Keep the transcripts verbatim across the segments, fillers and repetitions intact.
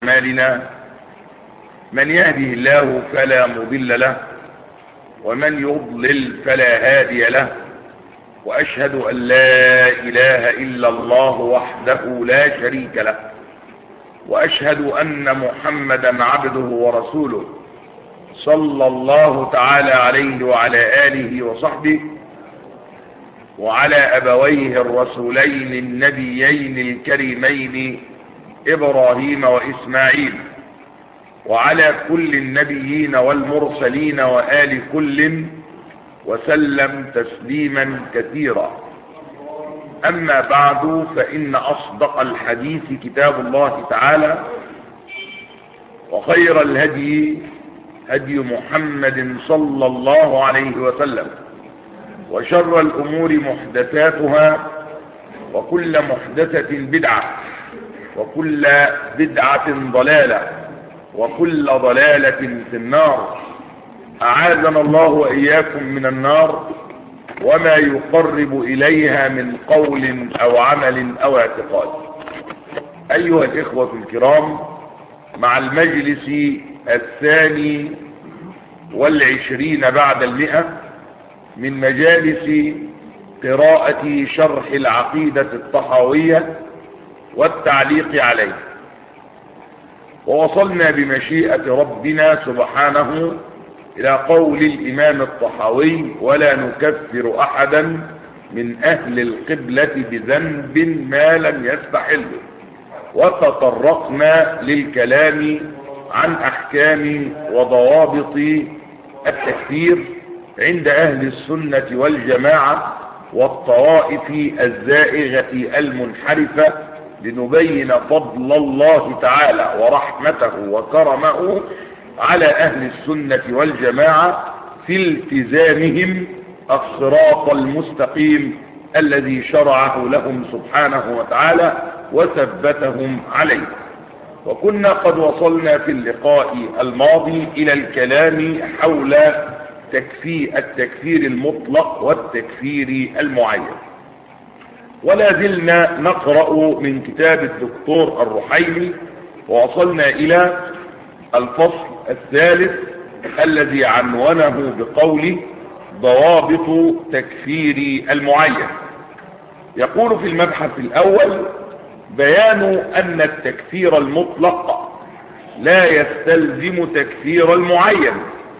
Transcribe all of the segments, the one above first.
أعمالنا من يهده الله فلا مضل له ومن يضلل فلا هادي له، وأشهد أن لا إله إلا الله وحده لا شريك له، وأشهد أن محمدا عبده ورسوله صلى الله تعالى عليه وعلى آله وصحبه وعلى أبويه الرسولين النبيين الكريمين إبراهيم وإسماعيل، وعلى كل النبيين والمرسلين وآل كل وسلم تسليما كثيرا. أما بعد، فإن أصدق الحديث كتاب الله تعالى، وخير الهدي هدي محمد صلى الله عليه وسلم، وشر الأمور محدثاتها، وكل محدثة بدعة، وكل بدعة ضلالة، وكل ضلالة في النار. أعاذنا الله وإياكم من النار وما يقرب إليها من قول أو عمل أو اعتقاد. أيها الإخوة الكرام، مع المجلس الثاني والعشرين بعد المئة من مجالس قراءة شرح العقيدة الطحاوية والتعليق عليه، ووصلنا بمشيئة ربنا سبحانه إلى قول الإمام الطحاوي: ولا نكفر أحدا من أهل القبلة بذنب ما لم يستحله. وتطرقنا للكلام عن أحكام وضوابط التكفير عند أهل السنة والجماعة والطوائف الزائغة المنحرفة، لنبين فضل الله تعالى ورحمته وكرمه على أهل السنة والجماعة في التزامهم الصراط المستقيم الذي شرعه لهم سبحانه وتعالى وثبتهم عليه. وكنا قد وصلنا في اللقاء الماضي إلى الكلام حول تكفير التكفير المطلق والتكفير المعين، ولا زلنا نقرأ من كتاب الدكتور الرحيمي، ووصلنا إلى الفصل الثالث الذي عنونه بقوله: ضوابط تكفير المعين. يقول في المبحث الأول: بيان أن التكفير المطلق لا يستلزم تكفير المعين.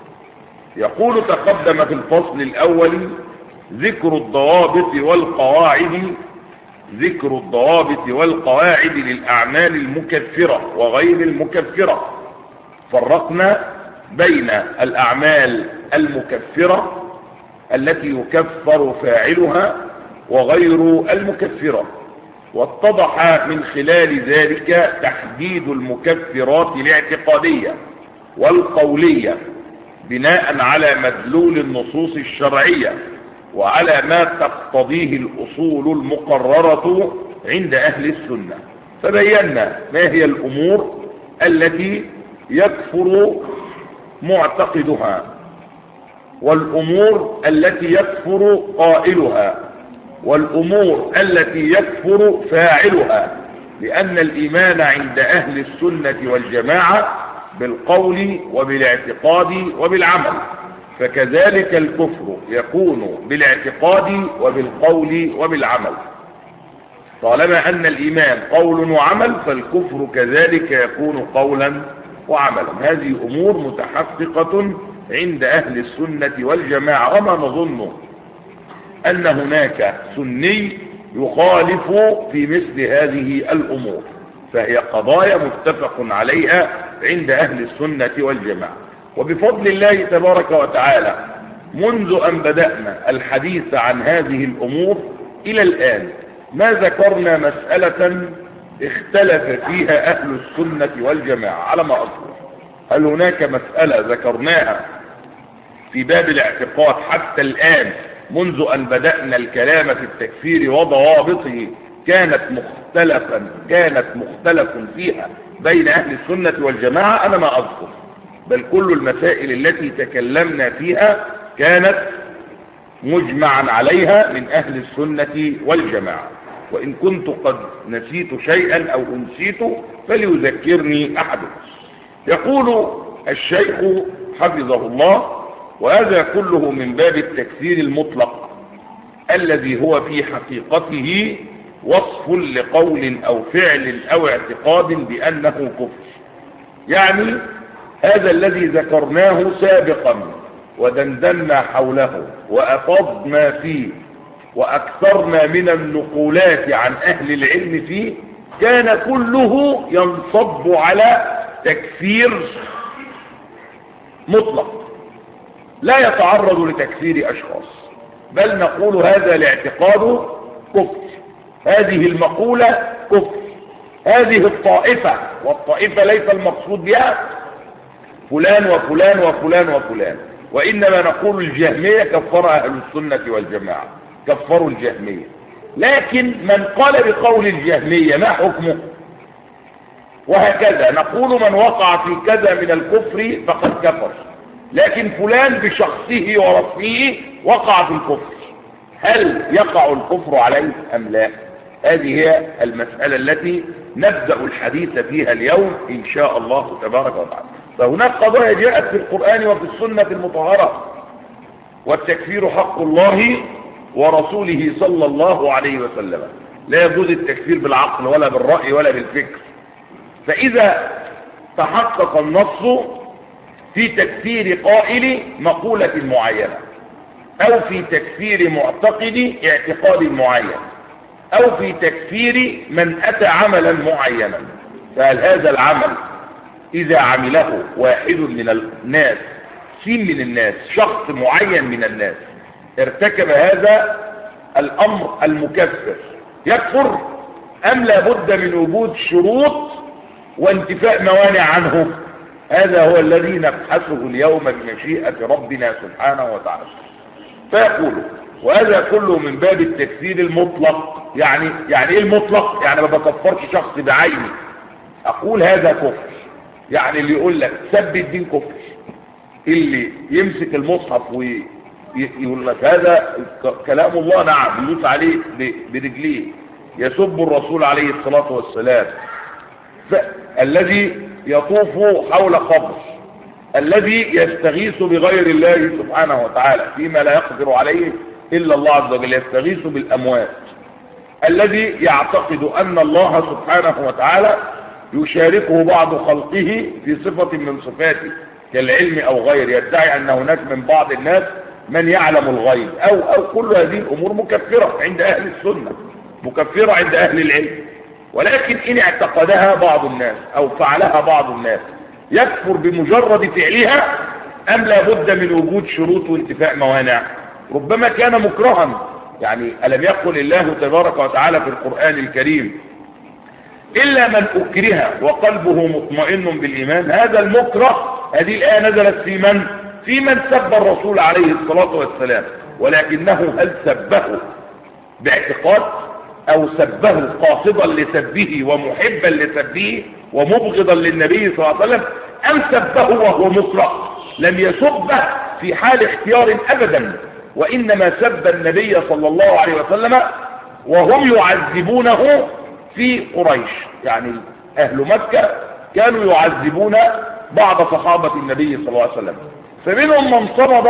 يقول: تقدم في الفصل الأول ذكر الضوابط والقواعد ذكر الضوابط والقواعد للأعمال المكفرة وغير المكفرة. فرقنا بين الأعمال المكفرة التي يكفر فاعلها وغير المكفرة، واتضح من خلال ذلك تحديد المكفرات الاعتقادية والقولية بناء على مدلول النصوص الشرعية وعلى ما تقتضيه الأصول المقررة عند أهل السنة. فبينا ما هي الأمور التي يكفر معتقدها، والأمور التي يكفر قائلها، والأمور التي يكفر فاعلها، لأن الإيمان عند أهل السنة والجماعة بالقول وبالاعتقاد وبالعمل، فكذلك الكفر يكون بالاعتقاد وبالقول وبالعمل. طالما أن الإيمان قول وعمل، فالكفر كذلك يكون قولا وعملا. هذه أمور متحققة عند أهل السنة والجماعة، وما نظن أن هناك سني يخالف في مثل هذه الأمور، فهي قضايا متفق عليها عند أهل السنة والجماعة. وبفضل الله تبارك وتعالى منذ أن بدأنا الحديث عن هذه الأمور إلى الآن ما ذكرنا مسألة اختلف فيها أهل السنة والجماعة على ما أذكر. هل هناك مسألة ذكرناها في باب الاعتقاد حتى الآن منذ أن بدأنا الكلام في التكفير وضوابطه كانت مختلفا كانت مختلف فيها بين أهل السنة والجماعة؟ أنا ما أذكر، بل كل المسائل التي تكلمنا فيها كانت مجمعا عليها من أهل السنة والجماعة. وإن كنت قد نسيت شيئا أو أنسيت فليذكرني أحد. يقول الشيخ حفظه الله: وهذا كله من باب التكفير المطلق الذي هو في حقيقته وصف لقول أو فعل أو اعتقاد بأنه كفر. يعني هذا الذي ذكرناه سابقا ودندنا حوله وأفضنا فيه وأكثرنا من النقولات عن أهل العلم فيه كان كله ينصب على تكفير مطلق لا يتعرض لتكفير أشخاص، بل نقول هذا الاعتقاد كفر، هذه المقولة كفر، هذه الطائفة، والطائفة ليس المقصود بها فلان وفلان وفلان وفلان، وإنما نقول الجهمية كفر أهل السنة والجماعة، كفروا الجهمية. لكن من قال بقول الجهمية ما حكمه؟ وهكذا نقول من وقع في كذا من الكفر فقد كفر، لكن فلان بشخصه ورفعه وقع في الكفر، هل يقع الكفر عليه أم لا؟ هذه هي المسألة التي نبدأ الحديث فيها اليوم إن شاء الله تبارك وتعالى. فهناك قضايا جاءت في القرآن وفي السنة المطهرة، والتكفير حق الله ورسوله صلى الله عليه وسلم، لا يجوز التكفير بالعقل ولا بالرأي ولا بالفكر. فإذا تحقق النص في تكفير قائل مقولة معينة، أو في تكفير معتقد اعتقاد معين، أو في تكفير من أتى عملا معينا، فهل هذا العمل إذا عمله واحد من الناس، سين من الناس، شخص معين من الناس، ارتكب هذا الأمر المكفر، يكفر أم لا بد من وجود شروط وانتفاء موانع عنه؟ هذا هو الذي نبحثه اليوم بمشيئة ربنا سبحانه وتعالى. فيقول: وهذا كله من باب التكفير المطلق. يعني يعني ايه المطلق؟ يعني ما بكفرش شخص بعيني، اقول هذا كفر. يعني اللي يقول لك سب الدين كفر، اللي يمسك المصحف ويقول لك هذا كلام الله، نعم، يدوس عليه برجليه، يسب الرسول عليه الصلاة والسلام، الذي يطوف حول قبر، الذي يستغيث بغير الله سبحانه وتعالى فيما لا يقدر عليه إلا الله عز وجل، يستغيث بالأموات، الذي يعتقد أن الله سبحانه وتعالى يشاركه بعض خلقه في صفة من صفاته كالعلم أو غير، يدعي أن هناك من بعض الناس من يعلم الغيب، أو أو كل هذه الأمور مكفرة عند أهل السنة، مكفرة عند أهل العلم. ولكن إن اعتقدها بعض الناس أو فعلها بعض الناس يكفر بمجرد فعلها أم لا بد من وجود شروط وانتفاء موانع؟ ربما كان مكرها، يعني ألم يقل الله تبارك وتعالى في القرآن الكريم: إلا من أكره وقلبه مطمئن بالإيمان. هذا المكره، هذه الآية نزلت في من؟ في من سب الرسول عليه الصلاة والسلام، ولكنه هل سبه باعتقاد أو سبه قاصدا لسبه ومحبا لسبه ومبغضا للنبي صلى الله عليه وسلم، أم سبه وهو مكره؟ لم يسبه في حال اختيار أبدا، وإنما سب النبي صلى الله عليه وسلم وهم يعذبونه في قريش. يعني أهل مكة كانوا يعذبون بعض صحابة النبي صلى الله عليه وسلم، فمنهم من صمد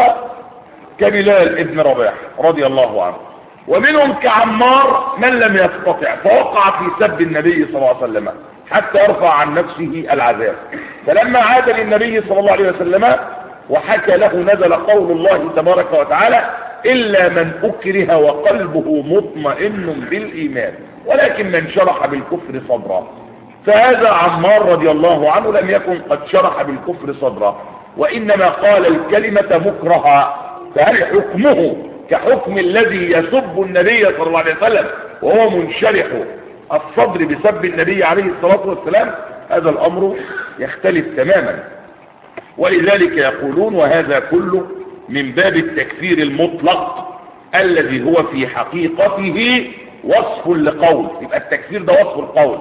كبلال ابن رباح رضي الله عنه، ومنهم كعمار من لم يستطع فوقع في سب النبي صلى الله عليه وسلم حتى يرفع عن نفسه العذاب. فلما عاد للنبي صلى الله عليه وسلم وحكى له نزل قول الله تبارك وتعالى: إلا من أكره وقلبه مطمئن بالإيمان ولكن من شرح بالكفر صدرا. فهذا عمار رضي الله عنه لم يكن قد شرح بالكفر صدرا، وإنما قال الكلمة مكرها، فهل حكمه كحكم الذي يسب النبي صلى الله عليه وسلم وهو منشرح الصدر بسب النبي عليه الصلاة والسلام؟ هذا الأمر يختلف تماما. ولذلك يقولون: وهذا كله من باب التكفير المطلق الذي هو في حقيقته وصف لقول. يبقى التكفير ده وصف القول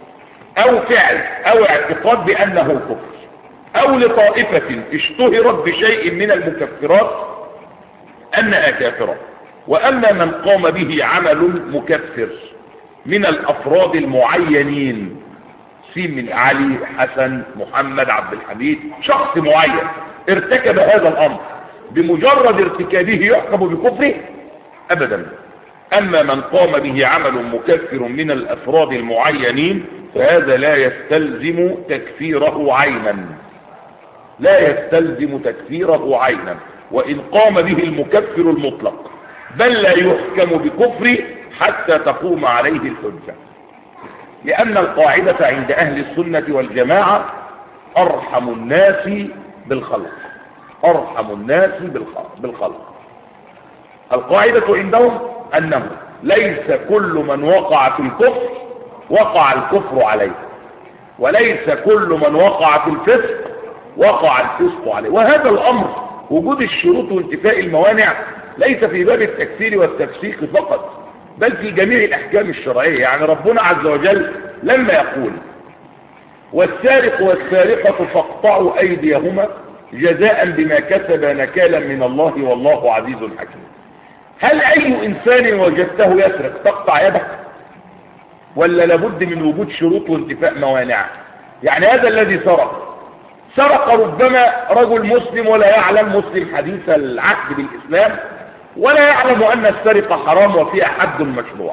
أو فعل أو اعتقاد بأنه كفر، أو لطائفة اشتهرت بشيء من المكفرات أنها كافرة. وأما من قام به عمل مكفر من الأفراد المعينين، سين من علي، حسن، محمد، عبد الحميد، شخص معين ارتكب هذا الأمر، بمجرد ارتكابه يحكم بكفره؟ أبدا. أما من قام به عمل مكفر من الأفراد المعينين فهذا لا يستلزم تكفيره عينا، لا يستلزم تكفيره عينا، وإن قام به المكفر المطلق، بل لا يحكم بكفره حتى تقوم عليه الحجة. لأن القاعدة عند أهل السنة والجماعة أرحم الناس بالخلق، أرحم الناس بالخلق. القاعدة عندهم أنه ليس كل من وقع في الكفر وقع الكفر عليه، وليس كل من وقع في الفسق وقع الفسق عليه. وهذا الأمر، وجود الشروط وانتفاء الموانع، ليس في باب التكفير والتفسيق فقط، بل في جميع الأحكام الشرعية. يعني ربنا عز وجل لما يقول والسارق والسارقة فاقطعوا أيديهما جزاء بما كسب نكالا من الله والله عزيز حكيم، هل أي إنسان وجدته يسرق تقطع يده؟ ولا لابد من وجود شروط وانتفاء موانع؟ يعني هذا الذي سرق سرق ربما رجل مسلم ولا يعلم، مسلم حديث العهد بالإسلام، ولا يعلم أن السرقة حرام وفيها حد مشروع،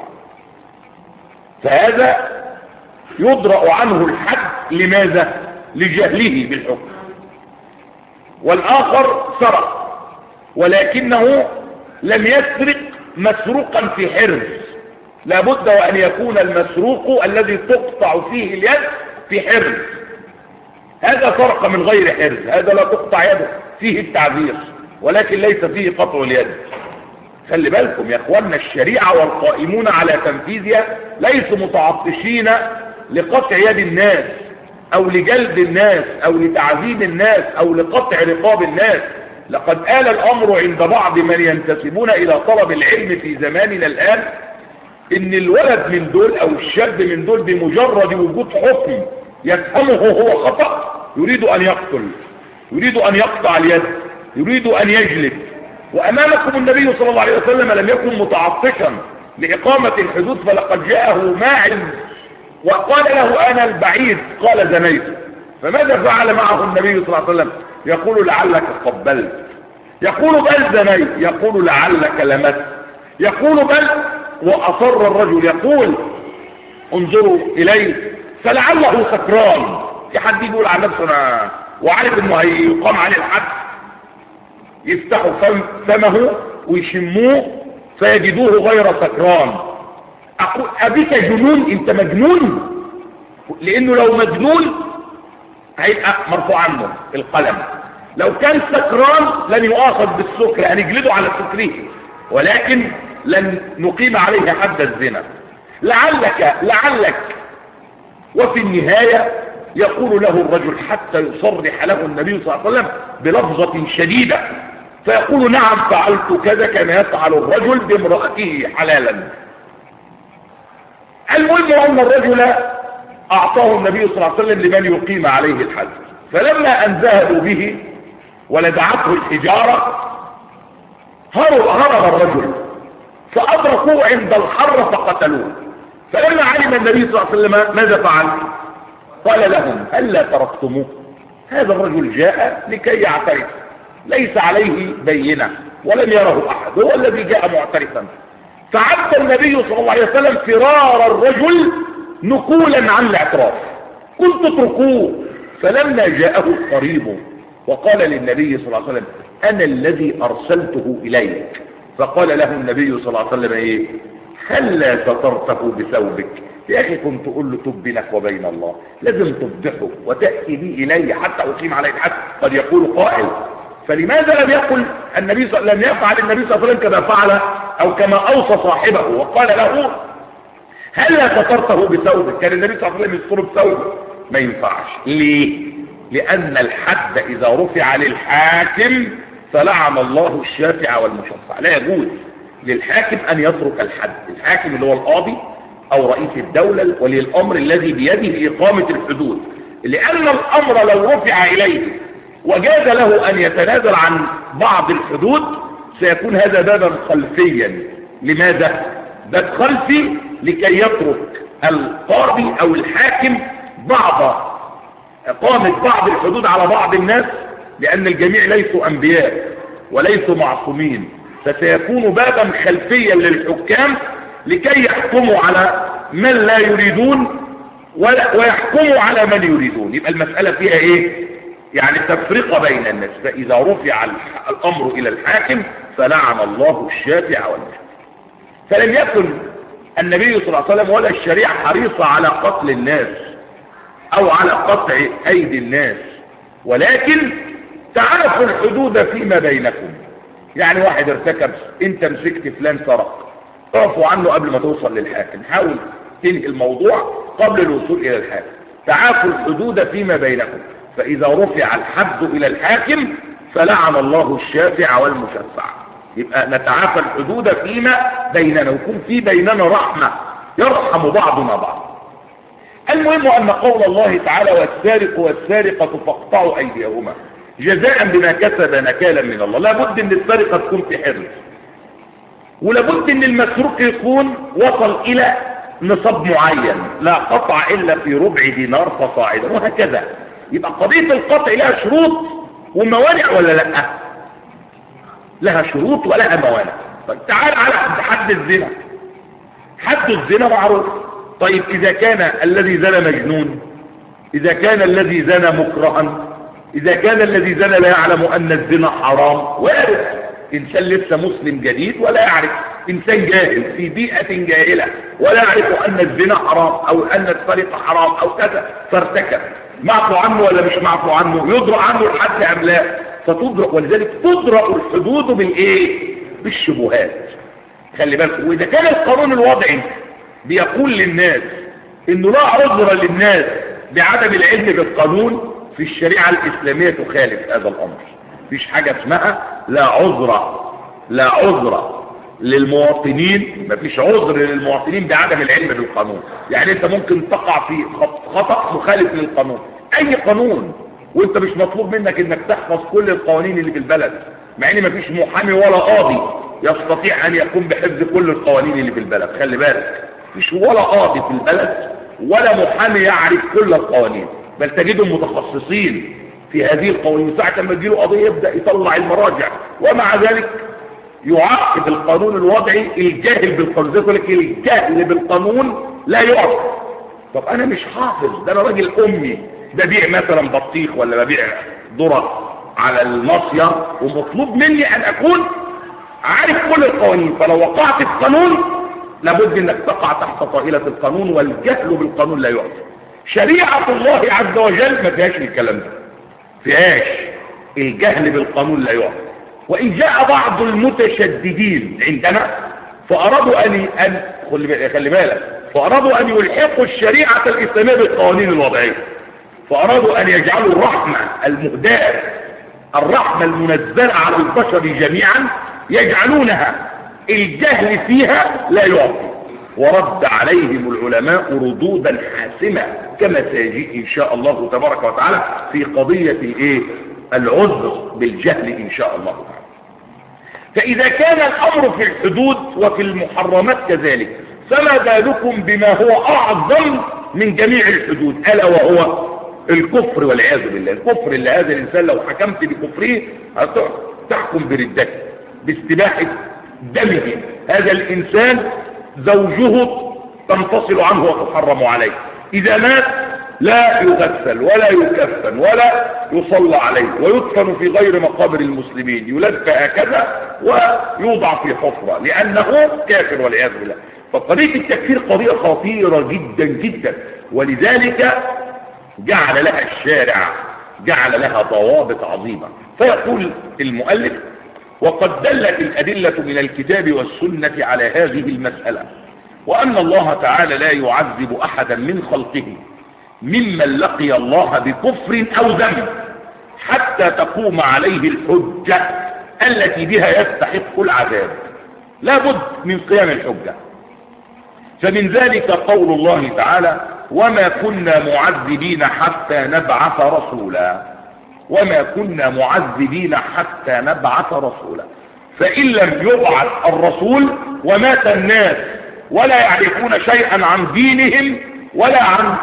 فهذا يدرأ عنه الحد. لماذا؟ لجهله بالحكم. والآخر سرق ولكنه لم يسرق مسروقا في حرز، لابد وأن يكون المسروق الذي تقطع فيه اليد في حرز، هذا سرق من غير حرز، هذا لا تقطع يده، فيه التعذير ولكن ليس فيه قطع اليد. خلي بالكم يا اخواننا، الشريعة والقائمون على تنفيذها ليسوا متعطشين لقطع يد الناس او لجلد الناس او لتعذيب الناس او لقطع رقاب الناس. لقد آل الامر عند بعض من ينتسبون الى طلب العلم في زماننا الان ان الولد من دول او الشاب من دول بمجرد وجود حكم يفهمه هو خطأ يريد ان يقتل، يريد ان يقطع اليد، يريد ان يجلد. وامامكم النبي صلى الله عليه وسلم لم يكن متعطشا لإقامة الحدود، فلقد جاءه ماعز وقال له انا البعيد قال زنيت، فماذا فعل معه النبي صلى الله عليه وسلم؟ يقول لعلك قبلت، يقول بل زنيت، يقول لعلك لمست، يقول بل، واصر الرجل يقول انظروا اليه فلعله سكران. في حد يقول عن نفسه وعارف انه هيقام عليه الحد، يفتحوا فم فمه ويشموه فيجدوه غير سكران. أقول أبيك جنون؟ انت مجنون، لانه لو مجنون هيبقى مرفوع عنه القلم، لو كان سكران لن يؤاخذ بالسكر، هنجلده على سكره ولكن لن نقيم عليه حد الزنا. لعلك لعلك وفي النهاية يقول له الرجل حتى يصرح له النبي صلى الله عليه وسلم بلفظة شديدة، فيقول نعم فعلت كذا كما يفعل الرجل بامرأته حلالا. المهم أن الرجل أعطاه النبي صلى الله عليه وسلم لمن يقيم عليه الحد، فلما أن ذهبوا به ولدعته الحجارة هرب, هرب الرجل فأدركوه عند الحر فقتلوه. فلما علم النبي صلى الله عليه وسلم ماذا فعل؟ قال لهم هلا تركتموه؟ هذا الرجل جاء لكي يعترف، ليس عليه بينة ولم يره أحد، هو الذي جاء معترفا. فعد النبي صلى الله عليه وسلم فرار الرجل نقولا عن الاعتراف، قلت اتركوه. فلما جاءه قريبه وقال للنبي صلى الله عليه وسلم أنا الذي أرسلته إليك، فقال له النبي صلى الله عليه وسلم إيه؟ هلا سترته بثوبك؟ يا أخي كنت تقول له تب بينك وبين الله، لازم تفضحه وتأتي به إلي حتى أقيم عليه الحد. قد يقول قائل فلماذا لم يقل النبي صلى لم يفعل النبي صلى الله عليه وسلم كما فعل أو كما أوصى صاحبه وقال له هلا سترته بثوبك؟ كان النبي صلى الله عليه وسلم يستر بثوبه؟ ما ينفعش. ليه؟ لأن الحد إذا رفع للحاكم فلعن الله الشافع والمشفع، لا يجوز للحاكم أن يترك الحد. الحاكم اللي هو القاضي أو رئيس الدولة ولي الأمر الذي بيده إقامة الحدود، لأن الأمر لو رفع إليه وجاز له أن يتنازل عن بعض الحدود سيكون هذا بابا خلفيا. لماذا؟ باب خلفي لكي يترك القاضي أو الحاكم بعض إقامة بعض الحدود على بعض الناس، لأن الجميع ليسوا أنبياء وليسوا معصومين، فسيكون بابا خلفيا للحكام لكي يحكموا على من لا يريدون ويحكموا على من يريدون. يبقى المسألة فيها ايه؟ يعني تفرقة بين الناس. فإذا رفع الأمر إلى الحاكم فلعن الله الشافع والمشفع. فلم يكن النبي صلى الله عليه وسلم ولا الشريعة حريصة على قتل الناس أو على قطع أيدي الناس، ولكن تعرفوا الحدود فيما بينكم. يعني واحد ارتكب، انت مسكت فلان سرق، اعفوا عنه قبل ما توصل للحاكم، حاول تنهي الموضوع قبل الوصول الى الحاكم. تعافوا الحدود فيما بينكم، فاذا رفع الحد الى الحاكم فلعن الله الشافع والمشفع. يبقى نتعافى الحدود فيما بيننا، ويكون في بيننا رحمة يرحم بعضنا بعض. المهم ان قول الله تعالى والسارق والسارقة فاقطعوا ايديهما جزاء بما كسب نكالا من الله. لابد ان السرقة تكون في حرز، ولابد ان المسروق يكون وصل الى نصاب معين، لا قطع الا في ربع دينار فصاعدا، وهكذا. يبقى قضية القطع لها شروط وموانع ولا لا؟ لها شروط ولها موانع. طيب تعال على حد الزنا. حد الزنا معروف. طيب اذا كان الذي زنى مجنون، اذا كان الذي زنى مكرها، اذا كان الذي زنى لا يعلم ان الزنا حرام، وارد انسان لسه مسلم جديد ولا يعرف، انسان جاهل في بيئة جاهلة ولا يعرف ان الزنا حرام او ان السرقة حرام او كذا فارتكب، معفو عنه ولا مش معفو عنه؟ يدرأ عنه الحد ام لا؟ فتدرأ، ولذلك تدرأ الحدود بالايه؟ بالشبهات. خلي بالك. واذا كان القانون الوضعي بيقول للناس انه لا عذر للناس بعدم العلم بالقانون، في الشريعة الاسلامية تخالف هذا الامر. مفيش حاجة اسمها لا عذر، لا عذر للمواطنين، مفيش عذر للمواطنين بعدم العلم بالقانون. يعني انت ممكن تقع في خطأ مخالف للقانون، اي قانون، وانت مش مطلوب منك انك تحفظ كل القوانين اللي في البلد، مع ان مفيش محامي ولا قاضي يستطيع ان يقوم بحفظ كل القوانين اللي في البلد. خلي بالك، مفيش ولا قاضي في البلد ولا محامي يعرف كل القوانين، بل تجدهم متخصصين في هذه القوانين. ساعة لما تجيله قضية يبدأ يطلع المراجع، ومع ذلك يعاقب القانون الوضعي الجاهل بالقانون. زي يقول لك الجاهل بالقانون لا يعاقب. طب انا مش حافظ، ده انا راجل امي، ببيع مثلا بطيخ ولا ببيع ذرة على الناصية، ومطلوب مني ان اكون عارف كل القوانين. فلو وقعت في قانون لابد انك تقع تحت طائلة القانون، والجهل بالقانون لا يعاقب. شريعة الله عز وجل ما فيهاش الكلام ده، فيهاش الجهل بالقانون لا يعاقب. وإن جاء بعض المتشددين عندنا فأرادوا أن أن خلي بالك فأرادوا أن يلحقوا الشريعة الإسلامية بالقوانين الوضعية، فأرادوا أن يجعلوا الرحمة المهداة، الرحمة المنزلة على البشر جميعا، يجعلونها الجهل فيها لا يعاقب. ورد عليهم العلماء ردودا حاسمة كما سيجيء إن شاء الله تبارك وتعالى في قضية الإيه؟ العذر بالجهل إن شاء الله تعالى. فإذا كان الأمر في الحدود وفي المحرمات كذلك، فما بالكم بما هو أعظم من جميع الحدود، ألا وهو الكفر والعياذ بالله. الكفر اللي هذا الإنسان لو حكمت بكفره تحكم بردته، باستباحة دمه. هذا الإنسان زوجه تنفصل عنه وتحرم عليه، إذا مات لا يغسل ولا يكفن ولا يصلى عليه، ويدفن في غير مقابر المسلمين، يلف هكذا ويوضع في حفرة لأنه كافر والعياذ بالله. فقضية التكفير قضية خطيرة جدا جدا، ولذلك جعل لها الشارع، جعل لها ضوابط عظيمة. فيقول المؤلف: وقد دلت الأدلة من الكتاب والسنة على هذه المسألة، وأن الله تعالى لا يعذب أحدا من خلقه ممن لقي الله بكفر أو ذنب حتى تقوم عليه الحجة التي بها يستحق العذاب. لا بد من قيام الحجة. فمن ذلك قول الله تعالى: وما كنا معذبين حتى نبعث رسولا. وما كنا معذبين حتى نبعث رسولا. فإن لم يبعث الرسول ومات الناس ولا يعرفون شيئا عن دينهم ولا عن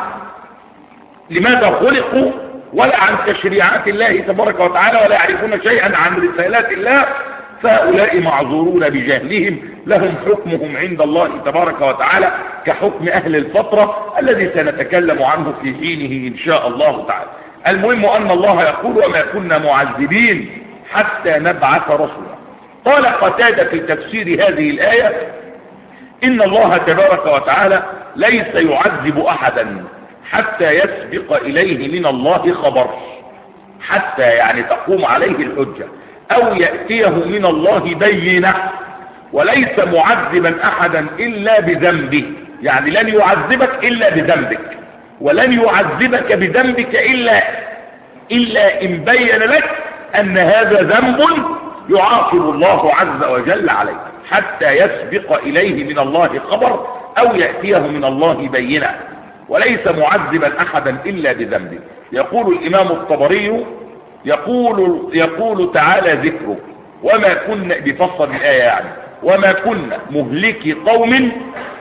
لماذا خلقوا ولا عن تشريعات الله تبارك وتعالى، ولا يعرفون شيئا عن رسالات الله، فهؤلاء معذورون بجهلهم، لهم حكمهم عند الله تبارك وتعالى كحكم أهل الفترة الذي سنتكلم عنه في حينه إن شاء الله تعالى. المهم أن الله يقول: وما كنا معذبين حتى نبعث رسولا. قال قتادة في تفسير هذه الآية: إن الله تبارك وتعالى ليس يعذب أحدا حتى يسبق إليه من الله خبر، حتى يعني تقوم عليه الحجة، أو يأتيه من الله بينة، وليس معذبا أحدا إلا بذنبه، يعني لن يعذبك إلا بذنبك، ولن يعذبك بذنبك إلا إلا إن بين لك أن هذا ذنب يعاقب الله عز وجل عليه، حتى يسبق إليه من الله خبر أو يأتيه من الله بينة، وليس معذبا أحدا إلا بذنبه. يقول الإمام الطبري: يقول يقول تعالى ذكره: وما كنا، بفصل الآية يعني، وما كنا مهلكي قوم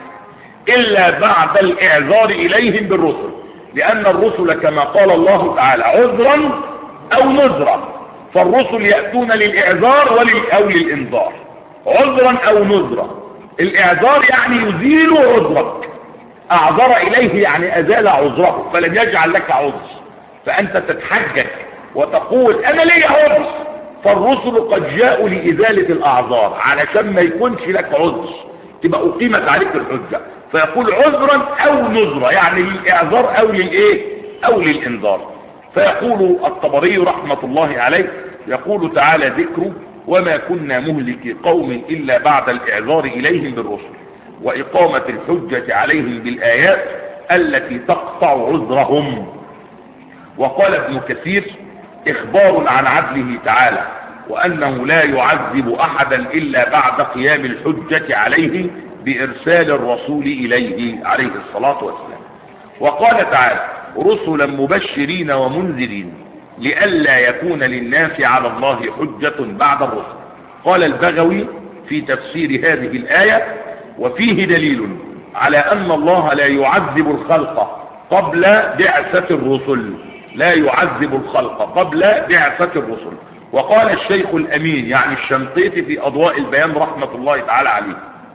إلا بعد الإعذار إليهم بالرسل، لأن الرسل كما قال الله تعالى عذرا أو نذرا، فالرسل يأتون للإعذار أو للإنذار، عذرا أو نذرا. الإعذار يعني يزيل عذرك، أعذر إليه يعني أزال عذره، فلم يجعل لك عذر، فأنت تتحجج وتقول أنا لي عذر، فالرسل قد جاءوا لإزالة الأعذار علشان ما يكونش لك عذر، تبقى أقيمت عليك الحجة، فيقول عذرا أو نذرا، يعني للإعذار أو للإيه أو للإنذار. فيقول الطبري رحمة الله عليه: يقول تعالى ذكره: وما كنا مهلك قوم إلا بعد الإعذار إليهم بالرسل وإقامة الحجة عليهم بالآيات التي تقطع عذرهم. وقال ابن كثير: إخبار عن عدله تعالى، وأنه لا يعذب أحدا إلا بعد قيام الحجة عليه بإرسال الرسول إليه عليه الصلاة والسلام. وقال تعالى: رسلا مبشرين ومنذرين لئلا يكون للناس على الله حجة بعد الرسل. قال البغوي في تفسير هذه الآية: وفيه دليل على أن الله لا يعذب الخلق قبل بعثة الرسل، لا يعذب الخلق قبل بعثة الرسل. وقال الشيخ الأمين يعني الشنقيطي في أضواء البيان رحمة الله تعالى عليه: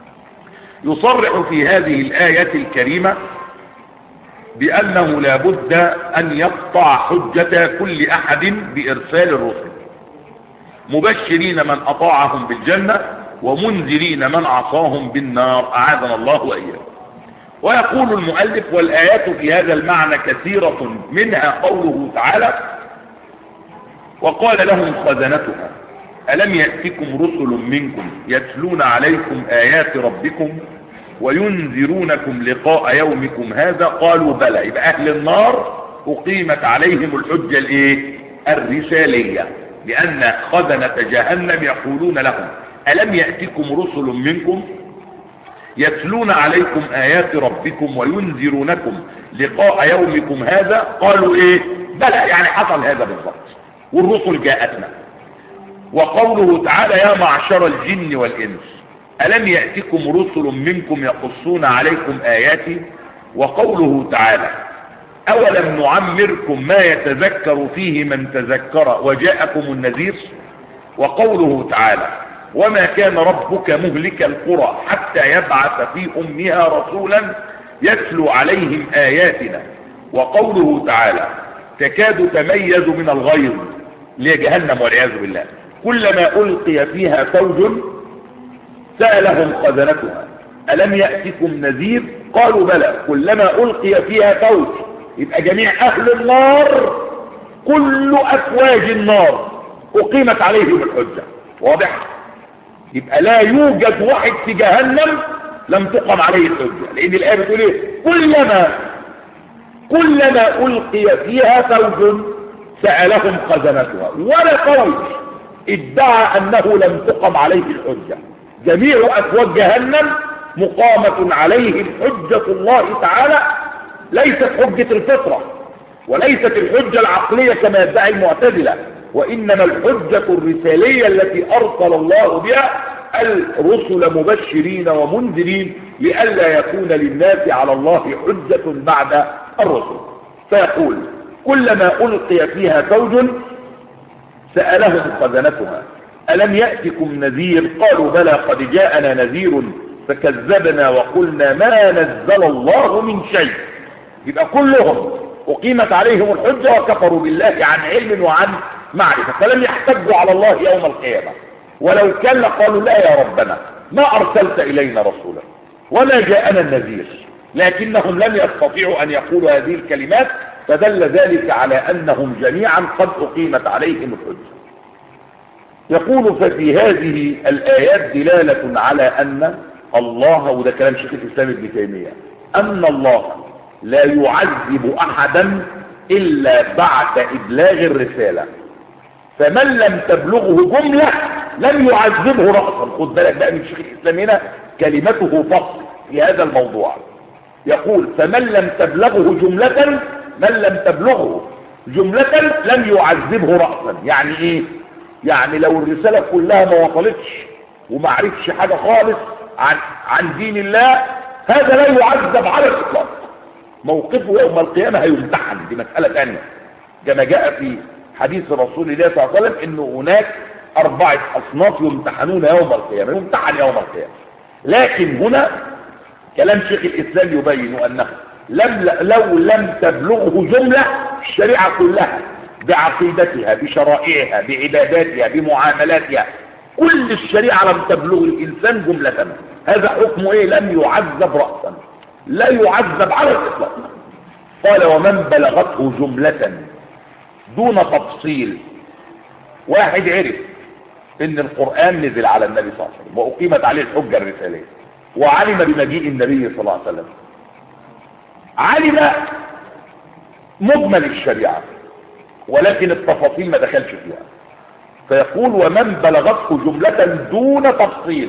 يصرح في هذه الآية الكريمة بأنه لا بد أن يقطع حجة كل أحد بإرسال الرسل، مبشرين من أطاعهم بالجنة ومنذرين من عصاهم بالنار، أعاذنا الله وإياكم. ويقول المؤلف: والآيات في هذا المعنى كثيرة، منها قوله تعالى: وقال لهم خزنتها ألم يأتكم رسل منكم يتلون عليكم آيات ربكم وينذرونكم لقاء يومكم هذا، قالوا بلى. يبقى أهل النار أقيمت عليهم الحجة الإيه؟ الرسالية، لأن خزنة جهنم يقولون لهم: ألم يأتكم رسل منكم يتلون عليكم آيات ربكم وينذرونكم لقاء يومكم هذا، قالوا إيه؟ بلى، يعني حصل هذا بالضبط، والرسل جاءتنا. وقوله تعالى: يا معشر الجن والإنس ألم يأتكم رسل منكم يقصون عليكم آياتي. وقوله تعالى: أولم نعمركم ما يتذكر فيه من تذكر وجاءكم النذير. وقوله تعالى: وما كان ربك مهلك القرى حتى يبعث في أمها رسولا يتلو عليهم آياتنا. وقوله تعالى: تكاد تميز من الغيظ، لجهنم والعياذ بالله، كلما ألقي فيها فوج سألهم خزنتها ألم يأتكم نذير، قالوا بلى، كلما ألقي فيها فوج. يبقى جميع أهل النار كل أفواج النار أقيمت عليهم الحجة. واضح؟ يبقى لا يوجد واحد في جهنم لم تقم عليه الحجة، لأن الآية بتقول إيه؟ كلما كلما ألقي فيها فوج سألهم خزنتها، ولا فوج ادعى أنه لم تقم عليه الحجة. جميع أفواج جهنم مقامة عليه الحجة الله تعالى، ليست حجة الفطرة وليست الحجة العقلية كما يدعي المعتزلة، وإنما الحجة الرسالية التي أرسل الله بها الرسل مبشرين ومنذرين لئلا يكون للناس على الله حجة بعد الرسل. فيقول كلما ألقي فيها فوج سألهم خزنتها ألم يأتكم نذير؟ قالوا بلى قد جاءنا نذير فكذبنا وقلنا ما نزل الله من شيء. يبقى كلهم أقيمت عليهم الحجة وكفروا بالله عن علم وعن معرفة، فلم يحتجوا على الله يوم القيامة. ولو كان قالوا لا يا ربنا ما أرسلت إلينا رسولا ولا جاءنا النذير، لكنهم لم يستطيعوا أن يقولوا هذه الكلمات، فدل ذلك على أنهم جميعا قد أقيمت عليهم الحجة. يقول ففي هذه الآيات دلالة على أن الله، وده كلام شيخ الإسلام ابن تيمية، أن الله لا يعذب أحدا إلا بعد إبلاغ الرسالة، فمن لم تبلغه جملة لم يعذبه رأسا. خد بالك بقى من شيخ الإسلام هنا كلمته فصل في هذا الموضوع. يقول فمن لم تبلغه جملة، من لم تبلغه جملة لم يعذبه رأسا. يعني ايه؟ يعني لو الرسالة كلها ما وصلتش وما عرفش حاجة خالص عن عن دين الله، هذا لا يعذب على الإطلاق. موقفه يوم القيامة هيمتحن، دي مسألة ثانية، كما جاء في حديث رسول الله صلى الله عليه وسلم انه هناك أربعة أصناف يمتحنون يوم القيامة، يمتحن يوم القيامة. لكن هنا كلام شيخ الإسلام يبين أنه لم لو لم تبلغه جملة الشريعة كلها بعقيدتها بشرائعها بعباداتها بمعاملاتها، كل الشريعة لم تبلغ الإنسان جملة، هذا حكم إيه؟ لم يعذب رأسا، لا يعذب على الإطلاق. قال ومن بلغته جملة دون تفصيل، واحد عرف ان القرآن نزل على النبي صلى الله عليه وسلم وأقيمت عليه الحجة الرسالية، وعلم بمجيء النبي صلى الله عليه وسلم، علم مجمل الشريعة ولكن التفاصيل ما دخلش فيها، فيقول ومن بلغته جملة دون تفصيل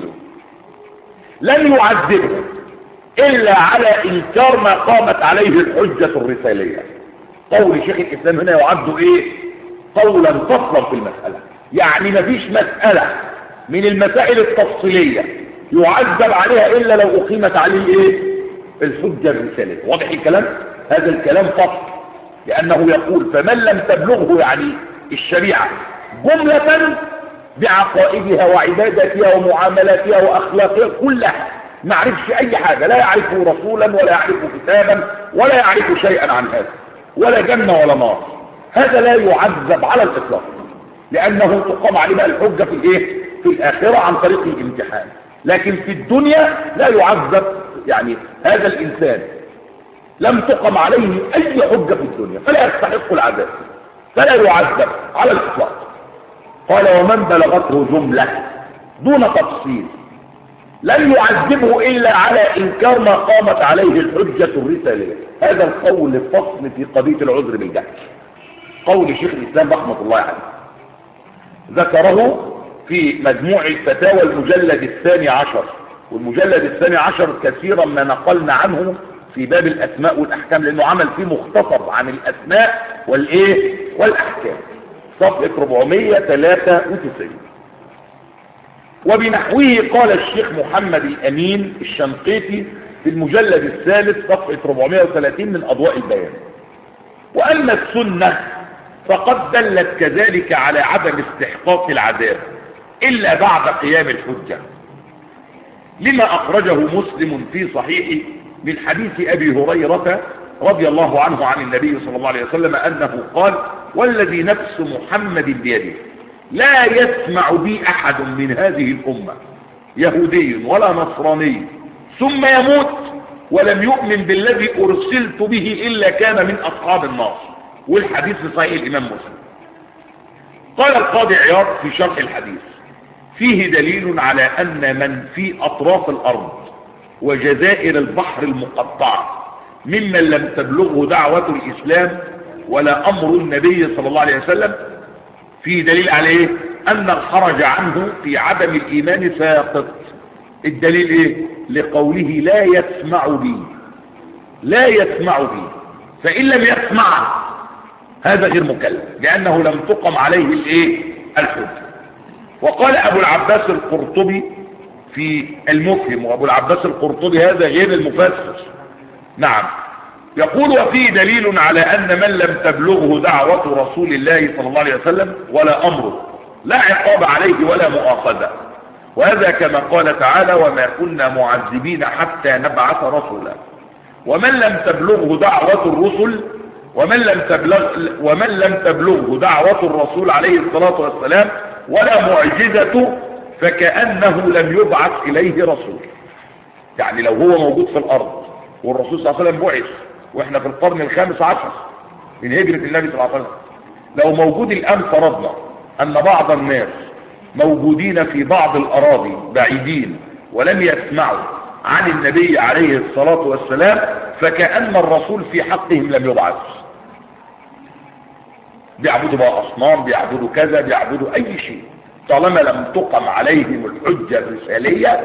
لن يعذبه إلا على إنكار ما قامت عليه الحجة الرسالية. قول شيخ الإسلام هنا يعد إيه؟ قولا فصلا في المسألة، يعني مفيش مسألة من المسائل التفصيلية يعذب عليها إلا لو أقيمت عليه إيه؟ الحجة الرسالية. واضح الكلام؟ هذا الكلام فصل، لأنه يقول فمن لم تبلغه يعني الشريعة جملة بعقائدها وعباداتها ومعاملاتها وأخلاقها كلها، ما عرفش أي حاجة، لا يعرف رسولا ولا يعرف كتابا ولا يعرف شيئا عن هذا، ولا جنة ولا نار، هذا لا يعذب على الإطلاق، لأنه تقام عليه الحجة في الإيه؟ في الآخرة عن طريق الامتحان. لكن في الدنيا لا يعذب، يعني هذا الإنسان لم تقم عليه أي حجة في الدنيا فلا يستحق العذاب، فلا يعذب على الإطلاق. قال ومن بلغته جملة دون تفصيل لن يعذبه إلا على إنكار ما قامت عليه الحجة الرسالية. هذا القول الفصل في قضية العذر بالجهل، قول شيخ الإسلام رحمة الله عليه، ذكره في مجموع الفتاوى المجلد الثاني عشر، والمجلد الثاني عشر كثيرا ما نقلنا عنه في باب الأسماء والأحكام، لأنه عمل فيه مختصر عن الأسماء والإيه والأحكام، صفحة أربعمائة وثلاثة وتسعين. وبنحوه قال الشيخ محمد الأمين الشنقيطي في المجلد الثالث صفحة أربعمائة وثلاثين من أضواء البيان. وأما السنة فقد دلت كذلك على عدم استحقاق العذاب إلا بعد قيام الحجة، لما أخرجه مسلم في صحيحه من حديث أبي هريرة رضي الله عنه عن النبي صلى الله عليه وسلم أنه قال والذي نفس محمد بيده لا يسمع بي أحد من هذه الأمة يهودي ولا نصراني ثم يموت ولم يؤمن بالذي أرسلت به إلا كان من أصحاب النار. والحديث في صحيح الإمام مسلم. قال القاضي عياض في شرح الحديث فيه دليل على أن من في أطراف الأرض وجزائر البحر المقطعة ممن لم تبلغه دعوة الإسلام ولا أمر النبي صلى الله عليه وسلم فيه دليل عليه أن الخرج عنه في عدم الإيمان ساقط. الدليل إيه؟ لقوله لا يسمع بي، لا يسمع بي، فإن لم يسمع هذا غير مكلف لأنه لم تقم عليه الإيه؟ الحجة. وقال أبو العباس القرطبي في المفهم، وأبو العباس القرطبي هذا غير المفسر. نعم. يقول وفيه دليل على أن من لم تبلغه دعوة رسول الله صلى الله عليه وسلم ولا أمره لا عقاب عليه ولا مؤاخذة، وهذا كما قال تعالى وما كنا معذبين حتى نبعث رسولا. ومن لم تبلغه دعوة الرسل ومن لم تبلغ ومن لم تبلغه دعوة الرسول عليه الصلاة والسلام ولا معجزته فكأنه لم يبعث إليه رسول. يعني لو هو موجود في الأرض والرسول صلى الله عليه وسلم بعث واحنا في القرن الخامس عشر من هجرة النبي صلى الله عليه وسلم، لو موجود الآن فرضنا أن بعض الناس موجودين في بعض الأراضي بعيدين ولم يسمعوا عن النبي عليه الصلاة والسلام فكأن الرسول في حقهم لم يبعث. بيعبدوا بقى أصنام، بيعبدوا كذا، بيعبدوا أي شيء، طالما لم تقم عليهم الحجة الرسالية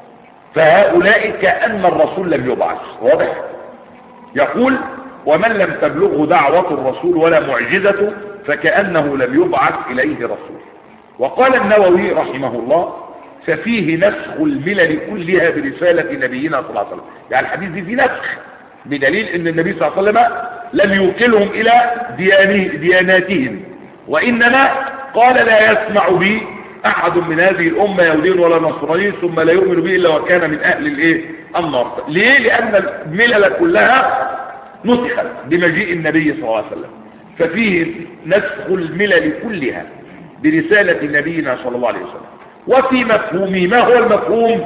فهؤلاء كأن الرسول لم يبعث. واضح؟ يقول ومن لم تبلغه دعوة الرسول ولا معجزته فكأنه لم يبعث إليه رسول. وقال النووي رحمه الله ففيه نسخ الملل كلها برسالة نبينا صلى الله عليه وسلم. يعني الحديث دي فيه نسخ بدليل ان النبي صلى الله عليه وسلم لم يوكلهم الى دياناتهم، وانما قال لا يسمع بي احد من هذه الامه يهودي ولا نصراني ثم لا يؤمن به الا وكان من اهل الايه النار. ليه؟ لان الملل كلها نسخت بمجيء النبي صلى الله عليه وسلم. ففيه نسخ الملل كلها برسالة نبينا صلى الله عليه وسلم. وفي مفهومه، ما هو المفهوم؟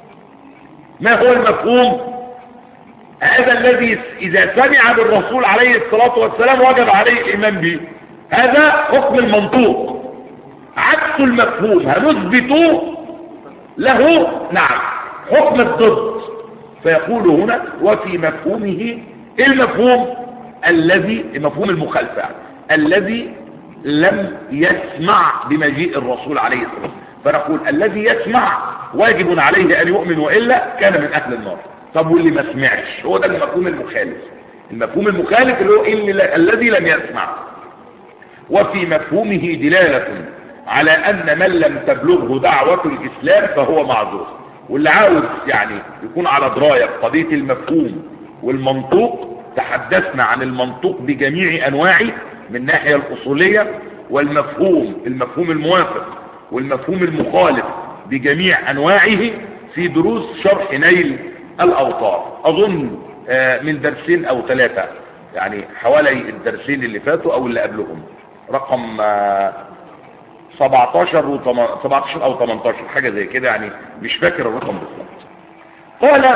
ما هو المفهوم؟ هذا الذي إذا سمع بالرسول عليه الصلاة والسلام وجب عليه الإيمان به، هذا حكم المنطوق. عكس المفهوم هنثبت له نعم حكم الضد. فيقول هنا وفي مفهومه، المفهوم الذي مفهوم المخالفة الذي لم يسمع بمجيء الرسول عليه الصلاة والسلام، فنقول الذي يسمع واجب عليه أن يؤمن وإلا كان من أهل النار. طب واللي ما سمعش هو ده المفهوم المخالف. المفهوم المخالف اللي هو اللي الذي لم يسمع. وفي مفهومه دلالة على أن من لم تبلغه دعوة الإسلام فهو معذور. واللي عاوز يعني يكون على دراية بقضية المفهوم والمنطوق، تحدثنا عن المنطوق بجميع أنواعه من الناحية الأصولية، والمفهوم المفهوم الموافق والمفهوم المخالف بجميع أنواعه في دروس شرح نيل الأوطار، أظن من درسين أو ثلاثة، يعني حوالي الدرسين اللي فاتوا أو اللي قبلهم، رقم سبعتاشر أو ثمانية عشر حاجة زي كده، يعني مش فاكر الرقم بالظبط. قال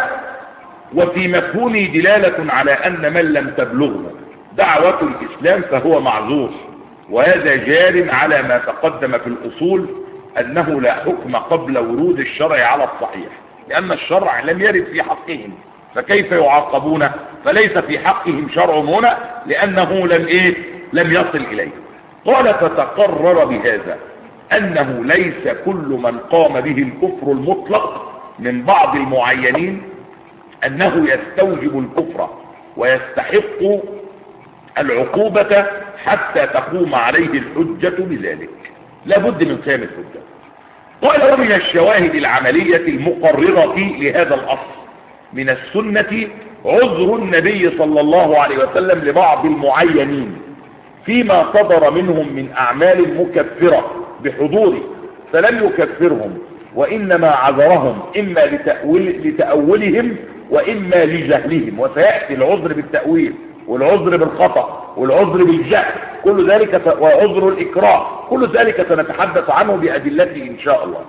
وفي مفهومه دلالة على أن من لم تبلغه دعوة الإسلام فهو معذور، وهذا جار على ما تقدم في الأصول أنه لا حكم قبل ورود الشرع على الصحيح، لأن الشرع لم يرد في حقهم فكيف يعاقبون؟ فليس في حقهم شرع هنا لأنه لم إيه؟ لم يصل إليه. قال فتقرر بهذا أنه ليس كل من قام به الكفر المطلق من بعض المعينين أنه يستوجب الكفر ويستحق العقوبة حتى تقوم عليه الحجة بذلك، لا بد من قيام الحجة. قال ومن الشواهد العملية المقررة لهذا الأصل من السنة عذر النبي صلى الله عليه وسلم لبعض المعينين فيما صدر منهم من أعمال مكفرة بحضوره فلم يكفرهم، وإنما عذرهم إما لتأويل لتأولهم وإما لجهلهم. وسيأتي العذر بالتأويل والعذر بالخطأ والعذر بالجهل كل ذلك، وعذر الإكراه كل ذلك سنتحدث عنه بأدلته إن شاء الله.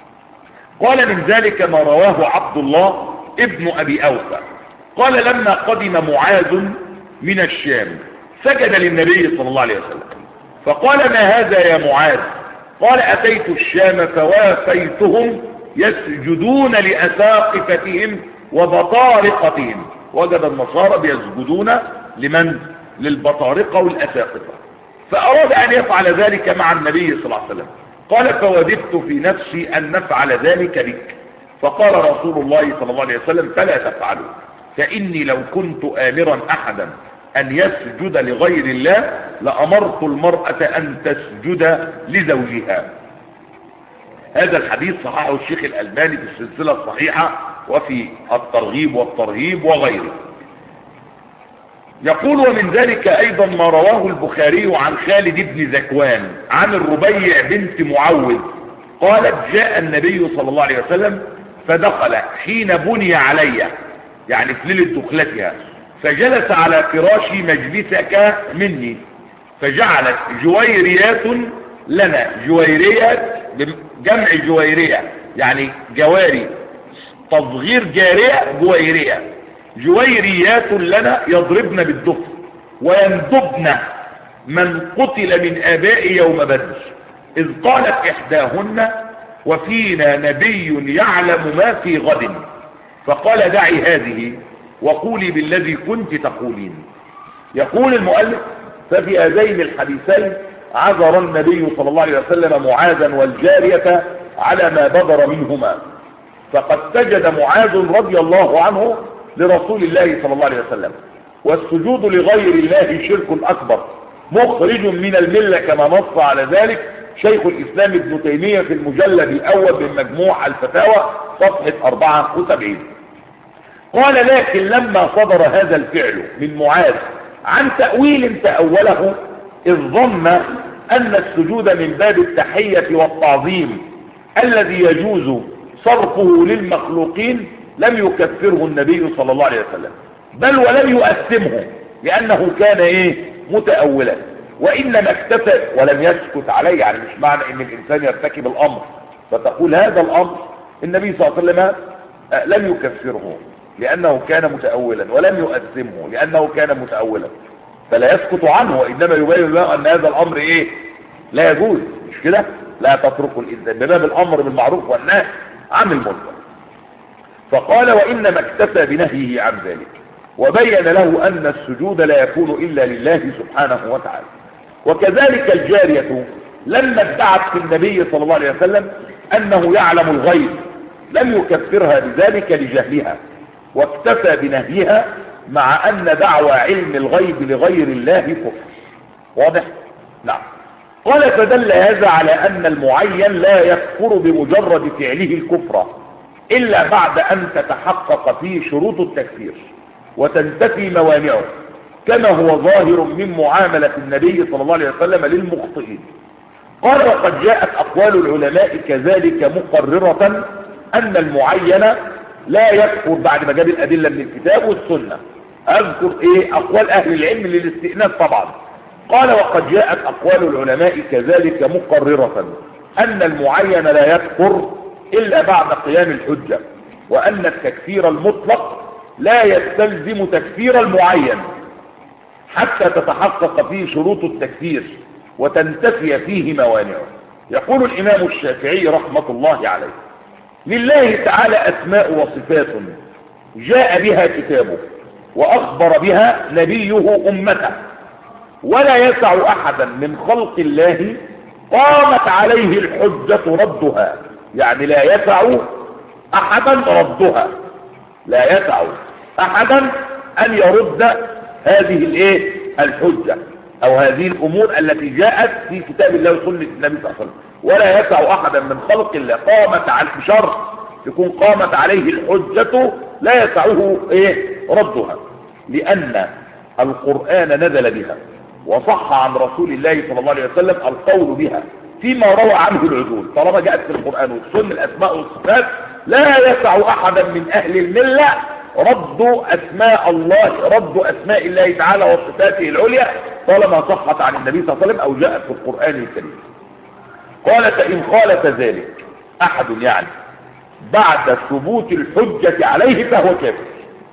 قال من ذلك ما رواه عبد الله ابن أبي أوفى قال لما قدم معاذ من الشام سجد للنبي صلى الله عليه وسلم فقال ما هذا يا معاذ؟ قال أتيت الشام فوافيتهم يسجدون لأساقفتهم وبطارقتهم. وجد النصارى بيسجدون لمن؟ للبطارقة والأساقفة، فأراد أن يفعل ذلك مع النبي صلى الله عليه وسلم. قال فوددت في نفسي أن نفعل ذلك بك، فقال رسول الله صلى الله عليه وسلم فلا تفعلوا، فإني لو كنت آمرا أحدا أن يسجد لغير الله لأمرت المرأة أن تسجد لزوجها. هذا الحديث صححه الشيخ الألباني في السلسلة الصحيحة وفي الترغيب والترهيب وغيره. يقول ومن ذلك أيضا ما رواه البخاري عن خالد بن زكوان عن الربيع بنت معوذ قالت جاء النبي صلى الله عليه وسلم فدخل حين بني علي، يعني في ليلة دخلتها، فجلس على فراشي مجلسك مني، فجعلت جويريات لنا، جويريات جمع جويرية يعني جواري، تصغير جارية جويرية، جويريات لنا يضربن بالدف ويندبن من قتل من آباء يوم بدر، إذ قالت إحداهن وفينا نبي يعلم ما في غد، فقال دعي هذه وقولي بالذي كنت تقولين. يقول المؤلف ففي هذين الحديثين عذر النبي صلى الله عليه وسلم معاذا والجارية على ما بدر منهما، فقد سجد معاذ رضي الله عنه لرسول الله صلى الله عليه وسلم، والسجود لغير الله شرك أكبر مخرج من الملة كما نص على ذلك شيخ الإسلام ابن تيمية في المجلد الأول من مجموع الفتاوى صفحة أربعة وسبعين. قال لكن لما صدر هذا الفعل من معاذ عن تأويل تأوله إذ ظن أن السجود من باب التحية والتعظيم الذي يجوز صرفه للمخلوقين لم يكفره النبي صلى الله عليه وسلم، بل ولم يؤثمه لأنه كان إيه متأولا، وإنما اكتفى ولم يسكت عليه. يعني مش معنى ان الانسان يرتكب الامر فتقول هذا الامر النبي صلى الله عليه وسلم لم يكفره لانه كان متأولا، ولم يؤثمه لانه كان متأولا، فلا يسكت عنه، وانما يبين له ان هذا الامر ايه لا يجوز، مش كده؟ لا تتركوا الانسان بباب الامر بالمعروف والنهي عن المنكر. فقال وانما اكتفى بنهيه عن ذلك، وبين له ان السجود لا يكون الا لله سبحانه وتعالى. وكذلك الجارية لما ادعت في النبي صلى الله عليه وسلم انه يعلم الغيب لم يكفرها بذلك لجهلها، واكتفى بنهيها مع ان دعوى علم الغيب لغير الله كفر. واضح؟ نعم. قال فدل هذا على ان المعين لا يكفر بمجرد فعله الكفر الا بعد ان تتحقق فيه شروط التكفير وتنتفي موانعه، كما هو ظاهر من معاملة النبي صلى الله عليه وسلم للمخطئين. قال وقد جاءت أقوال العلماء كذلك مقررة أن المعين لا يكفر، بعد ما جاب الأدلة من الكتاب والسنة أذكر إيه أقوال أهل العلم للاستئناف طبعا. قال وقد جاءت أقوال العلماء كذلك مقررة أن المعين لا يكفر إلا بعد قيام الحجة، وأن التكفير المطلق لا يستلزم تكفير المعين حتى تتحقق فيه شروط التكفير وتنتفي فيه موانعه. يقول الإمام الشافعي رحمة الله عليه لله تعالى أسماء وصفات جاء بها كتابه وأخبر بها نبيه أمته، ولا يسع أحدا من خلق الله قامت عليه الحجة ردها، يعني لا يسع أحدا ردها، لا يسع أحدا أن يرد هذه الايه الحجة او هذه الامور التي جاءت في كتاب الله وسنة النبي صلى الله عليه وسلم، ولا يسع احدا من خلق الله قامت على بشرط يكون قامت عليه الحجة لا يسعه ايه ردها، لان القرآن نزل بها وصح عن رسول الله صلى الله عليه وسلم القول بها فيما روى عنه العدول. طالما جاءت في القرآن والسنة الاسماء والصفات لا يسع احدا من اهل الملة رد اسماء الله، رد اسماء الله تعالى وصفاته العليا طالما صحت عن النبي صلى الله عليه وسلم او جاءت في القرآن الكريم. قال فإن خالف ذلك احد يعني بعد ثبوت الحجة عليه فهو كافر.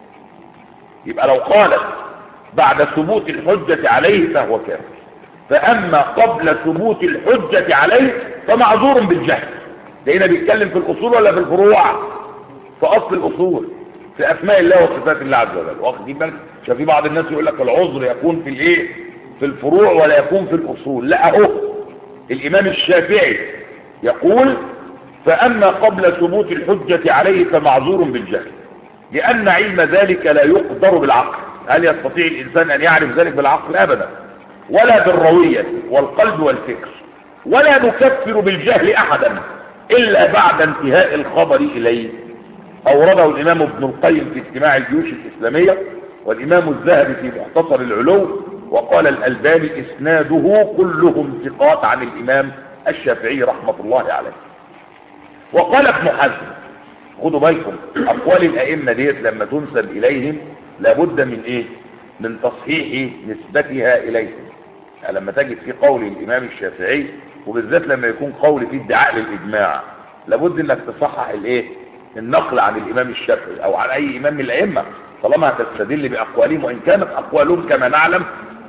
يبقى لو قالت بعد ثبوت الحجة عليه فهو كافر، فاما قبل ثبوت الحجة عليه فمعذور بالجهل. لقينا بيتكلم في الاصول ولا في الفروع؟ في اصل الاصول في اسماء الله وصفات الله عز وجل. واخدين بالك؟ عشان في بعض الناس يقول لك العذر يكون في الايه في الفروع ولا يكون في الاصول. لا، اهو الامام الشافعي يقول فاما قبل ثبوت الحجة عليه فمعذور بالجهل، لان علم ذلك لا يقدر بالعقل. هل يستطيع الانسان ان يعرف ذلك بالعقل؟ ابدا، ولا بالروية والقلب والفكر. ولا نكفر بالجهل احدا إلا بعد انتهاء الخبر إليه. أورده الإمام ابن القيم في اجتماع الجيوش الإسلامية، والإمام الذهبي في مختصر العلو، وقال الألباني إسناده كلهم ثقات عن الإمام الشافعي رحمة الله عليه. وقال ابن حزم، خدوا بالكم أقوال الأئمة ديت لما تنسب إليهم لابد من إيه؟ من تصحيح نسبتها إليهم. يعني لما تجد في قول الإمام الشافعي، وبالذات لما يكون قول فيه ادعاء للإجماع، لابد انك تصحح الايه؟ النقل عن الإمام الشافعي او عن اي امام من الائمه، طالما هتستدل باقوالهم، وان كانت اقوالهم كما نعلم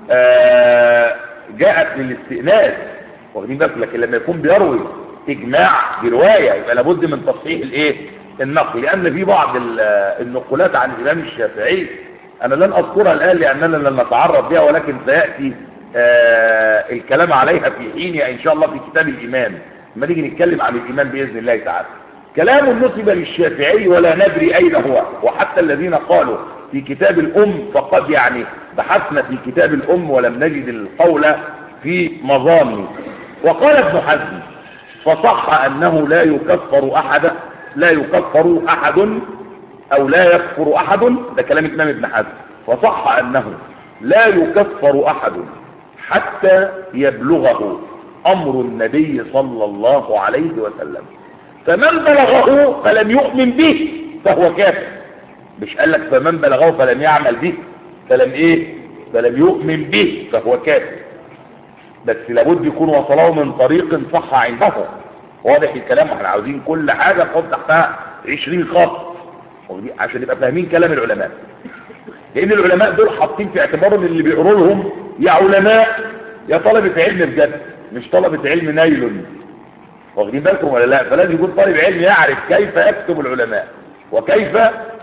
آه جاءت للاستئناس، واخدين بالكم، لكن لما يكون بيروي اجماع بروايه يبقى لابد من تصحيح الايه؟ النقل، لان في بعض النقولات عن الامام الشافعي انا لن اذكرها الان لاننا لن نتعرض بها، ولكن سياتي آه الكلام عليها في حينها ان شاء الله في كتاب الايمان، لما نيجي نتكلم عن الايمان باذن الله تعالى. كلام نسب للشافعي ولا ندري اين هو، وحتى الذين قالوا في كتاب الام فقد يعني بحثنا في كتاب الام ولم نجد القول في مظانه. وقال ابن حزم فصح انه لا يكفر احد لا يكفر احد او لا يكفر احد، ده كلام الامام ابن حزم، فصح انه لا يكفر احد حتى يبلغه امر النبي صلى الله عليه وسلم، فمن بلغه فلم يؤمن به فهو كافر. مش قال لك فمن بلغه فلم يعمل به فلم ايه فلم يؤمن به فهو كافر، بس لابد يكون وصله من طريق صح عنده. واضح الكلام؟ احنا عاوزين كل حاجه نحط تحتها عشرين خط عشان نبقى فاهمين كلام العلماء، لان العلماء دول حاطين في اعتبارهم اللي بيقروا لهم يا علماء يا طلبة علم بجد، مش طلبة علم نايل، واخدين بالكم ولا لا؟ فلازم يكون طالب علم يعرف كيف يكتب العلماء وكيف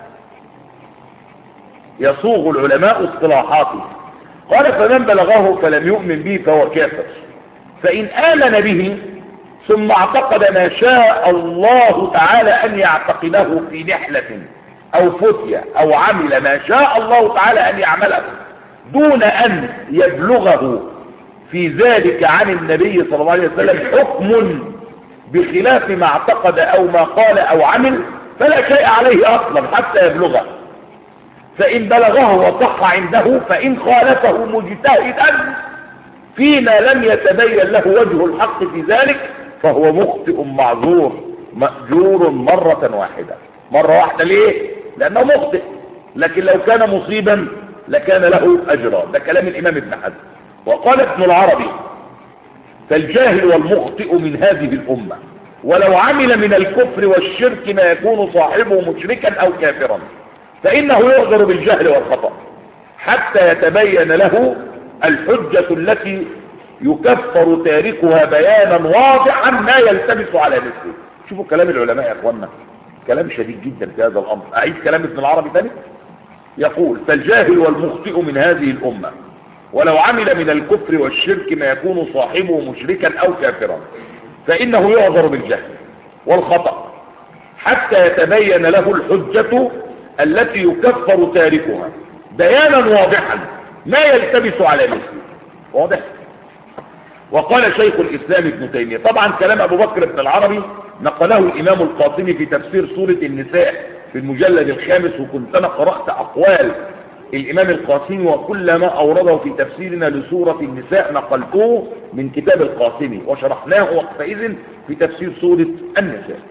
يصوغ العلماء اصطلاحاته. قال فمن بلغه فلم يؤمن به فهو كافر، فإن آمن به ثم اعتقد ما شاء الله تعالى أن يعتقده في نحلة أو فتية أو عمل ما شاء الله تعالى أن يعمله دون أن يبلغه في ذلك عن النبي صلى الله عليه وسلم حكم بخلاف ما اعتقد أو ما قال أو عمل، فلا شيء عليه أصلا حتى يبلغه. فإن بلغه وصح عنده، فإن خالفه مجتهدا فيما لم يتبين له وجه الحق في ذلك فهو مخطئ معذور مأجور مرة واحدة. مرة واحدة ليه؟ لأنه مخطئ، لكن لو كان مصيبا لكان له أجرا. ده كلام الإمام ابن حزم. وقال ابن العربي فالجاهل والمخطئ من هذه الأمة ولو عمل من الكفر والشرك ما يكون صاحبه مشركا أو كافرا فإنه يعذر بالجهل والخطأ حتى يتبين له الحجة التي يكفر تاركها بيانا واضحا ما يلتبس على مثله. شوفوا كلام العلماء يا اخوانا، كلام شديد جدا في هذا الأمر. أعيد كلام ابن العربي ثاني، يقول فالجاهل والمخطئ من هذه الأمة ولو عمل من الكفر والشرك ما يكون صاحبه مشركا أو كافرا فإنه يعذر بالجهل والخطأ حتى يتبين له الحجة التي يكفر تاركها بيانا واضحا ما يلتبس على مثله. واضح؟ وقال شيخ الإسلام ابن تيمية، طبعا كلام أبو بكر بن العربي نقله الإمام القاسمي في تفسير سورة النساء في المجلد الخامس، وكنت أنا قرأت أقوال الإمام القاسمي وكل ما أورده في تفسيرنا لسورة النساء نقلته من كتاب القاسمي وشرحناه وقتئذ في تفسير سورة النساء.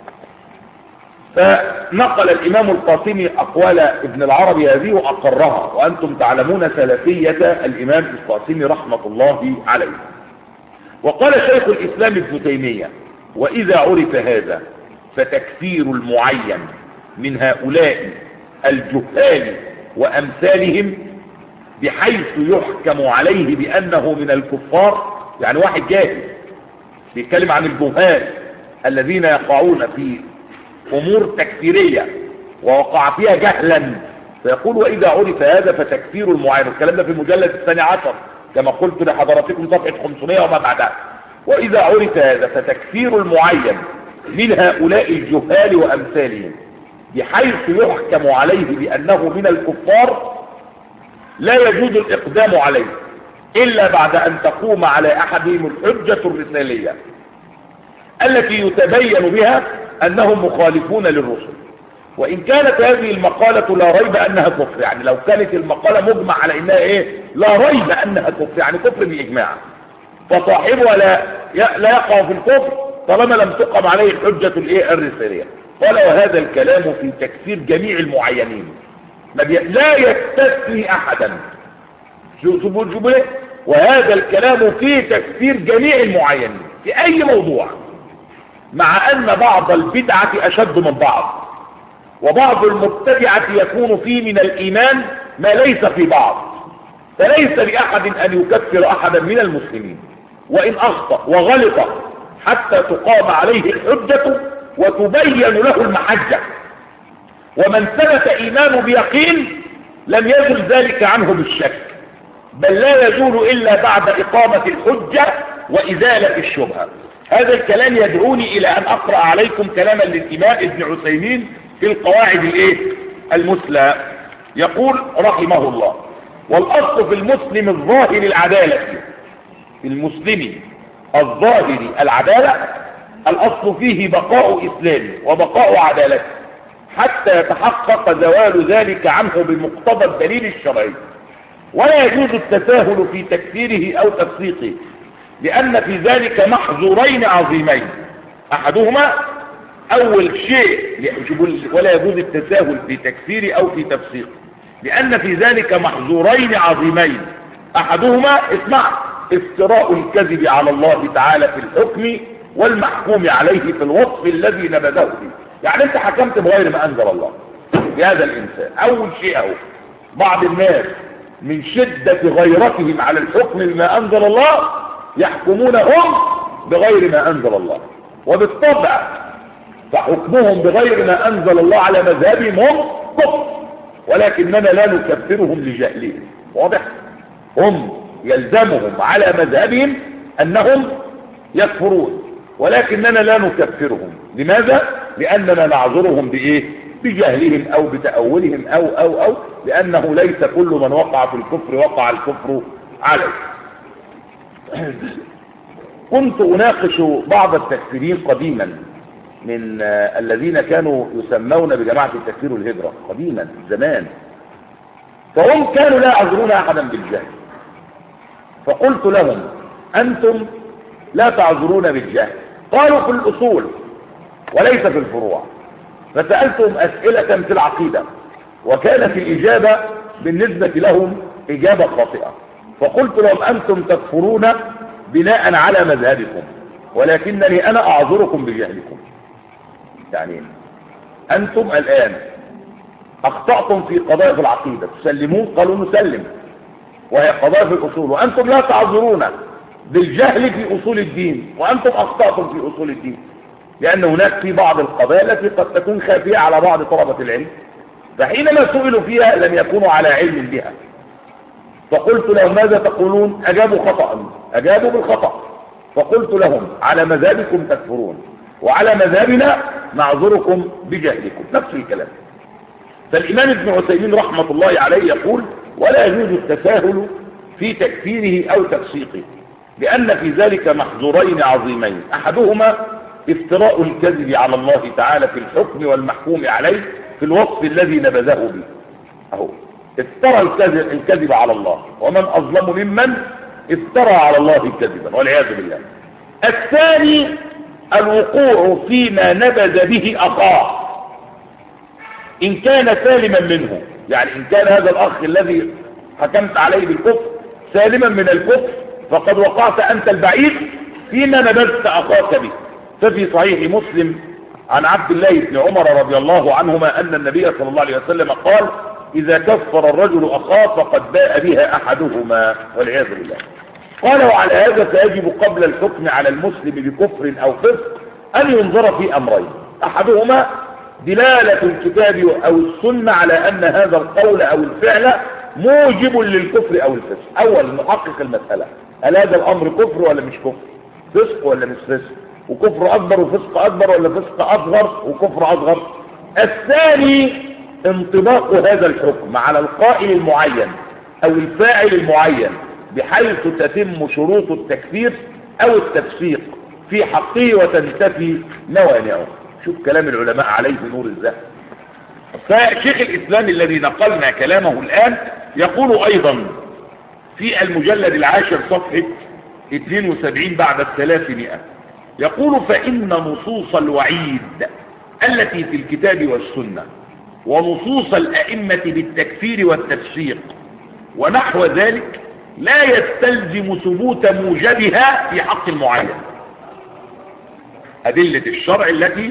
فنقل الإمام القاسمي أقوال ابن العربي هذه وأقرها، وأنتم تعلمون سلفية الإمام القاسمي رحمة الله عليه. وقال شيخ الإسلام ابن تيمية وإذا عرف هذا فتكفير المعين من هؤلاء الجهال وأمثالهم بحيث يحكم عليه بأنه من الكفار، يعني واحد جاهل بيتكلم عن الجهال الذين يقعون في أمور تكفيرية ووقع فيها جهلا، فيقول وإذا عرف هذا فتكفير المعين. الكلام ده في المجلد الثاني عشر كما قلت لحضراتكم صفحة خمسمائة وما بعدها. وإذا عرف هذا فتكفير المعين من هؤلاء الجهال وأمثالهم بحيث يحكم عليه بأنه من الكفار لا يجوز الإقدام عليه إلا بعد أن تقوم على أحدهم الحجة الرسالية التي يتبين بها أنهم مخالفون للرسل. وإن كانت هذه المقالة لا ريب أنها كفر، يعني لو كانت المقالة مجمع على أنها إيه لا ريب أنها كفر، يعني كفر بإجماع، فصاحبها لا لا يقع في الكفر طالما لم تقم عليه الحجة الإيه الرسالية. قال وهذا الكلام في تكفير جميع المعينين، لا يستثني أحدا. شوفوا شوفوا ليه؟ وهذا الكلام في تكفير جميع المعينين في أي موضوع، مع أن بعض البدعة أشد من بعض، وبعض المبتدعة يكون فيه من الإيمان ما ليس في بعض، فليس لأحد أن يكفر أحدا من المسلمين وإن أخطأ وغلط حتى تقام عليه الحجة وتبين له المحجة. ومن ثبت إيمانه بيقين لم يزل ذلك عنه بالشك، بل لا يزول إلا بعد إقامة الحجة وإزالة الشبهة. هذا الكلام يدعوني إلى أن أقرأ عليكم كلاما للإمام ابن عثيمين في القواعد الإيه المثلى. يقول رحمه الله: والأصل في المسلم الظاهر العدالة، في المسلم الظاهر العدالة، الأصل فيه بقاء إسلامه وبقاء عدالته حتى يتحقق زوال ذلك عنه بمقتضى الدليل الشرعي، ولا يجوز التساهل في تكفيره أو تفسيقه، لأن في ذلك محظورين عظيمين. أحدهما أول شيء ولا يجوز التساهل في تكفيره أو في تفسيقه، لأن في ذلك محظورين عظيمين. أحدهما اسمع افتراء الكذب على الله تعالى في الحكم والمحكوم عليه في الوصف الذي نبذه فيه. يعني انت حكمت بغير ما انزل الله بهذا الانسان. اول شيء اهو بعض الناس من شدة غيرتهم على الحكم بما انزل الله يحكمون هم بغير ما انزل الله، وبالطبع فحكمهم بغير ما انزل الله على مذهبهم هم كفر، ولكننا لا نكفرهم لجهلهم. واضح؟ هم يلزمهم على مذهبهم انهم يكفرون، ولكننا لا نكفرهم. لماذا؟ لأننا نعذرهم بإيه؟ بجهلهم أو بتأولهم أو أو أو لأنه ليس كل من وقع في الكفر وقع الكفر عليه. كنت أناقش بعض التكفيرين قديما من آه الذين كانوا يسمون بجماعة التكفير والهجرة قديما زمان، فهم كانوا لا يعذرون أحدا بالجهل، فقلت لهم أنتم لا تعذرون بالجهل، قالوا في الأصول وليس في الفروع. فسألتهم أسئلة في العقيدة وكانت الإجابة بالنسبة لهم إجابة خاطئة، فقلت لهم أنتم تكفرون بناء على مذهبكم، ولكنني أنا أعذركم بجهلكم. يعني أنتم الآن أخطأتم في قضايا في العقيدة تسلمون، قالوا نسلم وهي قضايا في الأصول، وأنتم لا تعذرون بالجهل في أصول الدين، وأنتم أخطأتم في أصول الدين، لأن هناك في بعض القضايا التي قد تكون خافية على بعض طلبة العلم، فحينما سئلوا فيها لم يكونوا على علم بها. فقلت لهم ماذا تقولون؟ أجابوا خطأ، أجابوا بالخطأ. فقلت لهم على مذهبكم تكفرون وعلى مذهبنا نعذركم بجهلكم، نفس الكلام. فالإمام ابن عثيمين رحمة الله عليه يقول ولا يجوز التساهل في تكفيره أو تفسيقه، لأن في ذلك محظورين عظيمين. أحدهما افتراء الكذب على الله تعالى في الحكم والمحكوم عليه في الوصف الذي نبذه به. أهو افترى الكذب, الكذب على الله، ومن أظلم ممن افترى على الله كذبا والعياذ بالله. الثاني الوقوع فيما نبذ به أخاه إن كان سالما منه، يعني إن كان هذا الأخ الذي حكمت عليه بالكفر سالما من الكفر فقد وقعت أنت البعيد فيما نبذت أخاك به. ففي صحيح مسلم عن عبد الله بن عمر رضي الله عنهما أن النبي صلى الله عليه وسلم قال إذا كفر الرجل أخاه فقد باء بها أحدهما والعياذ بالله. قال وعلى هذا فيجب قبل الحكم على المسلم بكفر أو فسق أن ينظر في أمرين: أحدهما دلالة الكتاب أو السنة على أن هذا القول أو الفعل موجب للكفر أو الفسق. أول نحقق المسألة، هل هذا الأمر كفر ولا مش كفر، فسق ولا مش فسق، وكفر أكبر وفسق أكبر ولا فسق أصغر وكفر أصغر. الثاني انطباق هذا الحكم على القائل المعين أو الفاعل المعين بحيث تتم شروط التكفير أو التفسيق في حقه وتنتفي موانعه. شوف كلام العلماء عليه نور الزهر. فشيخ الإسلام الذي نقلنا كلامه الآن يقول أيضا في المجلد العاشر صفحة اثنين وسبعين بعد الثلاثمائة، يقول: فإن نصوص الوعيد التي في الكتاب والسنة ونصوص الأئمة بالتكفير والتفسيق ونحو ذلك لا يستلزم ثبوت موجبها في حق المعين. أدلة الشرع التي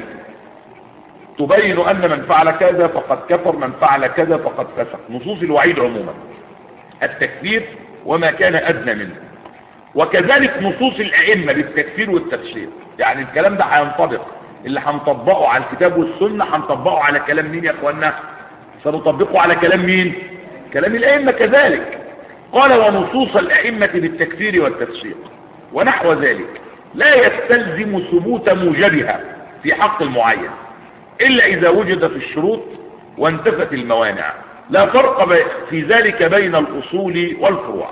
تبين أن من فعل كذا فقد كفر، من فعل كذا فقد فسق، نصوص الوعيد عموما، التكفير وما كان أدنى منه، وكذلك نصوص الأئمة بالتكفير والتفسير. يعني الكلام ده هينطبق، اللي هنطبقه على الكتاب والسنة هنطبقه على كلام مين يا اخوانا؟ سنطبقه على كلام مين؟ كلام الأئمة كذلك. قال: ونصوص الأئمة بالتكفير والتفسيق ونحو ذلك لا يستلزم ثبوت موجبها في حق المعين إلا إذا وجد في الشروط وانتفت الموانع. لا فرق في ذلك بين الأصول والفروع.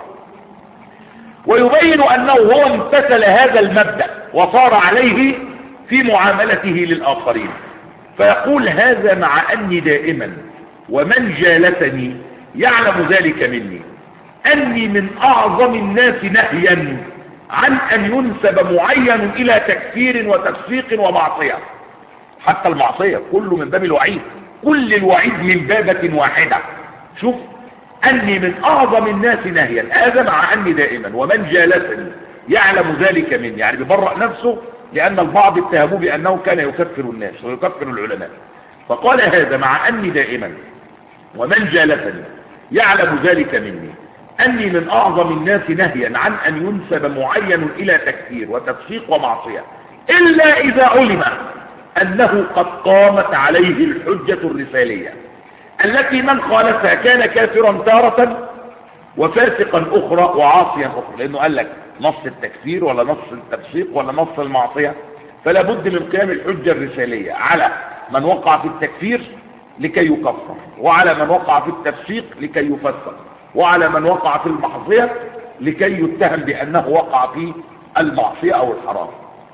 ويبين أنه هو امتثل هذا المبدأ وصار عليه في معاملته للآخرين، فيقول: هذا مع أني دائما ومن جالسني يعلم ذلك مني أني من أعظم الناس نهيا عن أن ينسب معين إلى تكفير وتفسيق ومعصية. حتى المعصية كله من باب الوعيد، كل الوعيد من بابة واحدة. شوف: أني من أعظم الناس نهيا، هذا مع أني دائما ومن جالسني يعلم ذلك مني، يعني بيبرأ نفسه، لأن البعض اتهموه بأنه كان يكفر الناس ويكفر العلماء، فقال: هذا مع أني دائما ومن جالسني يعلم ذلك مني أني من أعظم الناس نهيا عن أن ينسب معين إلى تكفير وتفسيق ومعصية، إلا إذا علم أنه قد قامت عليه الحجة الرسالية التي من خالفها كان كافرا تارة وفاسقا أخرى وعاصيا أخرى. لأنه قال لك نص التكفير ولا نص التفسيق ولا نص المعصية، فلا بد من قيام الحجة الرسالية على من وقع في التكفير لكي يكفر، وعلى من وقع في التفسيق لكي يفسق، وعلى من وقع في المعصية لكي يتهم بأنه وقع في المعصية أو الحرام.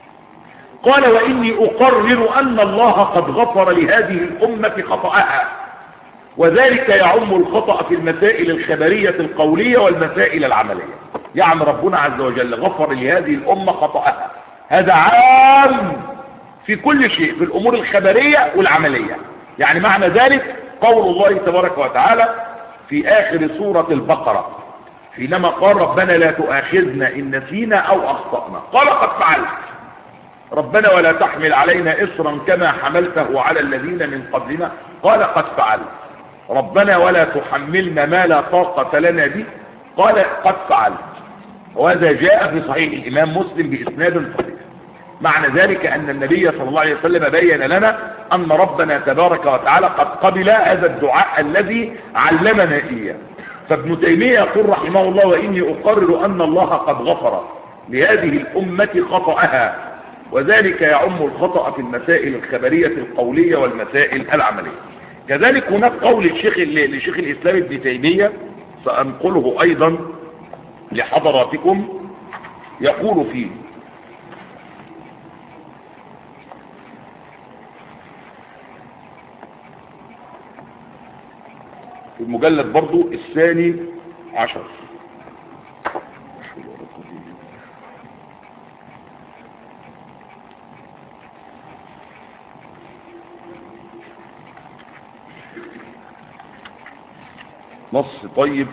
قال: وإني أقرر أن الله قد غفر لهذه الأمة خطأها، وذلك يعم الخطأ في المسائل الخبرية القولية والمسائل العملية. يعني ربنا عز وجل غفر لهذه الأمة خطأها، هذا عام في كل شيء، في الأمور الخبرية والعملية. يعني معنى ذلك قول الله تبارك وتعالى في آخر سورة البقرة حينما قال: ربنا لا تؤاخذنا إن نسينا أو أخطأنا، قال: قد فعلت. ربنا ولا تحمل علينا إصرا كما حملته على الذين من قبلنا، قال: قد فعلت. ربنا ولا تحملنا ما لا طاقة لنا به، قال: قد فعلت. وهذا جاء في صحيح الإمام مسلم بإسناد صحيح. معنى ذلك أن النبي صلى الله عليه وسلم بين لنا أن ربنا تبارك وتعالى قد قبل هذا الدعاء الذي علمنا إياه. فابن تيمية يقول رحمه الله: وإني أقرر أن الله قد غفر لهذه الأمة خطأها، وذلك يعم الخطأ في المسائل الخبرية القولية والمسائل العملية. كذلك هناك قول الشيخ لشيخ الإسلام ابن تيمية سأنقله أيضا لحضراتكم، يقول فيه: في المجلد برضو الثاني عشر، نص طيب.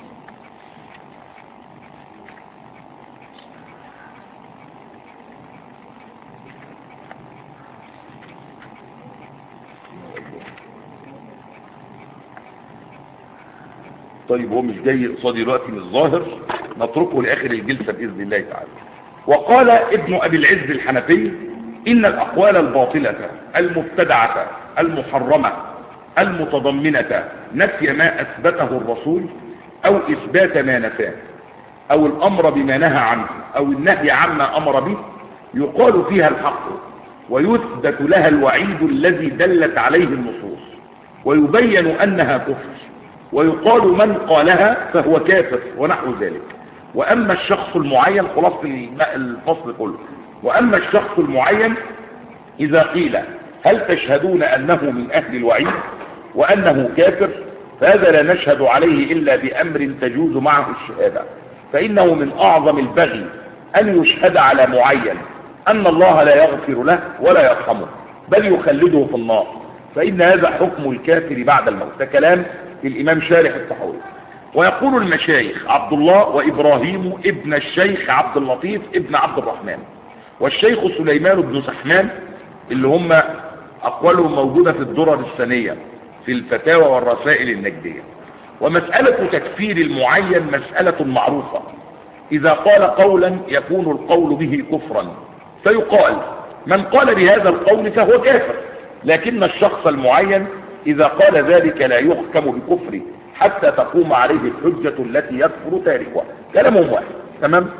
طيب هو مش جاي قصادي دلوقتي من الظاهر، نتركه لاخر الجلسه باذن الله تعالى. وقال ابن ابي العز الحنفي: ان الاقوال الباطله المبتدعه المحرمه المتضمنه نفي ما اثبته الرسول او اثبات ما نفاه او الامر بما نهى عنه او النهي عما امر به يقال فيها الحق ويثبت لها الوعيد الذي دلت عليه النصوص، ويبين انها كفر، ويقال من قالها فهو كافر ونحو ذلك. واما الشخص المعين، خلاص الفصل كله، وأما الشخص المعين إذا قيل هل تشهدون أنه من أهل الوعيد وأنه كافر، فهذا لا نشهد عليه إلا بأمر تجوز معه الشهادة، فإنه من أعظم البغي أن يشهد على معين أن الله لا يغفر له ولا يرحمه بل يخلده في النار، فإن هذا حكم الكافر بعد الموت. ده كلام الإمام شارح الطحاوي. ويقول المشايخ عبد الله وإبراهيم ابن الشيخ عبد اللطيف ابن عبد الرحمن والشيخ سليمان بن سحمان، اللي هم أقوالهم موجودة في الدرر الثانية في الفتاوى والرسائل النجدية. ومسألة تكفير المعين مسألة معروفة، إذا قال قولا يكون القول به كفرا فيقال من قال بهذا القول فهو كافر، لكن الشخص المعين إذا قال ذلك لا يحكم بكفره حتى تقوم عليه الحجة التي يكفر تاركها. كلامهم واحد. تمام.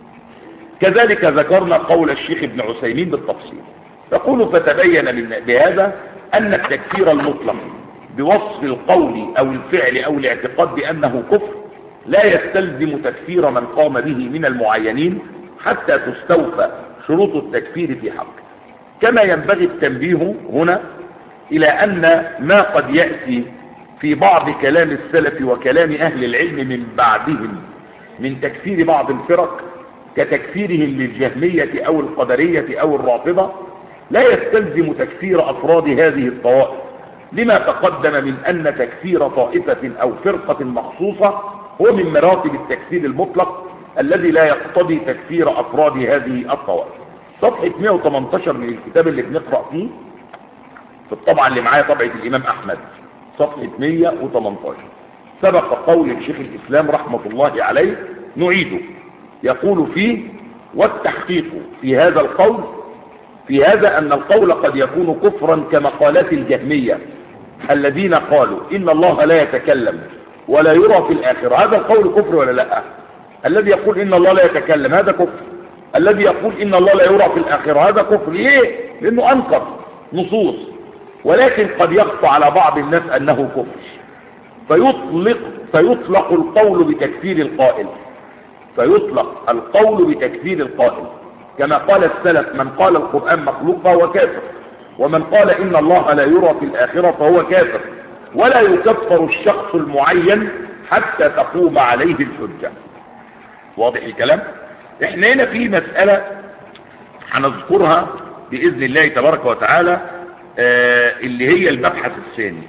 كذلك ذكرنا قول الشيخ ابن عثيمين بالتفصيل، يقول فتبين من بهذا أن التكفير المطلق بوصف القول أو الفعل أو الاعتقاد بأنه كفر لا يستلزم تكفير من قام به من المعينين حتى تستوفى شروط التكفير في حقه. كما ينبغي التنبيه هنا إلى أن ما قد يأتي في بعض كلام السلف وكلام أهل العلم من بعدهم من تكفير بعض الفرق كتكفيرهم للجهمية أو القدرية أو الرافضة لا يستلزم تكفير أفراد هذه الطوائف، لما تقدم من أن تكفير طائفة أو فرقة مخصوصة هو من مراتب التكفير المطلق الذي لا يقتضي تكفير أفراد هذه الطوائف. صفحة مئة وثمانية عشر من الكتاب اللي بنقرأ فيه في الطبعة اللي معايا طبعة الإمام أحمد، صفحة مئة وثمانية عشر، سبق قول الشيخ الإسلام رحمة الله عليه نعيده، يقول فيه: والتحقيق في هذا القول في هذا أن القول قد يكون كفرا كمقالات الجهمية الذين قالوا إن الله لا يتكلم ولا يرى في الآخرة. هذا القول كفر ولا لا؟ الذي يقول إن الله لا يتكلم هذا كفر، الذي يقول إن الله لا يرى في الآخرة هذا كفر. ليه؟ لأنه أنكر نصوص، ولكن قد يخفى على بعض الناس أنه كفر، فيطلق فيطلق القول بتكفير القائل فيطلق القول بتكفير القائل كما قال السلف: من قال القرآن مخلوق فهو كافر، ومن قال إن الله لا يرى في الآخرة فهو كافر، ولا يكفر الشخص المعين حتى تقوم عليه الحجة. واضح الكلام؟ احنا هنا في مسألة هنذكرها بإذن الله تبارك وتعالى، آه اللي هي المبحث الثاني،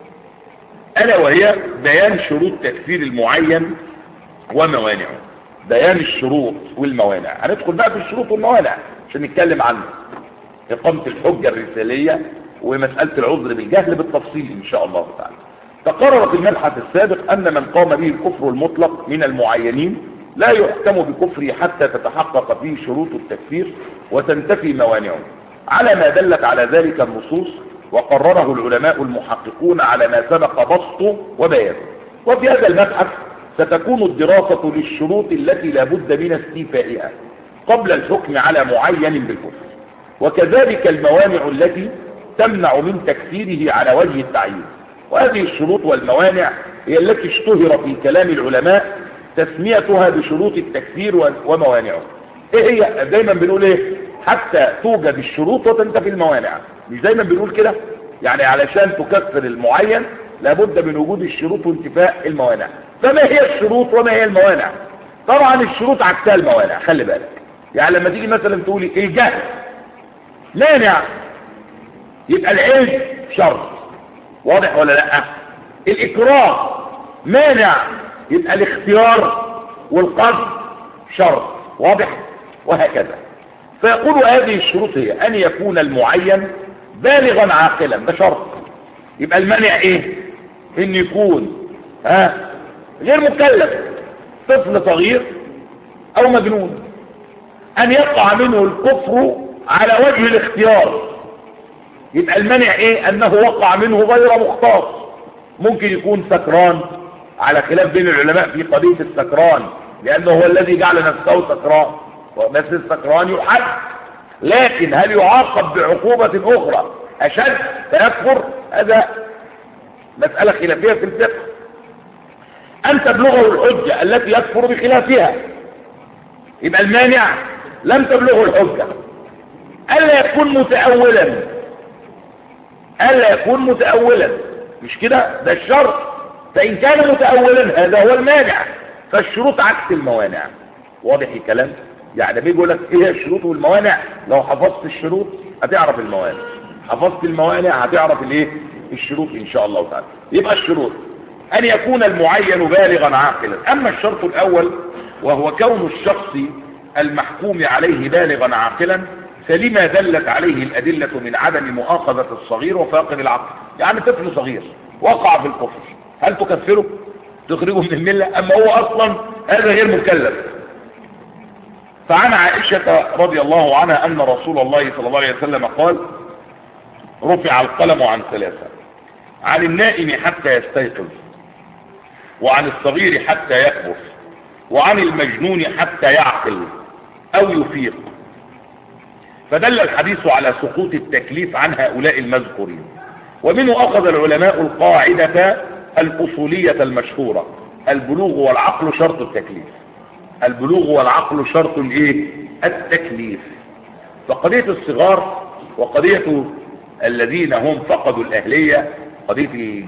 ألا وهي بيان شروط تكفير المعين وموانعه. بيان الشروط والموانع. هندخل بقى في الشروط والموانع عشان نتكلم عنه، إقامة الحجة الرسالية ومسألة العذر بالجهل بالتفصيل إن شاء الله تعالى. تقرر في المبحث السابق أن من قام به الكفر المطلق من المعينين لا يحكم بكفره حتى تتحقق فيه شروط التكفير وتنتفي موانعه، على ما دلت على ذلك النصوص وقرره العلماء المحققون على ما سبق بسطه وبيانه. وفي هذا المبحث ستكون الدراسة للشروط التي لا بد من استيفائها قبل الحكم على معين بالكفر، وكذلك الموانع التي تمنع من تكفيره على وجه التعيين. وهذه الشروط والموانع هي التي اشتهر في كلام العلماء تسميتها بشروط التكفير وموانعه. ايه هي؟ دايما بنقول ايه؟ حتى توجد الشروط وتنتفي الموانع. مش دايما بنقول كده؟ يعني علشان تكفر المعين لابد من وجود الشروط وانتفاء الموانع. فما هي الشروط وما هي الموانع؟ طبعا الشروط عكسها الموانع، خلي بالك. يعني لما تيجي مثلا تقولي الجهل مانع، يبقى العلم شرط. واضح ولا لا؟ الإكراه مانع، يبقى الاختيار والقصد شرط. واضح؟ وهكذا. فيقول هذه الشروط هي أن يكون المعين بالغا عاقلا، ده شرط. يبقى المانع ايه؟ ان يكون ها غير مكلف، طفل صغير او مجنون. ان يقع منه الكفر على وجه الاختيار، يبقى المانع ايه؟ انه وقع منه غير مختار. ممكن يكون سكران، على خلاف بين العلماء في قضية السكران، لانه هو الذي جعل نفسه سكران، بس السكران يحد، لكن هل يعاقب بعقوبة اخرى اشد فيكفر؟ هذا مسألة خلافية في الفقه. أن تبلغه الحجة التي يكفر بخلافها، يبقى المانع لم تبلغه الحجة. ألا يكون متأولا، ألا يكون متأولا، مش كده؟ ده الشرط. فإن كان متأولا هذا هو المانع، فالشروط عكس الموانع. واضح الكلام؟ يعني بيقول لك ايه الشروط والموانع؟ لو حفظت الشروط هتعرف الموانع، حفظت الموانع هتعرف الايه؟ الشروط ان شاء الله تعالى. يبقى الشروط ان يكون المعين بالغا عاقلا. اما الشرط الاول وهو كون الشخص المحكوم عليه بالغا عاقلا، فلما دلت عليه الادله من عدم مؤاخذه الصغير وفاقد العقل. يعني طفل صغير وقع في الكفر، هل تكفره؟ تخرجه من المله؟ اما هو اصلا هذا غير مكلف. فعن عائشة رضي الله عنها أن رسول الله صلى الله عليه وسلم قال: رفع القلم عن ثلاثة: عن النائم حتى يستيقظ، وعن الصغير حتى يكبر، وعن المجنون حتى يعقل أو يفيق. فدل الحديث على سقوط التكليف عن هؤلاء المذكورين. ومنه أخذ العلماء القاعدة الأصولية المشهورة: البلوغ والعقل شرط التكليف. البلوغ والعقل شرط الايه؟ التكليف. فقضية الصغار وقضية الذين هم فقدوا الأهلية، قضية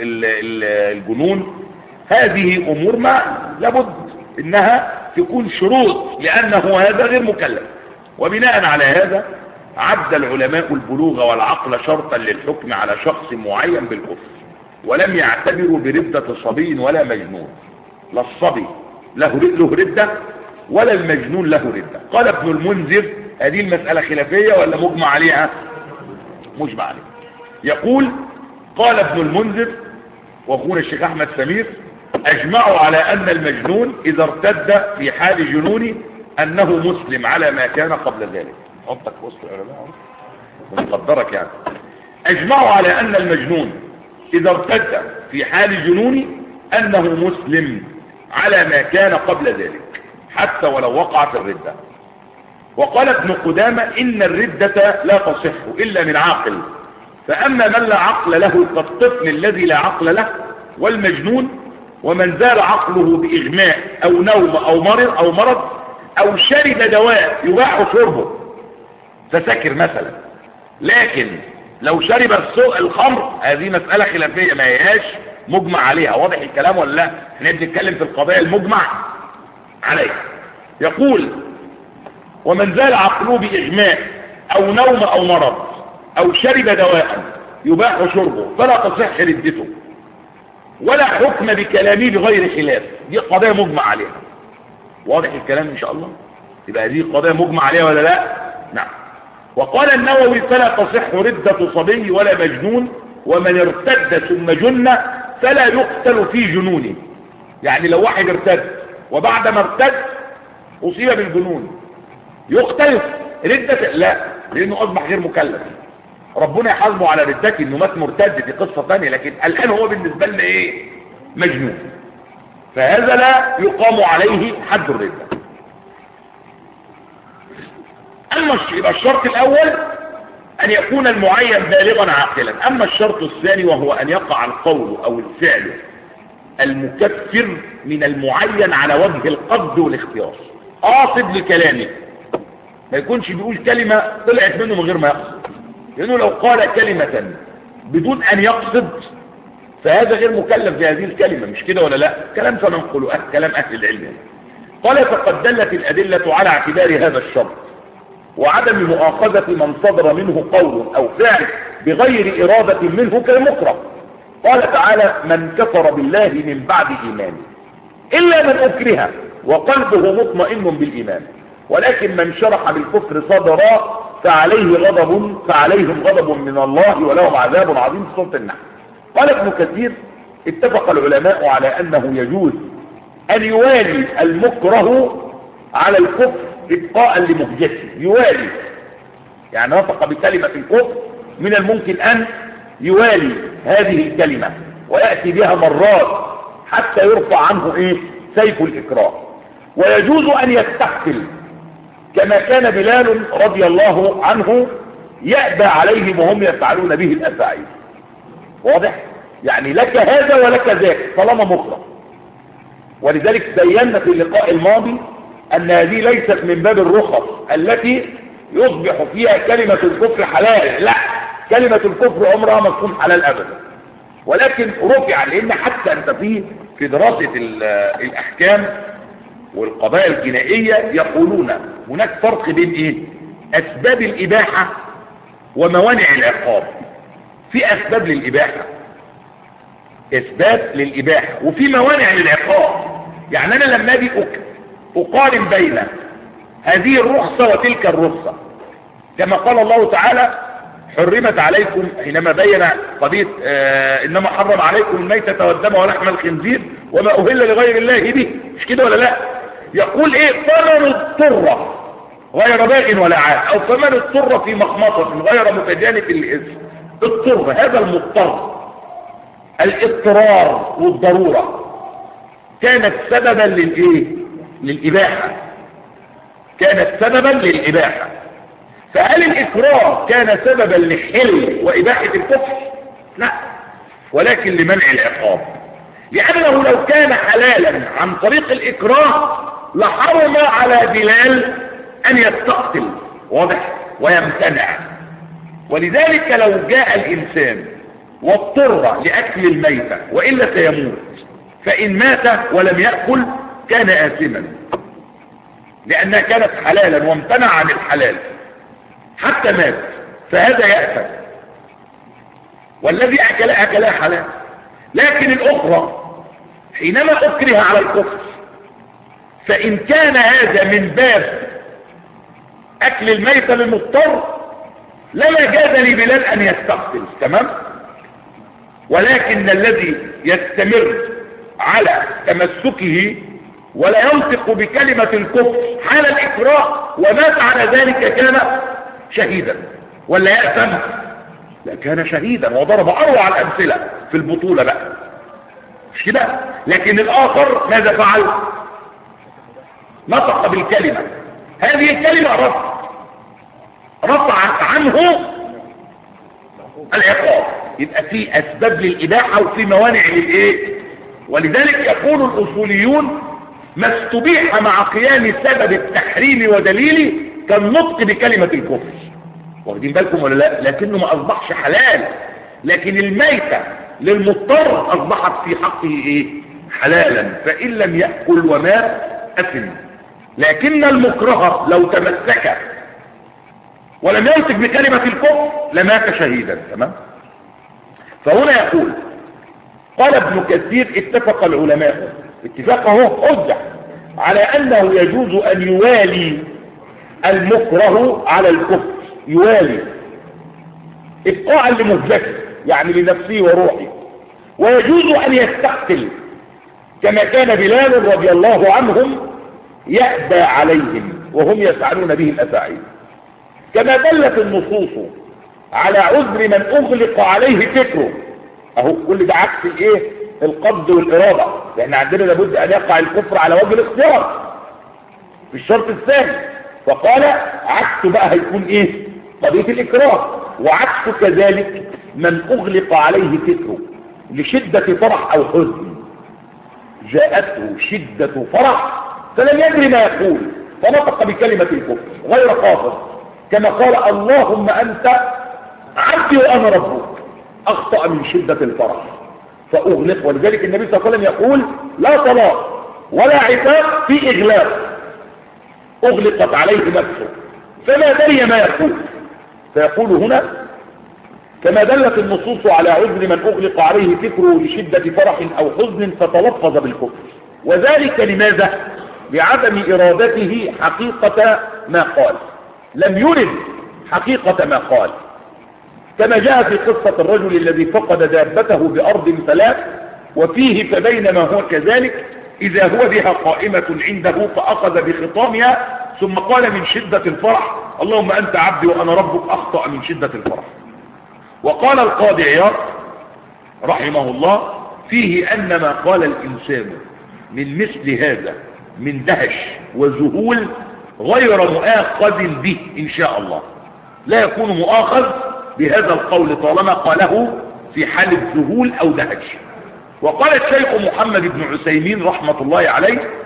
الجنون، هذه أمور ما لابد إنها تكون شروط، لأنه هذا غير مكلف. وبناء على هذا عد العلماء البلوغ والعقل شرطا للحكم على شخص معين بالكفر، ولم يعتبروا بردة صبي ولا مجنون. لا الصبي له له ردة ولا المجنون له ردة. قال ابن المنذر: هذه المسألة خلافية ولا مجمع عليها؟ مجمع عليها. يقول: قال ابن المنذر واخونا الشيخ احمد سمير: اجمعوا على ان المجنون اذا ارتد في حال جنونه انه مسلم على ما كان قبل ذلك. حطك وسط العلماء ونقدرك يعني. اجمعوا على ان المجنون اذا ارتد في حال جنونه انه مسلم على ما كان قبل ذلك حتى ولو وقع في الردة. وقال ابن قدامة: إن الردة لا تصح إلا من عاقل، فأما من لا عقل له كالطفل الذي لا عقل له والمجنون، ومن زال عقله بإغماء أو نوم أو مرض أو مرض أو شرب دواء يباح شربه فسكر مثلا. لكن لو شرب الخمر هذه مسألة خلافية ما هياش مجمع عليها. واضح الكلام ولا لا؟ احنا بنتكلم في القضايا المجمع عليها. يقول: ومن زال عقله بإغماء أو نوم أو مرض أو شرب دواء يباح شربه فلا تصح ردته، ولا حكم بكلامه بغير خلاف. دي قضايا مجمع عليها. واضح الكلام إن شاء الله؟ يبقى هذه قضايا مجمع عليها ولا لا؟ نعم. وقال النووي: فلا تصح ردة صبي ولا مجنون، ومن ارتد ثم جن فلا يقتل في جنونه. يعني لو واحد ارتد وبعد ما ارتد أصيب بالجنون يقتل ردة؟ لا، لأنه أصبح غير مكلف. ربنا يحاسبه على ردته إنه مات مرتد، في قصة ثانية، لكن الآن هو بالنسبة لنا إيه؟ مجنون. فهذا لا يقام عليه حد الردة. أما يبقى الشرط الأول أن يكون المعين بالغا عاقلا. أما الشرط الثاني وهو أن يقع القول أو الفعل المكفر من المعين على وجه القصد والاختيار، قاصد لكلامه، ما يكونش بيقول كلمة طلعت منه من غير ما يقصد. لأنه لو قال كلمة بدون أن يقصد فهذا غير مكلف بهذه الكلمة، مش كده ولا لا؟ كلام سننقله، كلام أهل العلم. قال: فقد دلت الأدلة على اعتبار هذا الشرط وعدم مؤاخذة من صدر منه قول أو فعل بغير إرادة منه كالمكره. قال تعالى: من كفر بالله من بعد إيمانه إلا من أكره وقلبه مطمئن بالإيمان، ولكن من شرح بالكفر صدرا فعليه غضب فعليهم غضب من الله ولهم عذاب عظيم. في سورة النحل. قال ابن كثير: اتفق العلماء على أنه يجوز أن يوالي المكره على الكفر ابقاء لمهجته. يوالي يعني نطق بكلمة الكفر، من الممكن أن يوالي هذه الكلمة ويأتي بها مرات حتى يرفع عنه إيه؟ سيف الإكراه. ويجوز أن يستحفل كما كان بلال رضي الله عنه يأبى عليهم وهم يفعلون به الأفاعيل. واضح؟ يعني لك هذا ولك ذاك طالما مكره. ولذلك بينا في اللقاء الماضي أن هذه ليست من باب الرخص التي يصبح فيها كلمة الكفر حلال، لا، كلمة الكفر عمرها ما تكون حلال أبدا، ولكن رفع، لأن حتى أنت في في دراسة الأحكام والقضايا الجنائية يقولون هناك فرق بين إيه؟ أسباب الإباحة وموانع العقاب. في أسباب للإباحة، أسباب للإباحة، وفي موانع للعقاب. يعني أنا لما أجي أقارن بين هذه الرخصة وتلك الرخصة، كما قال الله تعالى حرمت عليكم، حينما بين قضية آه إنما حرم عليكم الميتة والدم ولحم الخنزير وما أهل لغير الله به، مش كده ولا لا؟ يقول إيه؟ فمن اضطر غير باغ ولا عاد، أو فمن اضطر في مخمصة غير متجانف للإثم. اضطر، هذا المضطر، الاضطرار والضرورة كانت سببا للإيه؟ للإباحة، كانت سببا للإباحة. فهل الإكراه كان سببا لحل وإباحة الكفر؟ لا، ولكن لمنع العقاب، لأنه لو كان حلالا عن طريق الإكراه لحرم على بلال أن يستقتل، واضح، ويمتنع. ولذلك لو جاء الإنسان واضطر لأكل الميتة وإلا سيموت، فإن مات ولم يأكل كان آثما، لأنها كانت حلالا وامتنع عن الحلال حتى مات، فهذا يأثم، والذي أكل أكلها حلال. لكن الأخرى حينما أكره على الكفر، فإن كان هذا من باب أكل الميتة للمضطر لما جاز لبلال أن يستقتل، تمام؟ ولكن الذي يستمر على تمسكه ولا ينطق بكلمة الكفر حال الإكراه ومات على ذلك كان شهيدا، ولا يأثم؟ لا، كان شهيدا، وضرب أروع الأمثلة في البطولة بقى، مش كده؟ لكن الآخر ماذا فعل؟ نطق بالكلمة، هذه الكلمة رفع رفعت عنه العقاب. يبقى في أسباب للإباحة وفي موانع للإيه؟ ولذلك يقول الأصوليون ما استبيح مع قيام سبب التحريم ودليله كالنطق بكلمة الكفر، واخدين بالكم ولا لا؟ لكنه ما أصبحش حلال، لكن الميتة للمضطر أصبحت في حقه إيه؟ حلالا، فإن لم يأكل ومات أثم. لكن المكره لو تمسك ولم ينطق بكلمة الكفر لمات شهيدا، تمام؟ فهنا يقول قال ابن كثير اتفق العلماء اتفاقه حجة على أنه يجوز أن يوالي المكره على الكفر، يوالي إبقاء لمهلكه يعني لنفسه وروحه، ويجوز أن يستقتل كما كان بلال رضي الله عنهم يأبى عليهم وهم يفعلون به الأفاعيل، كما دلت النصوص على عذر من أغلق عليه فكره. أهو كل ده عكس الإيه؟ القبض والإرادة، لأن عندنا لابد أن يقع الكفر على وجه الاختيار في الشرط الثاني، فقال عكسه بقى هيكون إيه؟ قضية الإكراه. وعكسه كذلك من أغلق عليه فكره لشدة فرح أو حزن، جاءته شدة فرح فلم يدري ما يقول فنطق بكلمة الكفر غير قاصد، كما قال اللهم أنت عبدي وأنا ربك، أخطأ من شدة الفرح فأغلق. ولذلك النبي صلى الله عليه وسلم يقول لا طلاق ولا عتاب في إغلاق، أغلقت عليه نفسه فما دري ما يقول. فيقول هنا كما دلت النصوص على عذر من أغلق عليه فكره لشدة فرح أو حزن فتلفظ بالكفر، وذلك لماذا؟ لعدم إرادته حقيقة ما قال، لم يرد حقيقة ما قال، كما جاء في قصة الرجل الذي فقد دابته بأرض ثلاث وفيه فبينما هو كذلك إذا هو بها قائمة عنده فأخذ بخطامها ثم قال من شدة الفرح اللهم أنت عبدي وأنا ربك، أخطأ من شدة الفرح. وقال القاضي عياض رحمه الله فيه أن ما قال الإنسان من مثل هذا من دهش وذهول غير مؤاخذ به إن شاء الله، لا يكون مؤاخذ بهذا القول طالما قاله في حال الذهول أو دهش. وقال الشيخ محمد بن عثيمين رحمة الله عليه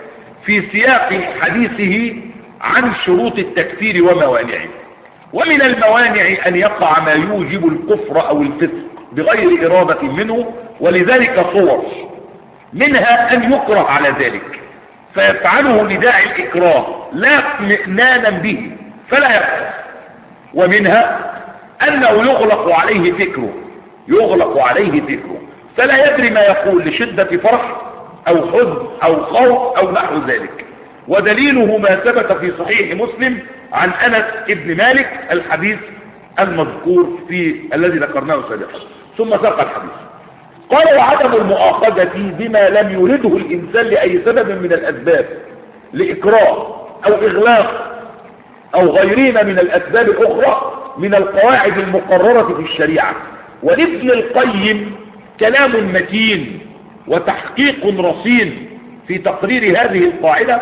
في سياق حديثه عن شروط التكفير وموانعه. ومن الموانع أن يقع ما يوجب الكفر أو الفسق بغير إرادة منه، ولذلك صور منها أن يكره على ذلك فيفعله لداعي الإكراه لا اطمئنانا به فلا يكفر، ومنها أنه يغلق عليه فكره يغلق عليه فكره فلا يدري ما يقول لشدة فرح أو حزن أو خوف أو نحو ذلك. ودليله ما ثبت في صحيح مسلم عن أنس بن مالك الحديث المذكور في الذي ذكرناه سابقا. ثم ساق الحديث قال: وعدم المؤاخذة بما لم يرده الإنسان لأي سبب من الأسباب لإكراه أو إغلاق أو غيرهما من الأسباب الأخرى من القواعد المقررة في الشريعة. ولابن القيم كلام متين وتحقيق رصين في تقرير هذه القاعدة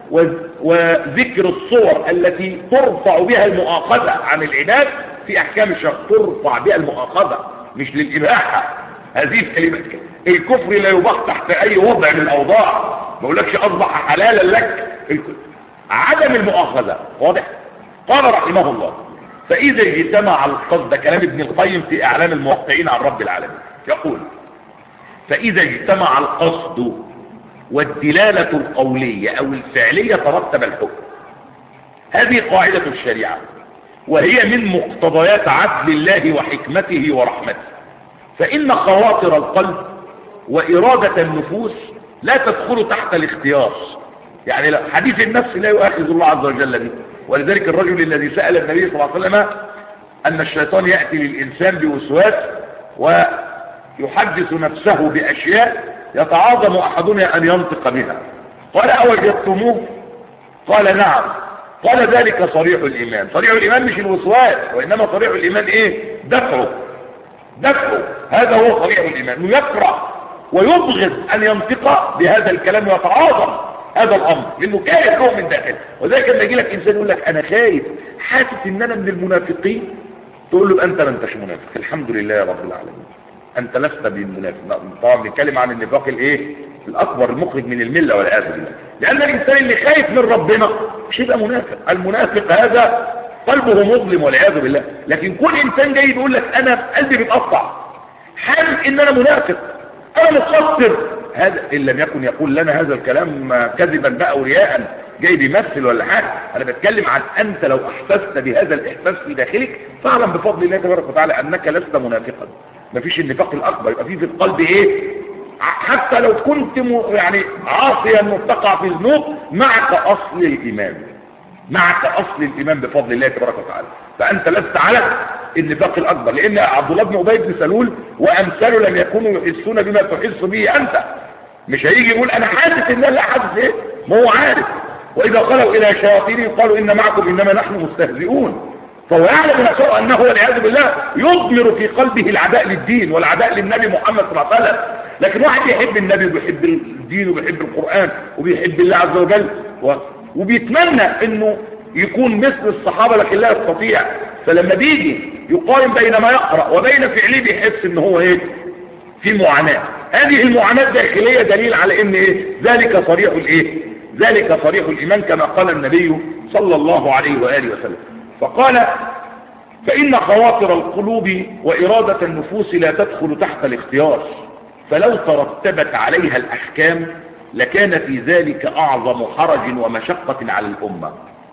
وذكر الصور التي ترفع بها المؤاخذة عن العباد في أحكام الشرع. ترفع بها المؤاخذة مش للإباحة. هذه الكلمة الكفر لا يباح تحت أي وضع من الأوضاع، ما بقولكش أصبح حلالا لك. عدم المؤاخذة واضح. قال رحمه الله: فإذا اجتمع القصد، كلام ابن القيم في إعلام الموقعين عن رب العالمين، يقول: فإذا اجتمع القصد والدلالة القولية أو الفعلية ترتب الحكم. هذه قاعدة الشريعة، وهي من مقتضيات عدل الله وحكمته ورحمته. فإن خواطر القلب وإرادة النفوس لا تدخل تحت الاختيار. يعني حديث النفس لا يؤاخذ الله عز وجل به. ولذلك الرجل الذي سأل النبي صلى الله عليه وسلم أن الشيطان يأتي للإنسان بوسواس ويحدث نفسه بأشياء يتعاظم أحدنا أن ينطق بها، قال: أوجدتموه؟ قال: نعم. قال: ذلك صريح الإيمان. صريح الإيمان مش الوسواس، وإنما صريح الإيمان إيه؟ دفعه دفعه هذا هو صريح الإيمان. يكره ويبغض أن ينطق بهذا الكلام ويتعاظم هذا الأمر لأنه كاره له من داخل. وذلك لما يجي لك إنسان يقول لك: أنا خايف، حاسس إن أنا من المنافقين، تقول له: أنت ما أنتش منافق، الحمد لله يا رب العالمين، أنت لست بالمنافق. طبعا بنتكلم عن النفاق الإيه؟ الأكبر المخرج من الملة والعياذ بالله. لأن الإنسان اللي خايف من ربنا مش يبقى منافق. المنافق هذا قلبه مظلم والعياذ بالله. لكن كل إنسان جاي يقول لك: أنا قلبي بيتقطع، حاسس إن أنا منافق، أنا مقصر، هذا إن لم يكن يقول لنا هذا الكلام كذبا بقى ورياء جاي بيمثل ولا حاجة. أنا بتكلم عن أنت لو أحسست بهذا الإحساس في داخلك فاعلم بفضل الله تبارك وتعالى أنك لست منافقا. مفيش النفاق الأكبر، يبقى فيه في القلب إيه؟ حتى لو كنت يعني عاصيا متقع في ذنوب معك أصل الإيمان، معك أصل الإيمان بفضل الله تبارك وتعالى، فأنت لست على النفاق الأكبر. لأن عبد الله بن أبي بن سلول وأمثاله لم يكونوا يحسون بما تحس به أنت. مش هيجي يقول: أنا حاسس إن لا حاسس إيه؟ ما هو عارف. وإذا خلوا إلى شياطين قالوا: إن معكم إنما نحن مستهزئون. فهو يعلم نفسه أنه والعياذ بالله يضمر في قلبه العداء للدين والعداء للنبي محمد صلى الله عليه وسلم. لكن واحد يحب النبي وبيحب الدين وبيحب القرآن وبيحب الله عز وجل و... وبيتمنى انه يكون مثل الصحابة لكن لا يستطيع. فلما بيجي يقارن بين ما يقرأ وبين فعله بيحس ان هو ايه؟ في معاناة. هذه المعاناة الداخلية دليل على ان ايه؟ ذلك صريح الايه؟ ذلك صريح الايمان كما قال النبي صلى الله عليه وآله وسلم. فقال: فإن خواطر القلوب وإرادة النفوس لا تدخل تحت الاختيار، فلو ترتبت عليها الأحكام لكان في ذلك أعظم حرج ومشقة على الأمة.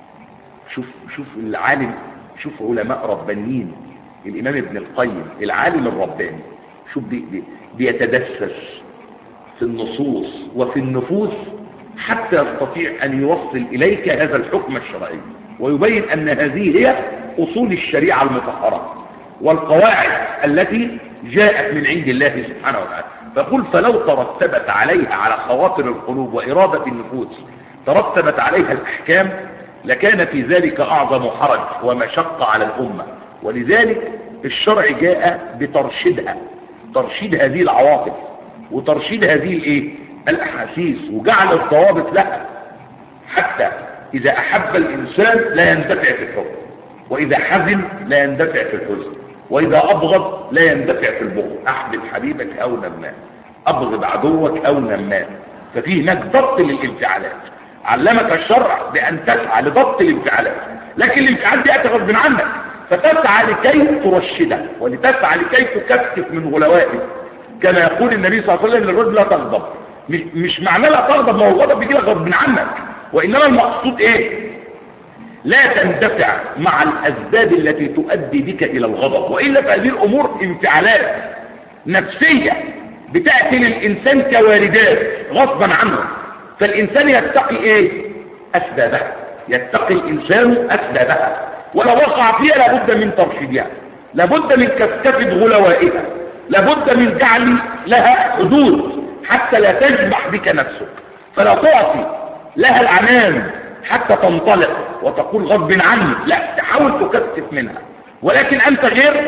شوف شوف العالم، شوف علماء ربانيين، الإمام ابن القيم العالم الرباني، شوف بي بي بيتدسس في النصوص وفي النفوس حتى يستطيع أن يوصل إليك هذا الحكم الشرعي ويبين أن هذه هي أصول الشريعة المطهرة والقواعد التي جاءت من عند الله سبحانه وتعالى. فقل: فلو ترتبت عليها، على خواطر القلوب وإرادة النفوس ترتبت عليها الأحكام لكان في ذلك أعظم حرج ومشقة على الأمة. ولذلك الشرع جاء بترشيدها، ترشيد هذه العواطف وترشيد هذه الايه؟ الأحاسيس، وجعل الضوابط لها حتى إذا أحب الإنسان لا يندفع في الحب، وإذا حزن لا يندفع في الحزن، وإذا أبغض لا يندفع في البغض. أحبب حبيبك أو نماه، أبغض عدوك أو نماه. ففيه هناك ضبط للانفعالات. علمك الشرع بأن تسعى لضبط الانفعالات، لكن الانفعال دي أتى غصب عنك، فتسعى لكي ترشده ولتسعى لكي تكثف من غلوائه، كما يقول النبي صلى الله عليه وسلم للرجل لا تغضب. مش معناه لا تغضب، ما هو الغضب بيجي لك غصب عنك، وإنما المقصود إيه؟ لا تندفع مع الأسباب التي تؤدي بك إلى الغضب، وإلا فهذه الأمور انفعالات نفسية بتأتي للإنسان كواردات غصبا عنه، فالإنسان يتقي إيه؟ أسبابها، يتقي الإنسان أسبابها، ولو وقع فيها لابد من ترشيدها، لابد من كثكفة غلوائها، لابد من جعل لها حدود حتى لا تجمح بك نفسك، فلا تعطي لها العنان حتى تنطلق وتقول غصب عني، لا، تحاول تكثف منها، ولكن أنت غير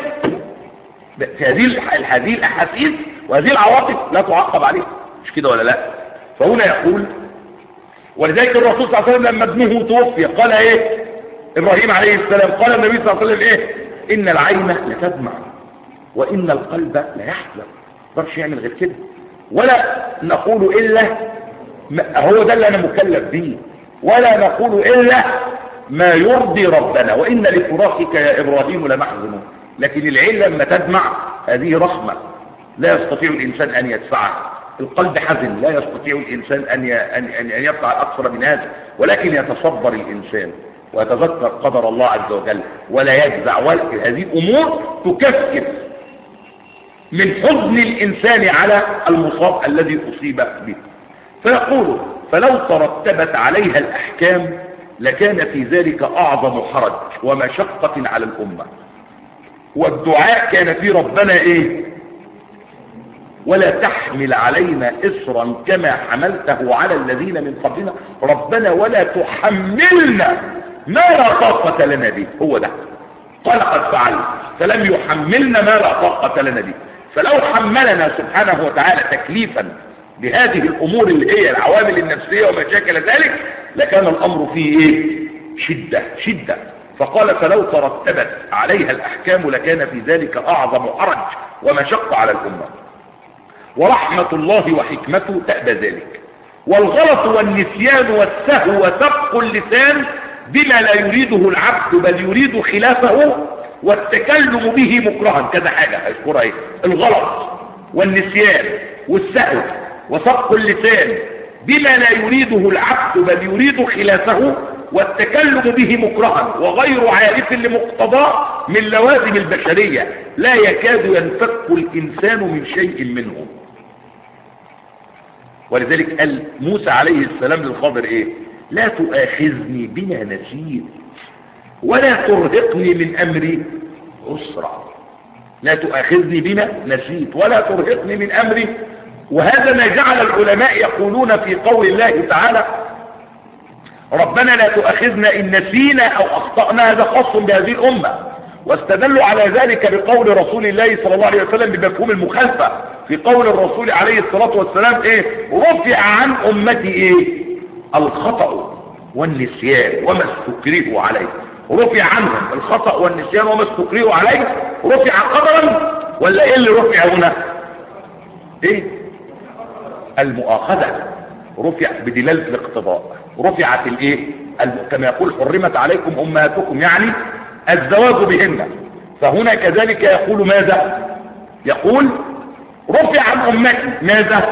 في هذه هذه الأحاسيس وهذه العواطف لا تعاقب عليها، مش كده ولا لا؟ فهنا يقول، ولذلك الرسول صلى الله عليه وسلم لما ابنه توفي قال ايه؟ ابراهيم عليه السلام قال النبي صلى الله عليه وسلم ايه؟ ان العين لتدمع وان القلب لا يحزن، ما يقدرش يعمل غير كده، ولا نقول الا هو ده اللي انا مكلف به، ولا نقول الا ما يرضي ربنا، وان لفراقك يا ابراهيم لمحزنون. لكن العين لما تدمع هذه رحمه لا يستطيع الانسان ان يدفعها، القلب حزن لا يستطيع الانسان ان ان ان يفعل اكثر من هذا، ولكن يتصبر الانسان ويتذكر قدر الله عز وجل ولا يجزع، هذه امور تكثف من حزن الانسان على المصاب الذي اصيب به. فيقول فلو ترتبت عليها الاحكام لكان في ذلك اعظم حرج ومشقة على الامة، والدعاء كان في ربنا ايه؟ ولا تحمل علينا إصرا كما حملته على الذين من قبلنا، ربنا ولا تحملنا ما لا طاقة لنا به. هو ده قال قد فعل، فلم يحملنا ما لا طاقة لنا به. فلو حملنا سبحانه وتعالى تكليفا بهذه الأمور اللي هي العوامل النفسية ومشاكل ذلك لكان الأمر فيه إيه؟ شدة شدة. فقال فلو ترتبت عليها الأحكام لكان في ذلك أعظم حرج ومشقة على الأمة، ورحمة الله وحكمته تأبى ذلك. والغلط والنسيان والسهو وسبق اللسان بما لا يريده العبد بل يريد خلافه، والتكلم به مكرها، كذا حاجة هيذكرها ايه؟ الغلط والنسيان والسهو وسبق اللسان بما لا يريده العبد بل يريد خلافه، والتكلم به مكرها وغير عارف لمقتضاه من لوازم البشرية لا يكاد ينفك الإنسان من شيء منه. ولذلك قال موسى عليه السلام للخضر ايه؟ لا تؤاخذني بما نسيت ولا ترهقني من امري عسرا. لا تؤاخذني بما نسيت ولا ترهقني من امري. وهذا ما جعل العلماء يقولون في قول الله تعالى ربنا لا تؤاخذنا ان نسينا او اخطأنا، هذا خاص بهذه الامة، واستدلوا على ذلك بقول رسول الله صلى الله عليه وسلم بمفهوم المخالفة في قول الرسول عليه الصلاة والسلام ايه؟ رفع عن امتي ايه؟ الخطأ والنسيان وما استكرهوا عليه. رفع عنهم الخطأ والنسيان وما استكرهوا عليه، رفع قدرا ولا ايه اللي رفع هنا؟ ايه؟ المؤاخذة، رفع بدلالة الاقتضاء، رفعت الايه؟ كما يقول حرمت عليكم امهاتكم، يعني الزواج بهن. فهنا كذلك يقول ماذا؟ يقول رفع عن امتي ماذا؟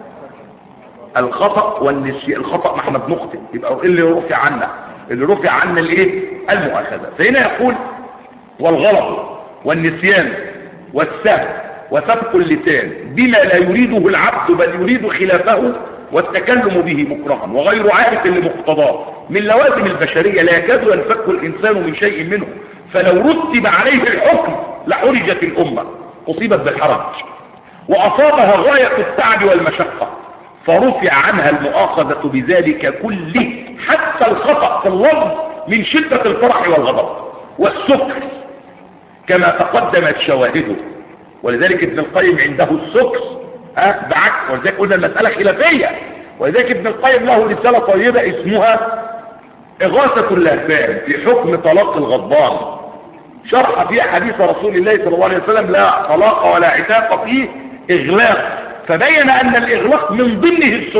الخطأ والنسيان. الخطأ ما احنا بنخطئ، يبقى اللي رفع عنا اللي رفع عنا الايه؟ المؤاخذة. فهنا يقول والغلط والنسيان والسهو وسبق اللسان بما لا يريده العبد بل يريد خلافه، والتكلم به مكرها وغير عارف لمقتضاه من لوازم البشرية لا يكاد ينفك الإنسان من شيء منه. فلو رتب عليه الحكم لحرجت الأمة، أصيبت بالحرج وأصابها غاية التعب والمشقة، فرفع عنها المؤاخذة بذلك كله حتى الخطأ في اللفظ من شدة الفرح والغضب والسكر كما تقدمت شواهده. ولذلك ابن القيم عنده السكر ها بعكس، ولذلك قلنا المسألة خلافية. ولذلك ابن القيم له رسالة طيبة اسمها إغاثة اللهفان في حكم طلاق الغضبان، شرح فيها حديث رسول الله صلى الله عليه وسلم لا طلاق ولا عتاق فيه إغلاق، فبين أن الإغلاق من ضمنه السكر،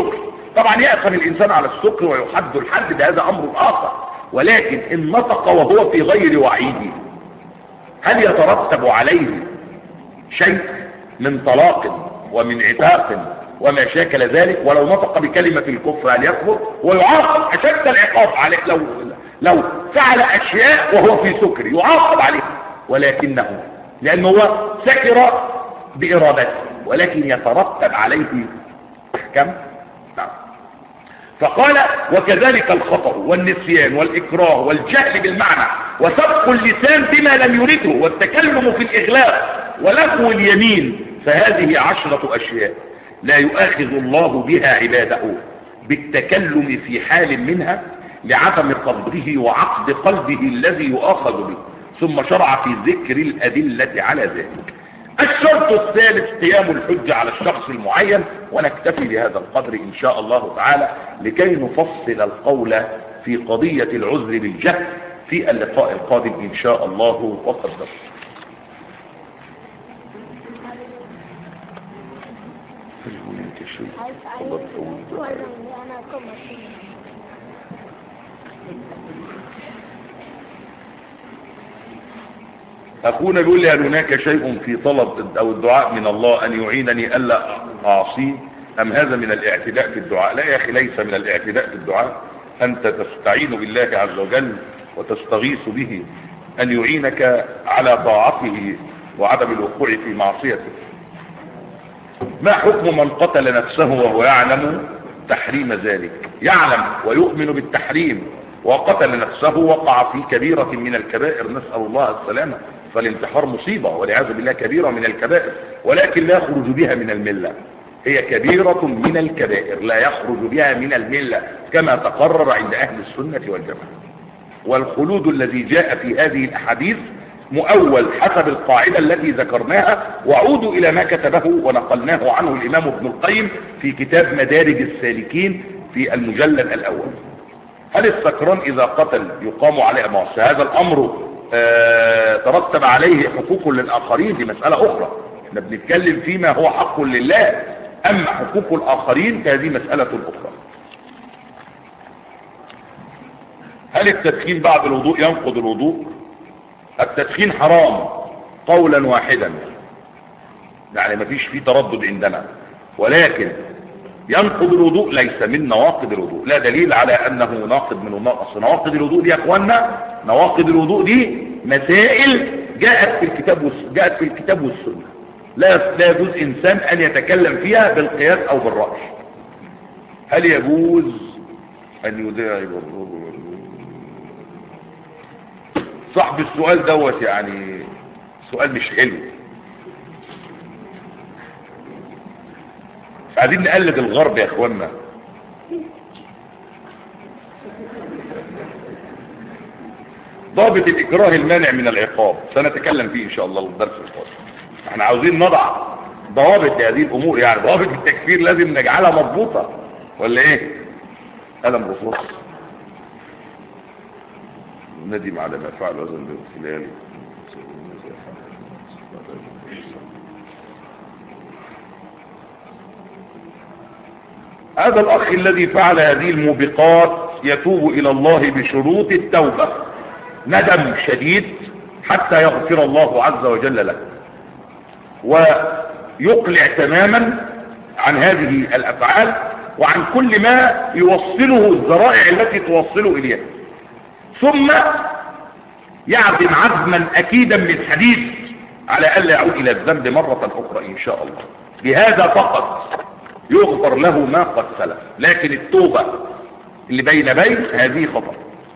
طبعا يأثم الإنسان على السكر ويحد الحد، ده هذا أمر آخر، ولكن إن نطق وهو في غير وعيده هل يترتب عليه شيء من طلاق ومن عتاق وما شاكل ذلك؟ ولو نطق بكلمة الكفر هل يكفر؟ ويعاقب أشد العقاب عليه لو لو فعل أشياء وهو في سكر، يعاقب عليه، ولكنه لأنه هو سكر بإرادته، ولكن يترتب عليه أحكام. نعم. فقال وكذلك الخطأ والنسيان والإكراه والجهل بالمعنى وسبق اللسان بما لم يرده والتكلم في الإغلاق ولغو اليمين، فهذه عشرة أشياء لا يؤاخذ الله بها عباده بالتكلم في حال منها لعدم قصده وعقد قلبه الذي يؤاخذ به، ثم شرع في ذكر الأدلة على ذلك. الشرط الثالث قيام الحجة على الشخص المعين، ونكتفي بهذا القدر إن شاء الله تعالى لكي نفصل القول في قضية العذر بالجهل في اللقاء القادم إن شاء الله وقدر. أخونا بيقول لي هل هناك شيء في طلب أو الدعاء من الله أن يعينني ألا أعصيه أم هذا من الاعتداء في الدعاء؟ لا يا أخي، ليس من الاعتداء في الدعاء، أنت تستعين بالله عز وجل وتستغيث به أن يعينك على طاعته وعدم الوقوع في معصيته. ما حكم من قتل نفسه وهو يعلم تحريم ذلك؟ يعلم ويؤمن بالتحريم وقتل نفسه وقع في كبيرة من الكبائر، نسأل الله السلامة، فالانتحار مصيبة والعياذ بالله كبيرة من الكبائر، ولكن لا يخرج بها من الملة، هي كبيرة من الكبائر لا يخرج بها من الملة كما تقرر عند أهل السنة والجماعة. والخلود الذي جاء في هذه الأحاديث مؤول حسب القاعدة التي ذكرناها، وعودوا إلى ما كتبه ونقلناه عنه الإمام ابن القيم في كتاب مدارج السالكين في المجلد الأول. هل السكران إذا قتل يقام عليه معصية؟ هذا الأمر آه ترتب عليه حقوق للآخرين، دي مسألة أخرى، احنا بنتكلم فيما هو حق لله، أما حقوق الآخرين فهذه مسألة أخرى. هل التدخين بعد الوضوء ينقض الوضوء؟ التدخين حرام قولا واحدا، يعني ما فيش فيه تردد عندنا، ولكن ينقض الوضوء ليس من نواقض الوضوء، لا دليل على انه ناقض من النقص. نواقض الوضوء دي يا اخوانا، نواقض الوضوء دي مسائل جاءت في الكتاب والس... جاءت في الكتاب والسنه، لا لا يجوز انسان ان يتكلم فيها بالقياس او بالرأي. هل يجوز ان يدعي بالرضا؟ صاحب السؤال دوت يعني سؤال مش حلو، عايزين نقلد الغرب يا اخوانا. ضابط الاكراه المانع من العقاب سنتكلم فيه ان شاء الله الدرس القادم. احنا عاوزين نضع ضوابط لهذه الامور، يعني ضوابط التكفير لازم نجعلها مضبوطه ولا ايه؟ قلم رصاص ندم على ما فعل وزن بالخلال. هذا الأخ الذي فعل هذه الموبقات يتوب إلى الله بشروط التوبة، ندم شديد حتى يغفر الله عز وجل له، ويقلع تماما عن هذه الأفعال وعن كل ما يوصله الذرائع التي توصله إليها، ثم يعزم عزما أكيدا من حديد على ألا يعود إلى الذنب مرة أخرى إن شاء الله. بهذا فقط يغفر له ما قد سلف، لكن التوبة اللي بين بين هذه خطأ.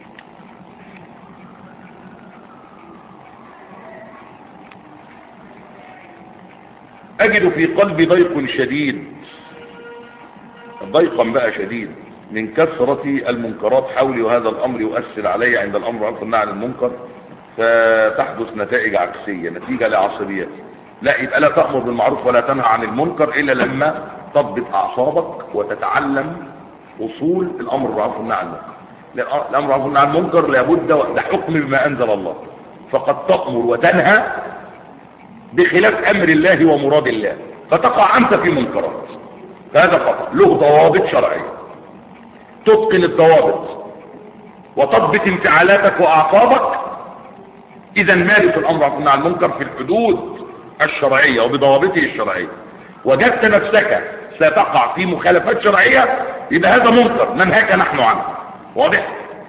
أجد في قلبي ضيق شديد، ضيقا بقى شديد من كثرة المنكرات حولي، وهذا الأمر يؤثر علي عند الأمر بالمعروف والنهي عن المنكر، فتحدث نتائج عكسية نتيجة لعصبية. لا، يبقى لا تأمر بالمعروف ولا تنهى عن المنكر إلا لما تضبط أعصابك وتتعلم أصول الأمر بالمعروف والنهي عن المنكر. الأمر بالمعروف والنهي عن المنكر لابد ده حكم بما أنزل الله، فقد تأمر وتنهى بخلاف أمر الله ومراد الله، فتقع أنت في منكرات، فهذا خطأ له ضوابط شرعية. تتقن الضوابط وتضبط انفعالاتك واعصابك، اذا مارس الامر والنهي عن المنكر في الحدود الشرعيه وبضوابطه الشرعيه. وجدت نفسك ستقع في مخالفات شرعيه، يبقى هذا منكر ننهاك نحن عنه. واضح؟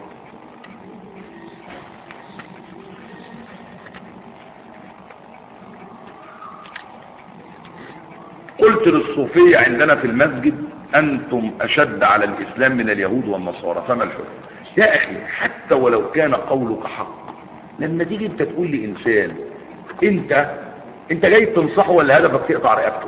قلت للصوفية عندنا في المسجد أنتم أشد على الإسلام من اليهود والنصارى، فما الحكم؟ يا أخي حتى ولو كان قولك حق، لما تيجي أنت تقول لإنسان أنت أنت جاي تنصحه ولا هدفك تقطع رقبته؟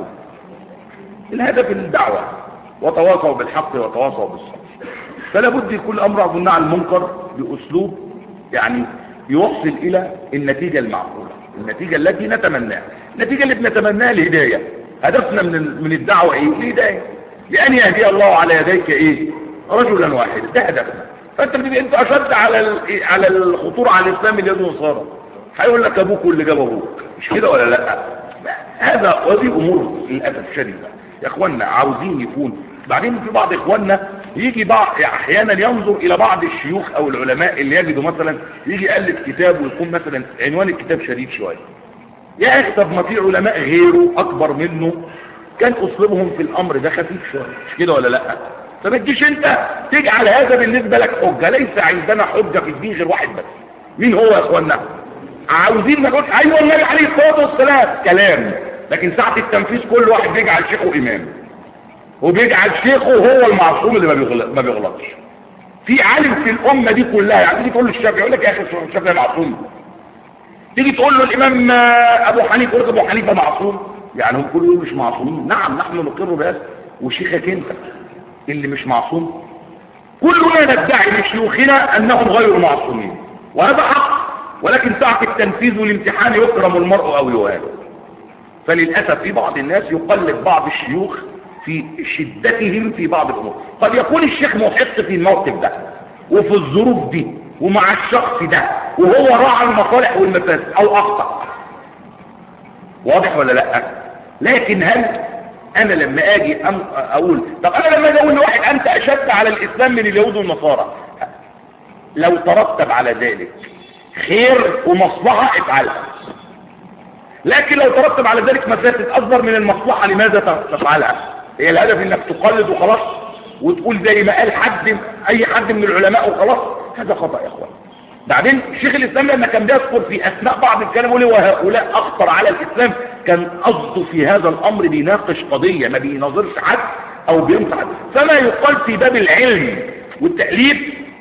الهدف الدعوة، وتواصوا بالحق وتواصوا بالصبر. فلا بد يكون الأمر بالنهي عن المنكر بأسلوب يعني يوصل إلى النتيجة المعقولة، النتيجة التي نتمناها. النتيجة اللي بنتمناها الهداية. هدفنا من من الدعوة ايه؟ الهداية، لأن يهدي الله على يديك ايه؟ رجلا واحدا، ده هدفنا. فانت بتبقى انت اشد على على الخطوره على الاسلام اليهود والنصارى، هيقول لك ابوك واللي جاب ابوك، مش كده ولا لا؟ هذا ودي امور للاسف الشديد يا اخوانا عاوزين يكون. بعدين في بعض اخواننا يجي بعض احيانا ينظر الى بعض الشيوخ او العلماء اللي يجدوا مثلا يجي يالف كتاب ويكون مثلا عنوان الكتاب شديد شويه. يا اخي طب ما في علماء غيره اكبر منه كان اسلوبهم في الامر ده خفيف شويه، مش كده ولا لا؟ فما تجيش انت تجعل هذا بالنسبه لك حجه. ليس عندنا حجه في الدين غير واحد بس. مين هو يا اخوانا؟ عاوزين نقول ايوه النبي عليه الصلاه والسلام كلام، لكن ساعه التنفيذ كل واحد بيجعل شيخه امام، وبيجعل شيخه هو المعصوم اللي ما بيغلط ما بيغلطش. في عالم في الامه دي كلها، يعني تيجي تقول له الشافعي يقول لك يا اخي الشافعي معصوم، تيجي تقول له الامام ابو حنيفه يقول لك ابو حنيفه معصوم. يعني هم كلهم مش معصومين. نعم نحن نقر بهذا، وشيخك انت اللي مش معصوم. كلنا ندعي لشيوخنا انهم غير معصومين، وهذا حق، ولكن ساعة التنفيذ والامتحان يكرم المرء او يهان. فللاسف في بعض الناس يقلد بعض الشيوخ في شدتهم في بعض الامور. قد يكون الشيخ محق في الموقف ده وفي الظروف دي ومع الشخص ده، وهو راعى المصالح والمفاسد او اخطأ. واضح ولا لا؟ لكن هل انا لما اجي اقول طب انا لما اجي اقول لواحد انت اشد على الاسلام من اليهود والنصارى، لو ترتب على ذلك خير ومصلحه افعلها، لكن لو ترتب على ذلك مفاسد اكبر من المصلحه لماذا تفعلها؟ هي الهدف انك تقلد وخلاص وتقول زي ما قال حد اي حد من العلماء وخلاص. هذا خطأ يا اخوان. بعدين شيخ الاسلام لما كان بيذكر في اثناء بعض الكلام يقول وهؤلاء اخطر على الاسلام، كان قصده في هذا الامر بيناقش قضيه، ما بيناظرش حد او بينصح حد. فما يقال في باب العلم والتأليف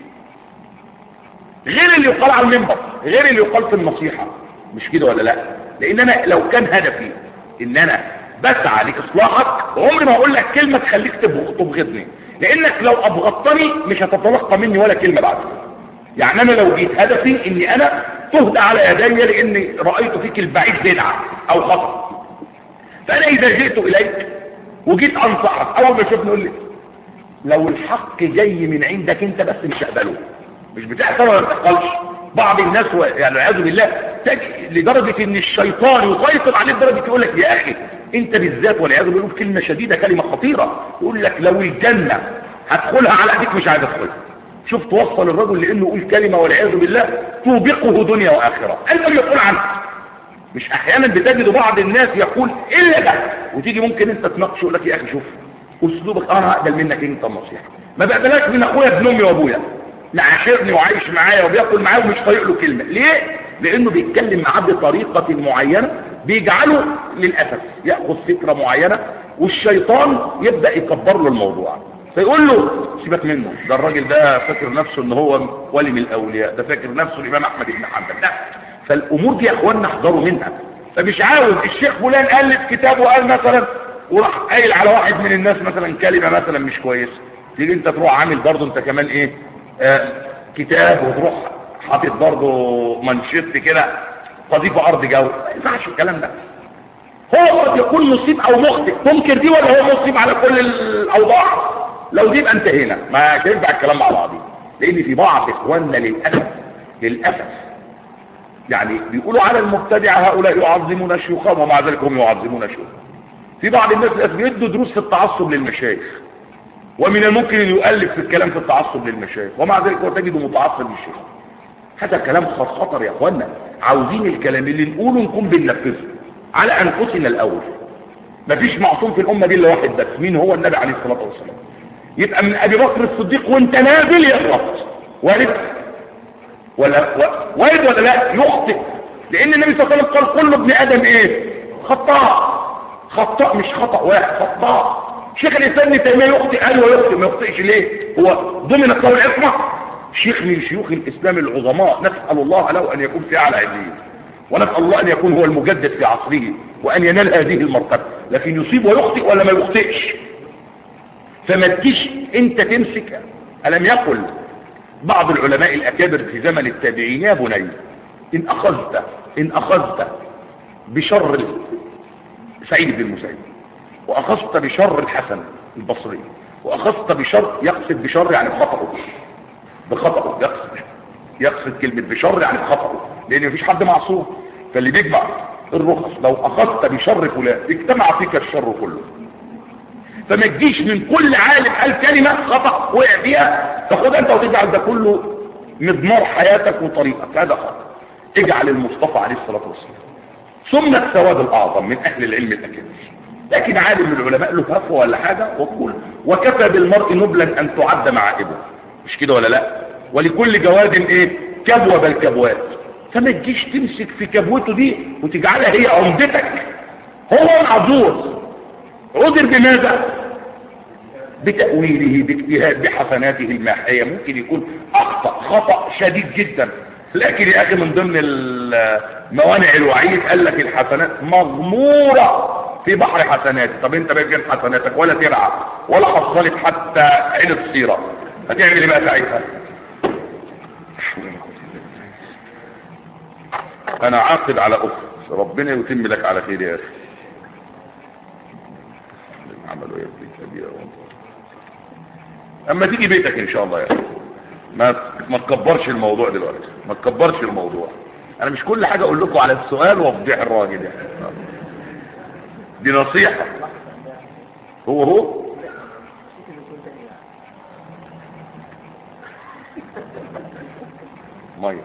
غير اللي يقال على المنبر، غير اللي يقال في النصيحه، مش كده ولا لا؟ لان انا لو كان هدفي ان انا بسعى لاصلاحك، عمري ما اقول لك كلمه تخليك تبغضني، لانك لو ابغضتني مش هتتلقى مني ولا كلمه بعد. يعني انا لو جيت هدفي اني انا تهدى على يدي لاني رايت فيك البعيد بدعه او خطا، فانا اذا جئت اليك وجيت انصحك اول ما تشوفني قول لي لو الحق جاي من عندك انت بس مش هقبله. مش بتحصل ولا ما بتحصلش؟ بعض الناس يعني والعياذ بالله لدرجه ان الشيطان يسيطر عليه لدرجه يقول لك يا اخي انت بالذات والعياذ بالله كلمه شديده كلمه خطيره، يقول لك لو الجنه هدخلها على ايديك مش عايز ادخلها. شوف توصل الرجل لانه يقول كلمه والعياذ بالله توبقه دنيا واخره. انت اللي يقول عنه. مش احيانا بتجد بعض الناس يقول الا ده، وتيجي ممكن انت تناقشه يقول لك يا اخي شوف اسلوبك انا هقبل منك انت النصيحه، ما بقبلهاش من اخويا ابن امي وابويا لا عاشرني وعايش معايا وبياكل معايا ومش طايق له كلمه. ليه؟ لانه بيتكلم معاه بطريقه معينه بيجعله للاسف ياخذ فكره معينه، والشيطان يبدا يكبر له الموضوع فيقول له سيبك منه، ده الراجل ده فاكر نفسه ان هو ولي من الاولياء، ده فاكر نفسه الامام احمد بن حنبل. لا، فالامور دي يا اخوانا احذروا منها. فمش عاوز الشيخ فلان الف كتاب وقال مثلا وراح قايل على واحد من الناس مثلا كلمه مثلا مش كويسه، تيجي انت تروح عامل برضه انت كمان ايه آه كتاب وتروح حاطط برضه منشط كده قذيفه ارض جو. ما ينفعش الكلام ده. هو قد يكون مصيب او مخطئ، تنكر دي ولا هو مصيب على كل الاوضاع؟ لو دي يبقى انتهينا، ما ينفع الكلام مع بعض. لان في بعض اخواننا للاسف للاسف يعني بيقولوا على المبتدعه هؤلاء يعظمون شيوخهم ومع ذلك هم يعظمون شيوخهم. في بعض الناس بيدوا دروس في التعصب للمشايخ، ومن الممكن أن يؤلف في الكلام في التعصب للمشايخ، ومع ذلك هو تجده متعصب للشيخ. هذا كلام خطر يا اخوانا. عاوزين الكلام اللي نقوله نكون بننفذه على انفسنا الاول. مفيش معصوم في الامه دي الا واحد بس، مين هو؟ النبي عليه الصلاه والسلام. يبقى من ابي بكر الصديق وانت نازل يغلط، وارد ولا وارد ولا لا؟ يخطئ، لان النبي صلى الله عليه وسلم قال كل ابن ادم ايه؟ خطاء. خطاء مش خطا واحد، خطاء. شيخ الاسلام ابن تيميه يخطئ، ايوه يخطئ، ما يخطئش ليه؟ هو ضمن قول العصمه. شيخ من شيوخ الاسلام العظماء، نسال الله له ان يكون في اعلى عليين، ونسال الله ان يكون هو المجدد في عصره وان ينال هذه المرتبه، لكن يصيب ويخطئ ولا ما يخطئش. فما تجيش انت تمسك. الم يقل بعض العلماء الاكابر في زمن التابعين: يا بني ان اخذت ان اخذت بشر سعيد بن المسيب، واخذت بشر الحسن البصري، واخذت بشر، يقصد بشر يعني بخطأه، بخطأه يقصد يقصد كلمة بشر يعني بخطأه، لان مفيش حد معصوم. فاللي بيجمع الرخص لو اخذت بشر فلان اجتمع فيك الشر كله. فما تجيش من كل عالم قال كلمة خطأ وقع فيها تاخدها انت وتجعل ده كله مضمار حياتك وطريقك، هذا خطأ. اجعل المصطفى عليه الصلاة والسلام ثم السواد الاعظم من اهل العلم الاكاديمي. لكن عالم من العلماء له هفوه ولا حاجه وقول وكفى بالمرء نبلا ان تعد معائبه، مش كده ولا لا؟ ولكل جواد ايه؟ كبوه بل كبوات. فما تجيش تمسك في كبوته دي وتجعلها هي عمدتك. هو معذور، عذر بماذا؟ بتأويله، باجتهاد، بحسناته الماحيه. ممكن يكون اخطأ خطأ شديد جدا، لكن يا اخي من ضمن موانع الوعيد قال لك الحسنات مغموره في بحر حسنات. طب انت بقى حسناتك ولا ترعى ولا حصلت حتى عين الصيره، هتعمل ايه بقى ساعتها؟ انا عاقد على اخت، ربنا يتم لك على خير يا اخي. عملوا يا ابني كبيره. اما تيجي بيتك ان شاء الله يا اخي ما ما تكبرش الموضوع دلوقتي، ما تكبرش الموضوع. انا مش كل حاجه اقول لكم على السؤال وافضيح الراجل يعني، دي نصيحه. هو هو ميه.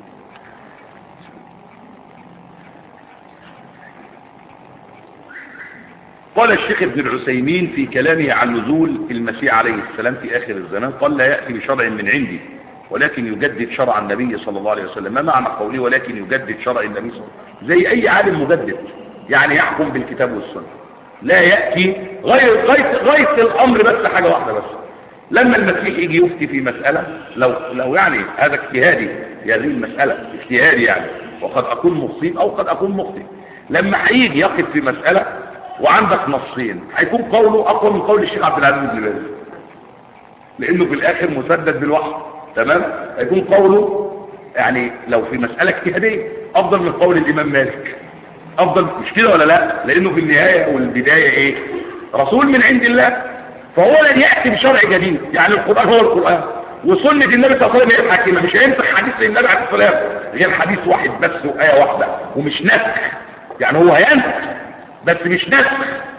قال الشيخ ابن العثيمين في كلامه عن نزول المسيح عليه السلام في آخر الزمان، قال لا يأتي بشرع من عندي ولكن يجدد شرع النبي صلى الله عليه وسلم. ما معنى قوله ولكن يجدد شرع النبي صلى الله عليه وسلم؟ زي أي عالم مجدد، يعني يحكم بالكتاب والسنة، لا يأتي غير غاية غاية الأمر بس حاجة واحدة بس. لما المسيح يجي يفتي في مسألة، لو لو يعني هذا اجتهادي، هذه المسألة اجتهادي يعني، وقد أكون مصيب أو قد أكون مخطئ. لما هيجي يقف في مسألة وعندك نصين، هيكون قوله اقوى من قول الشيخ عبد العزيز بن باز، لانه في الاخر مسدد بالوحي، تمام؟ هيكون قوله يعني لو في مساله اجتهاديه افضل من قول الامام مالك، افضل، مش كده ولا لا؟ لانه في النهايه والبدايه ايه؟ رسول من عند الله، فهو لن ياتي بشرع جديد. يعني القران هو القران، وسنه النبي صلى الله عليه وسلم هي الحاكمه. مش هينسخ حديث النبي عليه الصلاه والسلام غير حديث واحد بس وايه واحده، ومش نسخ. يعني هو هينسخ بس مش نسخ،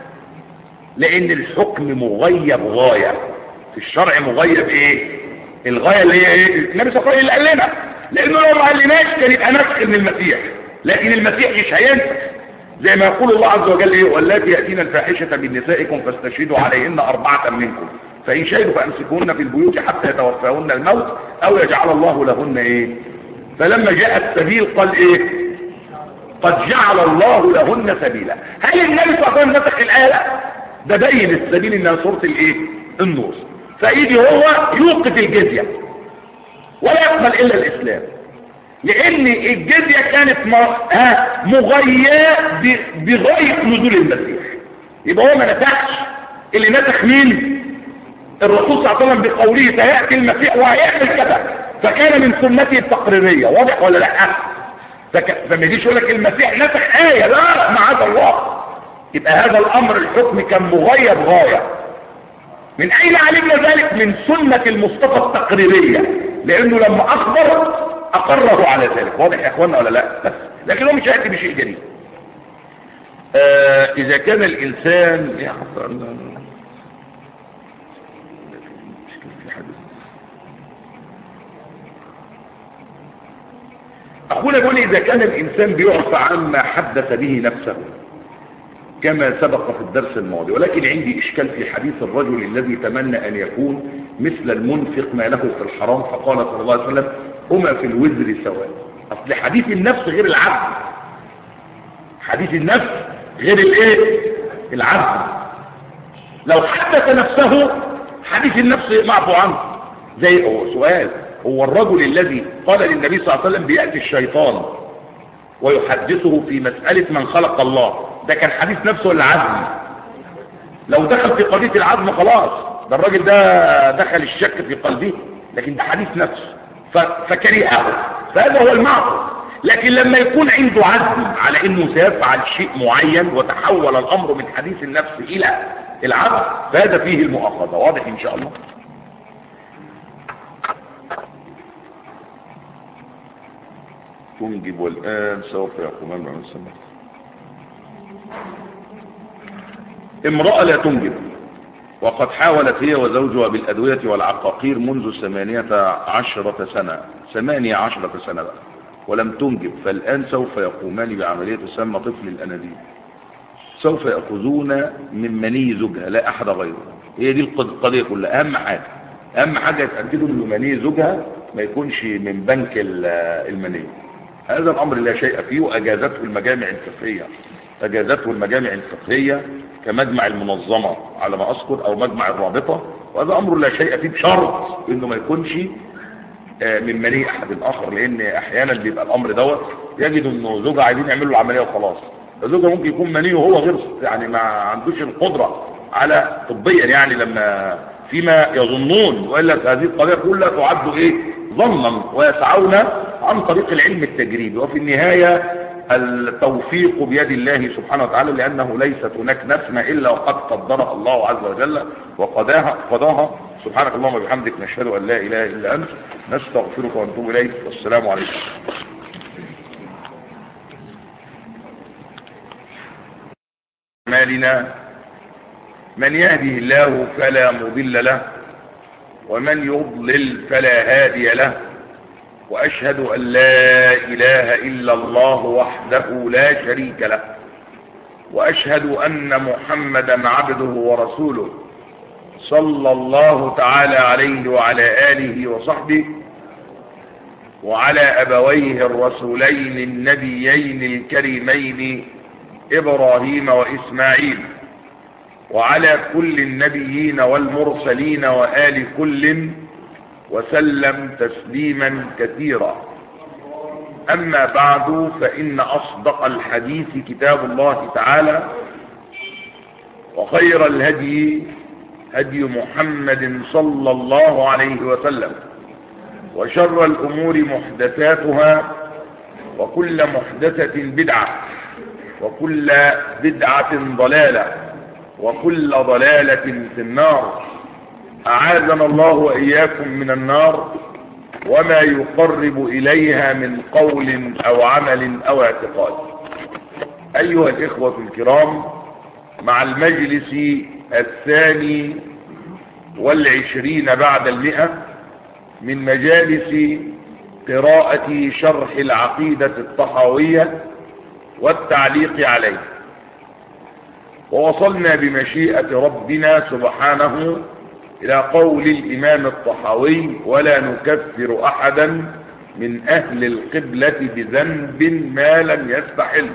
لان الحكم مغيب غاية في الشرع. مغيب ايه؟ الغاية اللي هي ايه؟ النبي صلى الله عليه وسلم اللي قال لنا، لانه لو ما قالناش كان يبقى نسخ من المسيح، لكن المسيح مش هينسخ. زي ما يقول الله عز وجل ايه؟ واللاتي ياتين الفاحشة من نسائكم فاستشهدوا عليهن اربعة منكم فان شهدوا فامسكوهن في البيوت حتى يتوفاهن الموت او يجعل الله لهن ايه؟ فلما جاء السبيل قال ايه؟ قد جعل الله لهن سبيلا. هل النبي صلى الله عليه وسلم نسخ الآية؟ ده بين السبيل انها سورة الايه؟ النور. فيجي هو يوقف الجزية ولا يقبل الا الاسلام، لان الجزية كانت مغياة بغاية نزول المسيح. يبقى هو ما نسخش، اللي نسخ مين؟ الرسول صلى الله عليه وسلم بقوله سيأتي المسيح وهيعمل كذا، فكان من سنته التقريرية. واضح ولا لا؟ فما يجيش يقول لك المسيح نسخ آية، لا معاذ الله. يبقى هذا الأمر الحكم كان مغيب غاية. من أين علمنا ذلك؟ من سنة المصطفى التقريرية، لأنه لما أخبر أقره على ذلك. واضح يا إخوانا ولا لا؟ بس لكن هو مش هيأتي بشيء جديد. آه إذا كان الإنسان يا أخونا يقول إذا كان الإنسان بيعفى عما حدث به نفسه كما سبق في الدرس الماضي، ولكن عندي إشكال في حديث الرجل الذي تمنى أن يكون مثل المنفق ما له في الحرام، فقال صلى الله عليه وسلم هما في الوزر سواء. أصل حديث النفس غير العبد، حديث النفس غير الايه العبد. لو حدث نفسه حديث النفس معفو عنه. زي هو سؤال، هو الرجل الذي قال للنبي صلى الله عليه وسلم بيأتي الشيطان ويحدثه في مسألة من خلق الله، ده كان حديث نفس ولا عزم؟ لو دخل في قضية العزم خلاص، ده الراجل ده دخل الشك في قلبه، لكن ده حديث نفس فكرهه، فهذا هو المعصية. لكن لما يكون عنده عزم على انه سيفعل شيء معين وتحول الامر من حديث النفس الى العزم، فهذا فيه المؤاخذة. واضح ان شاء الله؟ تنجب والآن سوف يقومان مع السماء. امرأة لا تنجب وقد حاولت هي وزوجها بالأدوية والعقاقير منذ ثمانية عشرة سنة ثمانية عشرة سنة بقى ولم تنجب، فالآن سوف يقومان بعملية تسمى طفل الأنابيب. سوف يأخذون من مني زوجها لا أحد غيره. هي دي القضية كلها. أهم حاجة أهم حاجة يتأكدوا أن مني زوجها ما يكونش من بنك المني. هذا الأمر لا شيء فيه، وأجازته المجامع الفقهية أجازته المجامع الفقهية كمجمع المنظمة على ما أذكر أو مجمع الرابطة، وهذا أمر لا شيء فيه بشرط إنه ما يكونش من مني أحد آخر، لأن أحيانا بيبقى الأمر دوت يجد إنه زوجها عايزين يعملوا العملية وخلاص، فزوجها ممكن يكون مني وهو غير يعني ما عندوش القدرة على طبيا يعني لما فيما يظنون، وإلا هذه القضية كلها تعد إيه ظنا، ويسعون عن طريق العلم التجريبي، وفي النهاية التوفيق بيد الله سبحانه وتعالى، لأنه ليست هناك نسمة إلا وقد قدرها الله عز وجل وقضاها قضاها. سبحانك اللهم وبحمدك، نشهد أن لا إله إلا أنت، نستغفرك ونتوب إليك، والسلام عليكم. أعمالنا من يهده الله فلا مضل له ومن يضلل فلا هادي له، وأشهد أن لا إله إلا الله وحده لا شريك له، وأشهد أن محمدا عبده ورسوله صلى الله تعالى عليه وعلى آله وصحبه وعلى أبويه الرسولين النبيين الكريمين إبراهيم وإسماعيل، وعلى كل النبيين والمرسلين وآل كل، وسلم تسليما كثيرا. أما بعد، فإن أصدق الحديث كتاب الله تعالى، وخير الهدي هدي محمد صلى الله عليه وسلم، وشر الأمور محدثاتها، وكل محدثة بدعة، وكل بدعة ضلالة، وكل ضلالة في النار. أعاذنا الله وإياكم من النار وما يقرب إليها من قول أو عمل أو اعتقاد. أيها الإخوة الكرام، مع المجلس الثاني والعشرين بعد المئة من مجالس قراءة شرح العقيدة الطحاوية والتعليق عليه، ووصلنا بمشيئة ربنا سبحانه إلى قول الإمام الطحاوي: ولا نكفر أحدا من أهل القبلة بذنب ما لم يستحله.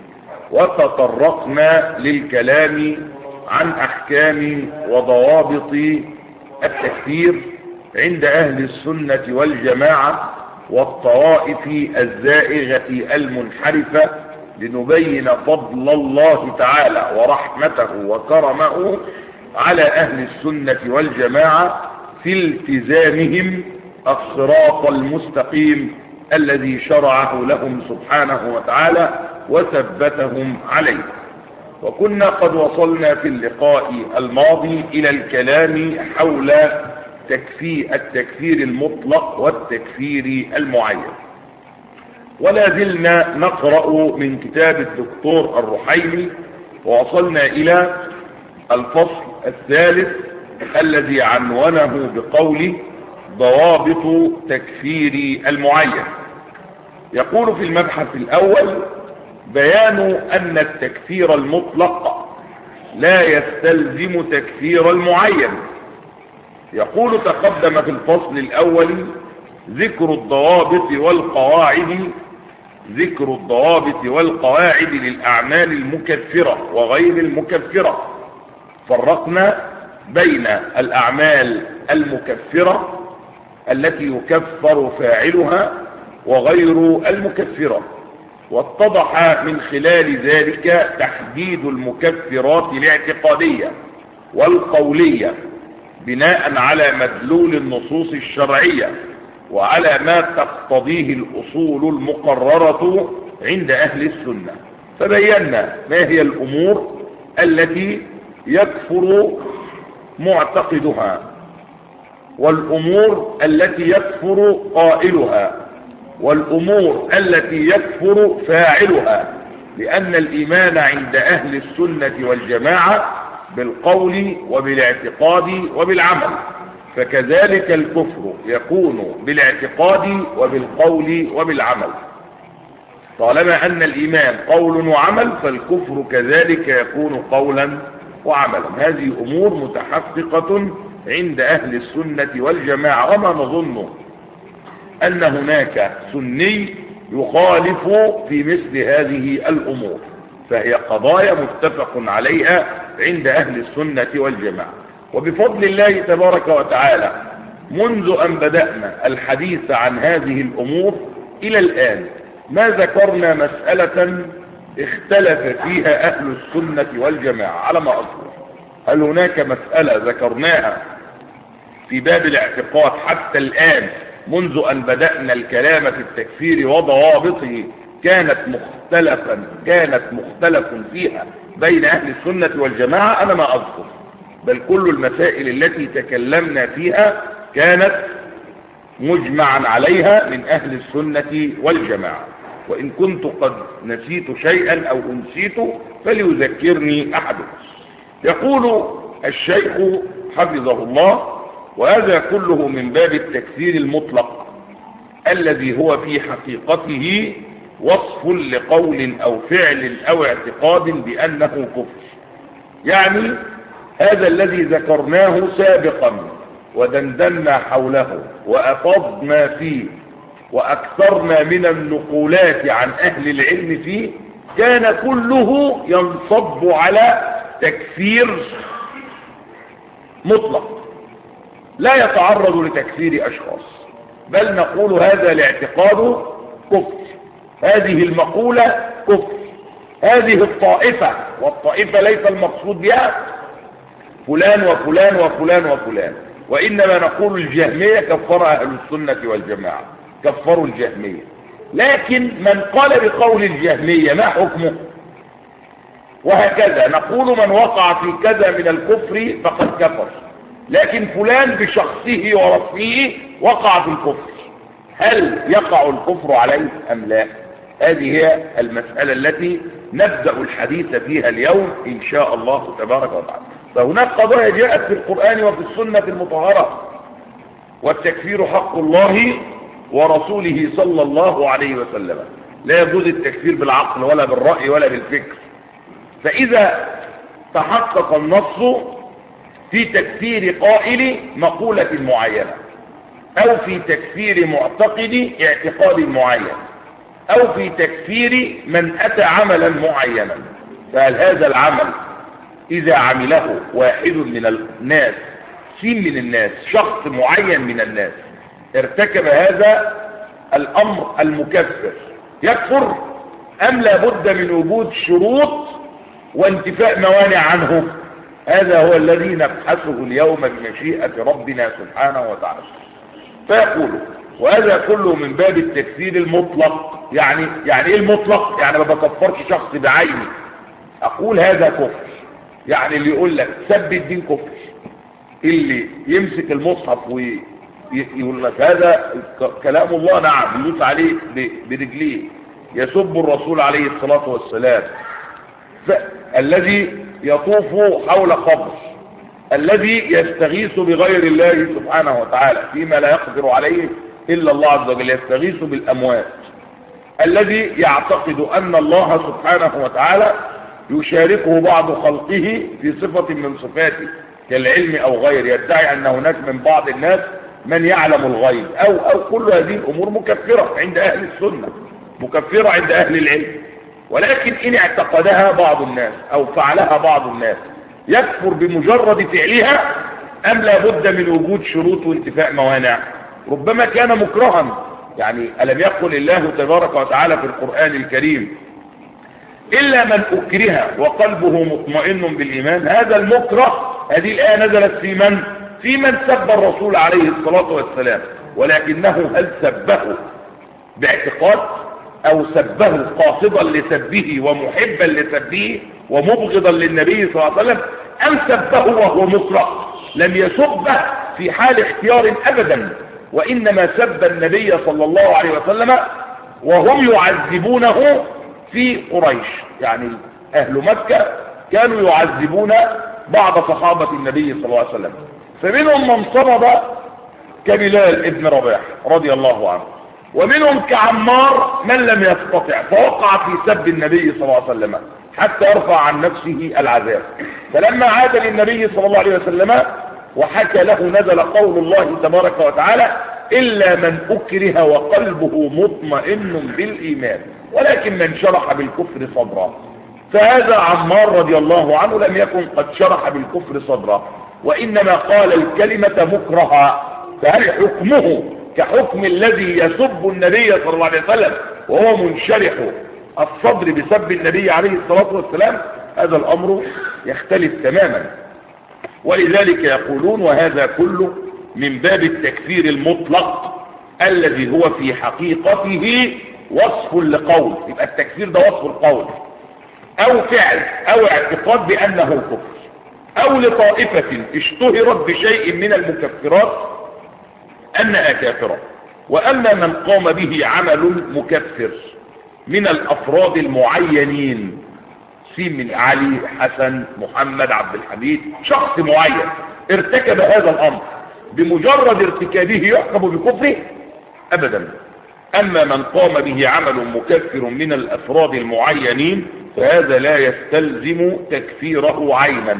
وتطرقنا للكلام عن أحكام وضوابط التكفير عند أهل السنة والجماعة والطوائف الزائغة المنحرفة، لنبين فضل الله تعالى ورحمته وكرمه على أهل السنة والجماعة في التزامهم الصراط المستقيم الذي شرعه لهم سبحانه وتعالى وثبتهم عليه. وكنا قد وصلنا في اللقاء الماضي إلى الكلام حول تكفير التكفير المطلق والتكفير المعين، ولا زلنا نقرأ من كتاب الدكتور الرحيمي، ووصلنا إلى الفصل الثالث الذي عنونه بقوله: ضوابط تكفير المعين. يقول في المبحث الأول: بيان أن التكفير المطلق لا يستلزم تكفير المعين. يقول: تقدم في الفصل الأول ذكر الضوابط والقواعد ذكر الضوابط والقواعد للأعمال المكفرة وغير المكفرة. فرقنا بين الأعمال المكفرة التي يكفر فاعلها وغير المكفرة، واتضح من خلال ذلك تحديد المكفرات الاعتقادية والقولية بناء على مدلول النصوص الشرعية وعلى ما تقتضيه الأصول المقررة عند أهل السنة. فبينا ما هي الأمور التي يكفر معتقدها، والأمور التي يكفر قائلها، والأمور التي يكفر فاعلها، لأن الإيمان عند أهل السنة والجماعة بالقول وبالاعتقاد وبالعمل، فكذلك الكفر يكون بالاعتقاد وبالقول وبالعمل. طالما أن الإيمان قول وعمل فالكفر كذلك يكون قولا وعملا. هذه أمور متحققة عند أهل السنة والجماعة، وما نظن أن هناك سني يخالف في مثل هذه الأمور، فهي قضايا متفق عليها عند أهل السنة والجماعة. وبفضل الله تبارك وتعالى منذ أن بدأنا الحديث عن هذه الأمور إلى الآن ما ذكرنا مسألة اختلف فيها أهل السنة والجماعة على ما أذكر. هل هناك مسألة ذكرناها في باب الاعتقاد حتى الآن منذ أن بدأنا الكلام في التكفير وضوابطه كانت مختلفا كانت مختلف فيها بين أهل السنة والجماعة؟ أنا ما أذكر، بل كل المسائل التي تكلمنا فيها كانت مجمعا عليها من أهل السنة والجماعة. وإن كنت قد نسيت شيئا أو أنسيت فليذكرني أحد. يقول الشيخ حفظه الله: وهذا كله من باب التكفير المطلق الذي هو في حقيقته وصف لقول أو فعل أو اعتقاد بأنه كفر. يعني هذا الذي ذكرناه سابقا ودندنا حوله وأفضنا فيه وأكثرنا من النقولات عن أهل العلم فيه كان كله ينصب على تكفير مطلق لا يتعرض لتكفير أشخاص، بل نقول هذا الاعتقاد كفر، هذه المقولة كفر، هذه الطائفة، والطائفة ليس المقصود بها فلان وفلان وفلان وفلان، وإنما نقول الجهمية كفر أهل السنة والجماعة، كفروا الجهمية. لكن من قال بقول الجهمية ما حكمه؟ وهكذا نقول من وقع في كذا من الكفر فقد كفر، لكن فلان بشخصه ورسمه وقع في الكفر، هل يقع الكفر عليه أم لا؟ هذه هي المسألة التي نبدأ الحديث فيها اليوم إن شاء الله تبارك وتعالى. فهناك قضايا جاءت في القرآن وفي السنة المطهرة، والتكفير حق الله ورسوله صلى الله عليه وسلم، لا يجوز التكفير بالعقل ولا بالرأي ولا بالفكر. فإذا تحقق النص في تكفير قائل مقولة معينة، أو في تكفير معتقد اعتقاد معين، أو في تكفير من أتى عملا معينا، فهل هذا العمل إذا عمله واحد من الناس، سين من الناس، شخص معين من الناس ارتكب هذا الأمر المكفر يكفر، أم لا بد من وجود شروط وانتفاء موانع عنه؟ هذا هو الذي نبحثه اليوم بمشيئة ربنا سبحانه وتعالى. فيقول: وهذا كله من باب التكفير المطلق. يعني يعني ايه المطلق؟ يعني ما بكفرش شخص بعيني اقول هذا كفر. يعني اللي يقول لك سب الدين كفر، اللي يمسك المصحف ويقول لك هذا كلام الله، نعم، يدوس عليه برجليه، يسب الرسول عليه الصلاة والسلام، الذي يطوف حول قبر، الذي يستغيث بغير الله سبحانه وتعالى فيما لا يقدر عليه إلا الله عز وجل، يستغيث بالأموات، الذي يعتقد أن الله سبحانه وتعالى يشاركه بعض خلقه في صفة من صفاته كالعلم أو غير، يدعي أن هناك من بعض الناس من يعلم الغيب، أو, أو كل هذه الأمور مكفرة عند أهل السنة، مكفرة عند أهل العلم. ولكن إن اعتقدها بعض الناس أو فعلها بعض الناس يكفر بمجرد فعلها، أم لا بد من وجود شروط وانتفاء موانع؟ ربما كان مكرها، يعني ألم يقل الله تبارك وتعالى في القرآن الكريم إلا من أكره وقلبه مطمئن بالإيمان؟ هذا المكره، هذه الآية نزلت في من؟ في من سب الرسول عليه الصلاة والسلام، ولكنه هل سبه باعتقاد أو سبه قاصدا لسبه ومحبا لسبه ومبغضا للنبي صلى الله عليه وسلم، أم سبه وهو مكره؟ لم يسبه في حال اختيار أبدا، وإنما سب النبي صلى الله عليه وسلم وهم يعذبونه في قريش، يعني أهل مكة كانوا يعذبون بعض صحابة النبي صلى الله عليه وسلم، فمنهم من صمد كبلال ابن رباح رضي الله عنه، ومنهم كعمار من لم يستطع فوقع في سب النبي صلى الله عليه وسلم حتى يرفع عن نفسه العذاب. فلما عاد للنبي صلى الله عليه وسلم وحكى له نزل قول الله تبارك وتعالى إلا من أكره وقلبه مطمئن بالإيمان ولكن من شرح بالكفر صدرا. فهذا عمار رضي الله عنه لم يكن قد شرح بالكفر صدرا، وإنما قال الكلمة مكرها، فهل حكمه كحكم الذي يسب النبي صلى الله عليه وسلم وهو منشرح الصدر بسب النبي عليه الصلاة والسلام؟ هذا الأمر يختلف تماما. ولذلك يقولون وهذا كله من باب التكفير المطلق الذي هو في حقيقته وصف لقول، يبقى التكفير ده وصف القول أو فعل أو اعتقاد بأنه كفر، أو لطائفة اشتهرت بشيء من المكفرات أنها كافرة. وأما من قام به عمل مكفر من الأفراد المعينين، سين من علي، حسن، محمد، عبد الحميد، شخص معين ارتكب هذا الأمر، بمجرد ارتكابه يحكم بكفره؟ أبدا. أما من قام به عمل مكفر من الأفراد المعينين فهذا لا يستلزم تكفيره عينا،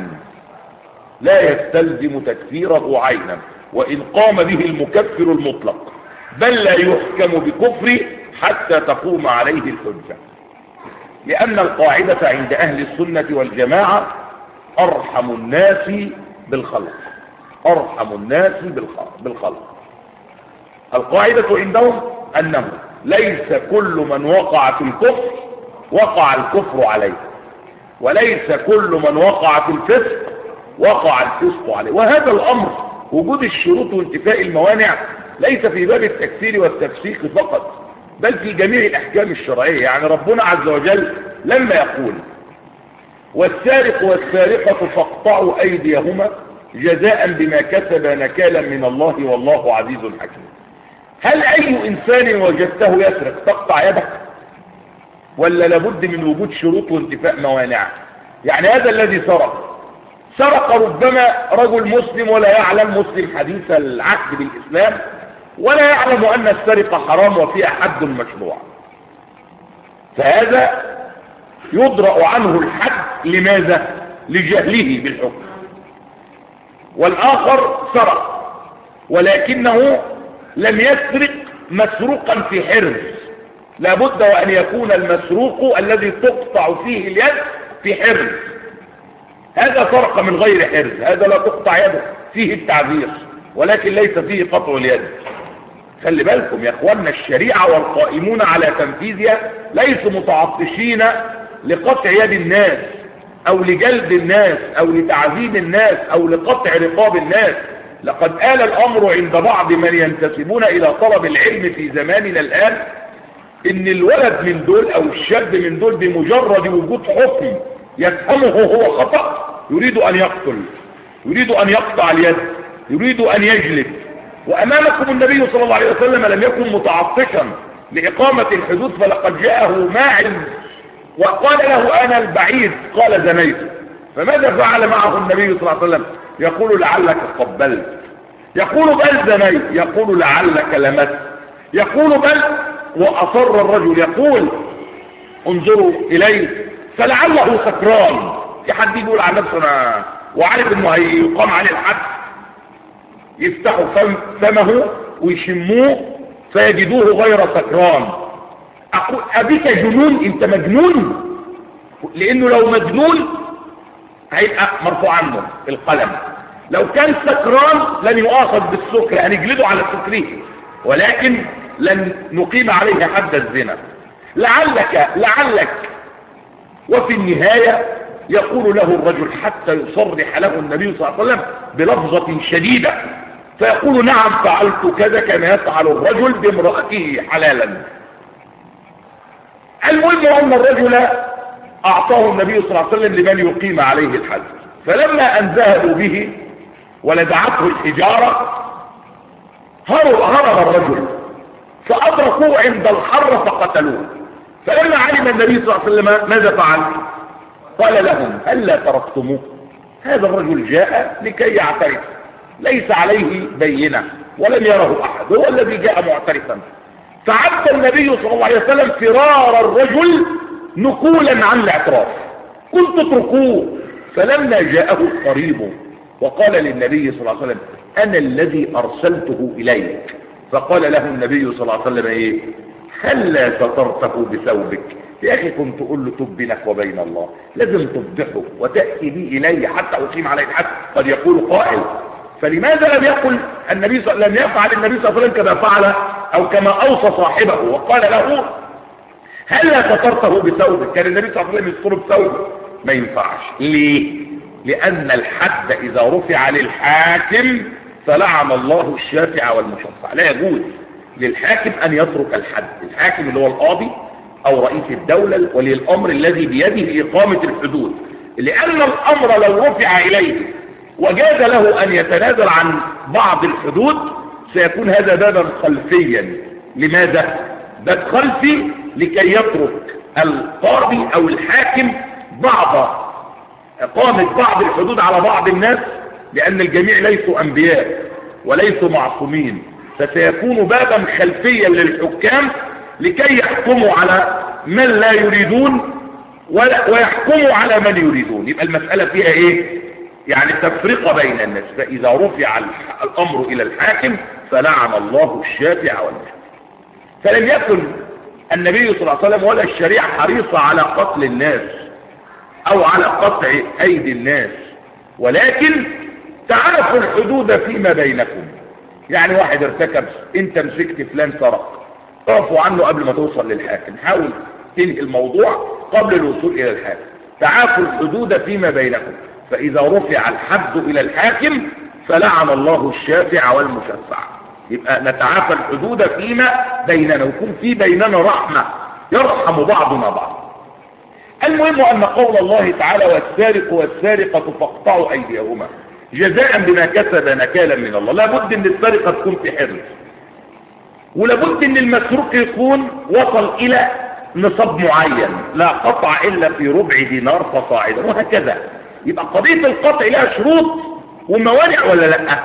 لا يستلزم تكفيره عينا، وإن قام به المكفر المطلق، بل لا يحكم بكفره حتى تقوم عليه الحجة. لأن القاعدة عند أهل السنة والجماعة أرحم الناس بالخلق، أرحم الناس بالخلق. القاعدة عندهم أنه ليس كل من وقع في الكفر وقع الكفر عليه، وليس كل من وقع في الفسق وقع الفسق عليه. وهذا الأمر وجود الشروط وانتفاء الموانع ليس في باب التكفير والتفسيق فقط، بل في جميع الأحكام الشرعية. يعني ربنا عز وجل لما يقول والسارق والسارقة فاقطعوا أيديهما جزاء بما كسب نكالا من الله والله عزيز حكيم، هل أي إنسان وجدته يسرق تقطع يده؟ ولا لابد من وجود شروط وانتفاء موانع؟ يعني هذا الذي سرق سرق ربما رجل مسلم ولا يعلم، مسلم حديث العهد بالإسلام، ولا يعلم أن السرقة حرام وفيها حد مشروع، فهذا يدرأ عنه الحد. لماذا؟ لجهله بالحكم. والآخر سرق ولكنه لم يسرق مسروقا في حرز، لابد وأن يكون المسروق الذي تقطع فيه اليد في حرز، هذا سرق من غير حرز، هذا لا تقطع يده، فيه التعذير ولكن ليس فيه قطع اليد. خلي بالكم يا اخواننا، الشريعة والقائمون على تنفيذها ليسوا متعطشين لقطع يد الناس او لجلد الناس او لتعذيب الناس او لقطع رقاب الناس. لقد آل الامر عند بعض من ينتسبون الى طلب العلم في زماننا الان ان الولد من دول او الشاب من دول بمجرد وجود حكم يفهمه هو خطأ يريد ان يقتل، يريد ان يقطع اليد، يريد ان يجلد. وامامكم النبي صلى الله عليه وسلم لم يكن متعطشا لإقامة الحدود، فلقد جاءه ماعز وقال له انا البعيد قال زنيت، فماذا فعل معه النبي صلى الله عليه وسلم؟ يقول لعلك قبلت، يقول بل زنيت، يقول لعلك لمست، يقول بل وأصر الرجل يقول انظروا إليه فلعله سكران، في حد يقول على نفسه أنا وعارف إنه هيقام عليه الحد، يفتحوا فم فمه ويشموه فيجدوه غير سكران. أقول أبيك جنون؟ أنت مجنون؟ لأنه لو مجنون هيبقى مرفوع عنه القلم، لو كان سكران لن يؤاخذ بالسكر، هنجلده على سكره، ولكن لن نقيم عليه حد الزنا. لعلك لعلك وفي النهاية يقول له الرجل حتى يصرح له النبي صلى الله عليه وسلم بلفظة شديدة، فيقول نعم فعلت كذا كما يفعل الرجل بامرأته حلالا. المهم أن الرجل أعطاه النبي صلى الله عليه وسلم لمن يقيم عليه الحد، فلما أن ذهبوا به ولدعته الحجارة هرب, هرب الرجل فأدركوه عند الحر فقتلوه. فلما علم النبي صلى الله عليه وسلم ماذا فعل؟ قال لهم هلا تركتموه؟ هذا الرجل جاء لكي يعترف، ليس عليه بينة ولم يره أحد، هو الذي جاء معترفا. فعد النبي صلى الله عليه وسلم فرار الرجل نقولا عن الاعتراف، قلت اتركوه. فلما جاءه قريبه وقال للنبي صلى الله عليه وسلم أنا الذي أرسلته إليك، فقال له النبي صلى الله عليه وسلم إيه؟ هلا سترته بثوبك؟ يا أخي كنت تقول له تب بينك وبين الله، لازم تفضحه وتأتي به إلي حتى أقيم عليه الحد. قد يقول قائل فلماذا لم يقل النبي صلى لم يفعل النبي صلى الله عليه وسلم كما فعل أو كما أوصى صاحبه وقال له هلا سترته بثوبك؟ كان النبي صلى الله عليه وسلم يستره بثوبه. ما ينفعش. ليه؟ لأن الحد إذا رفع للحاكم فلعن الله الشافع والمشفع. لا يجوز للحاكم أن يترك الحد، الحاكم اللي هو القاضي أو رئيس الدولة ولي الأمر الذي بيده إقامة الحدود، لأن الأمر لو رفع إليه وجاز له أن يتنازل عن بعض الحدود سيكون هذا بابا خلفيا. لماذا؟ باب خلفي لكي يترك القاضي أو الحاكم بعض إقامة بعض الحدود على بعض الناس، لأن الجميع ليسوا أنبياء وليسوا معصومين، فسيكون بابا خلفيا للحكام لكي يحكموا على من لا يريدون ويحكموا على من يريدون. يبقى المسألة فيها ايه؟ يعني تفرقة بين الناس. فإذا رفع الأمر إلى الحاكم فلعن الله الشافع والمشفع. فلم يكن النبي صلى الله عليه وسلم ولا الشريعة حريصة على قتل الناس أو على قطع أيدي الناس، ولكن تعرفوا الحدود فيما بينكم. يعني واحد ارتكب، انت مسكت فلان سرق، اعفوا عنه قبل ما توصل للحاكم، حاول تنهي الموضوع قبل الوصول الى الحاكم. تعافوا الحدود فيما بينكم، فاذا رفع الحد الى الحاكم فلعن الله الشافع والمشفع. يبقى نتعافى الحدود فيما بيننا ويكون في بيننا رحمة يرحم بعضنا بعض. المهم ان قول الله تعالى والسارق والسارقة فاقطعوا ايديهما جزاء بما كسب نكالا من الله. لابد ان السرقة تكون في حرز، ولابد ان المسروق يكون وصل الى نصاب معين، لا قطع الا في ربع دينار فصاعدا، وهكذا. يبقى قضية القطع لها شروط وموانع ولا لا؟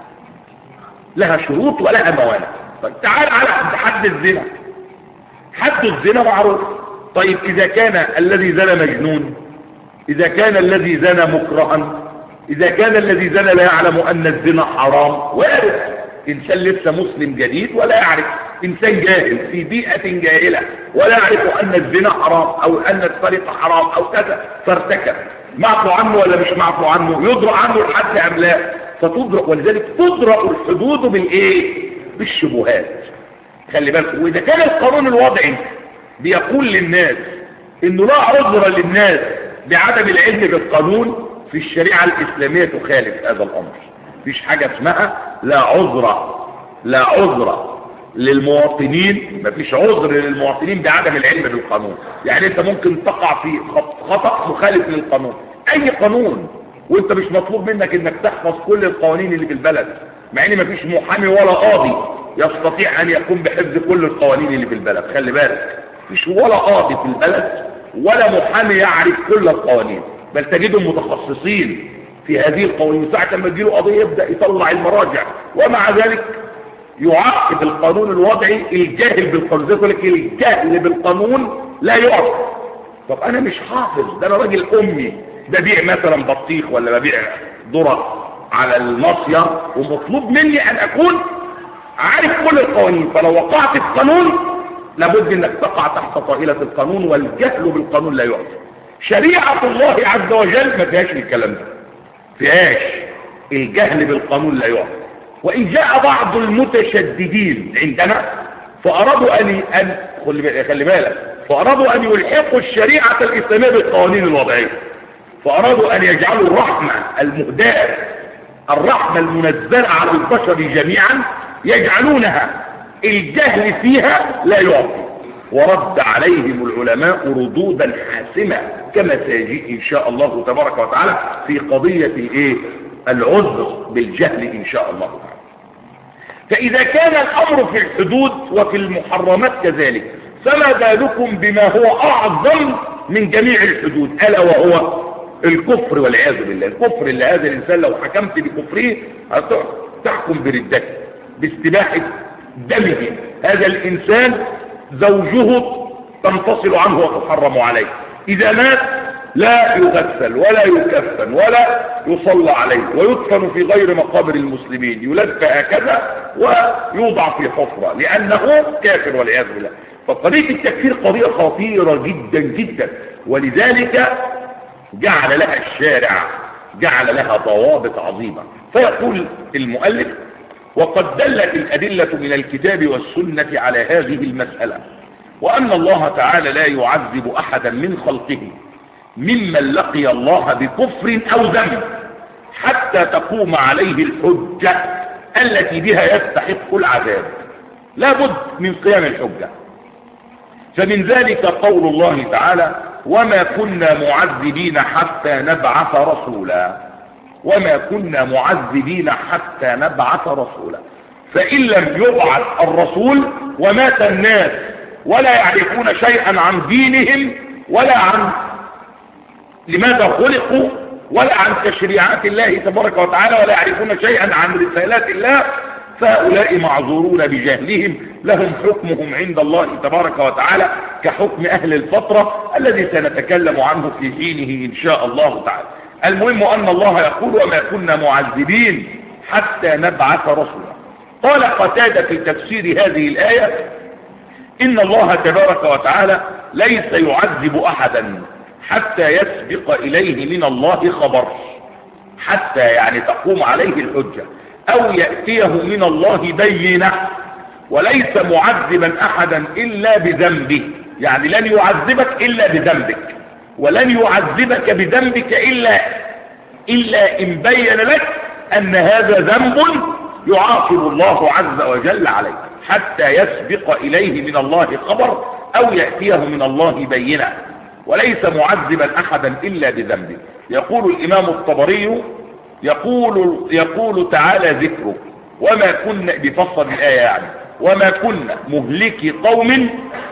لها شروط ولها موانع. طيب تعال على حد الزنا. حد الزنا معروف. طيب اذا كان الذي زنى مجنون، اذا كان الذي زنى مكرها، اذا كان الذي زنى لا يعلم ان الزنا حرام، وارد انسان لسه مسلم جديد ولا يعرف، انسان جاهل في بيئة جاهلة ولا يعرف ان الزنا حرام او ان السرقة حرام او كذا فارتكب، معفو عنه ولا مش معفو عنه؟ يدرأ عنه الحد ام لا؟ فتدرأ، ولذلك تدرأ الحدود بالايه؟ بالشبهات. خلي بالك. واذا كان القانون الوضعي بيقول للناس انه لا عذر للناس بعدم العلم بالقانون، في الشريعة الاسلامية تخالف هذا الامر. مفيش حاجة اسمها لا عذر، لا عذر للمواطنين، مفيش عذر للمواطنين بعدم العلم بالقانون. يعني انت ممكن تقع في خطأ مخالف للقانون، اي قانون، وانت مش مطلوب منك انك تحفظ كل القوانين اللي في البلد، مع ان مفيش محامي ولا قاضي يستطيع ان يقوم بحفظ كل القوانين اللي في البلد. خلي بالك، مفيش ولا قاضي في البلد ولا محامي يعرف كل القوانين، بل تجدهم متخصصين في هذه القوانين. ساعة لما تجيله قضية يبدأ يطلع المراجع، ومع ذلك يعاقب القانون الوضعي الجاهل بالقانون. زي يقول لك الجاهل بالقانون لا يعاقب. طب انا مش حافظ، ده انا راجل امي ببيع مثلا بطيخ ولا ببيع ذره على الناصيه، ومطلوب مني ان اكون عارف كل القوانين. فلو وقعت في قانون لابد انك تقع تحت طائله القانون، والجهل بالقانون لا يعاقب. شريعه الله عز وجل ما فيهاش الكلام ده، فيهاش الجهل بالقانون لا يعاقب. وإن جاء بعض المتشددين عندنا فأرادوا أن أن خلي بالك فأرادوا أن يلحقوا الشريعة الإسلامية بالقوانين الوضعية، فأرادوا أن يجعلوا الرحمة المهداة، الرحمة المنزلة على البشر جميعا، يجعلونها الجهل فيها لا يعطي. ورد عليهم العلماء ردودا حاسمة كما سيجيء إن شاء الله تبارك وتعالى في قضية الإيه؟ العذر بالجهل إن شاء الله تعالى. فإذا كان الأمر في الحدود وفي المحرمات كذلك، فما بالكم بما هو أعظم من جميع الحدود، ألا وهو الكفر والعياذ بالله. الكفر اللي هذا الإنسان لو حكمت بكفره تحكم بردته، باستباحة دمه. هذا الإنسان زوجه تنفصل عنه وتحرم عليه، إذا مات لا يغسل ولا يكفن ولا يصلى عليه، ويدفن في غير مقابر المسلمين، يلف هكذا ويوضع في حفرة لأنه كافر والعياذ بالله. فقضية التكفير قضية خطيرة جدا جدا، ولذلك جعل لها الشارع جعل لها ضوابط عظيمة. فيقول المؤلف: وقد دلت الأدلة من الكتاب والسنة على هذه المسألة، وأن الله تعالى لا يعذب أحدا من خلقه ممن لقي الله بكفر أو ذنب حتى تقوم عليه الحجة التي بها يستحق العذاب. لا بد من قيام الحجة. فمن ذلك قول الله تعالى: وما كنا معذبين حتى نبعث رسولا. وما كنا معذبين حتى نبعث رسولا. فإن لم يبعث الرسول ومات الناس ولا يعرفون شيئا عن دينهم ولا عن لماذا خلقوا ولا عن تشريعات الله تبارك وتعالى، ولا يعرفون شيئا عن رسالات الله، فهؤلاء معذورون بجهلهم، لهم حكمهم عند الله تبارك وتعالى كحكم أهل الفترة الذي سنتكلم عنه في حينه إن شاء الله تعالى. المهم أن الله يقول: وما كنا معذبين حتى نبعث رسولا. قال قتادة في تفسير هذه الآية: إن الله تبارك وتعالى ليس يعذب أحدا حتى يسبق إليه من الله خبر، حتى يعني تقوم عليه الحجة، أو يأتيه من الله بينة. وليس معذبا أحدا إلا بذنبه، يعني لن يعذبك إلا بذنبك، ولن يعذبك بذنبك إلا إلا إن بين لك أن هذا ذنب يعاقب الله عز وجل عليه، حتى يسبق إليه من الله خبر أو يأتيه من الله بينة. وليس معذبا أحدا إلا بذنبه. يقول الإمام الطبري: يقول يقول تعالى ذكره: وما كنا، بفصل الآية يعني، وما كنا مهلكي قوم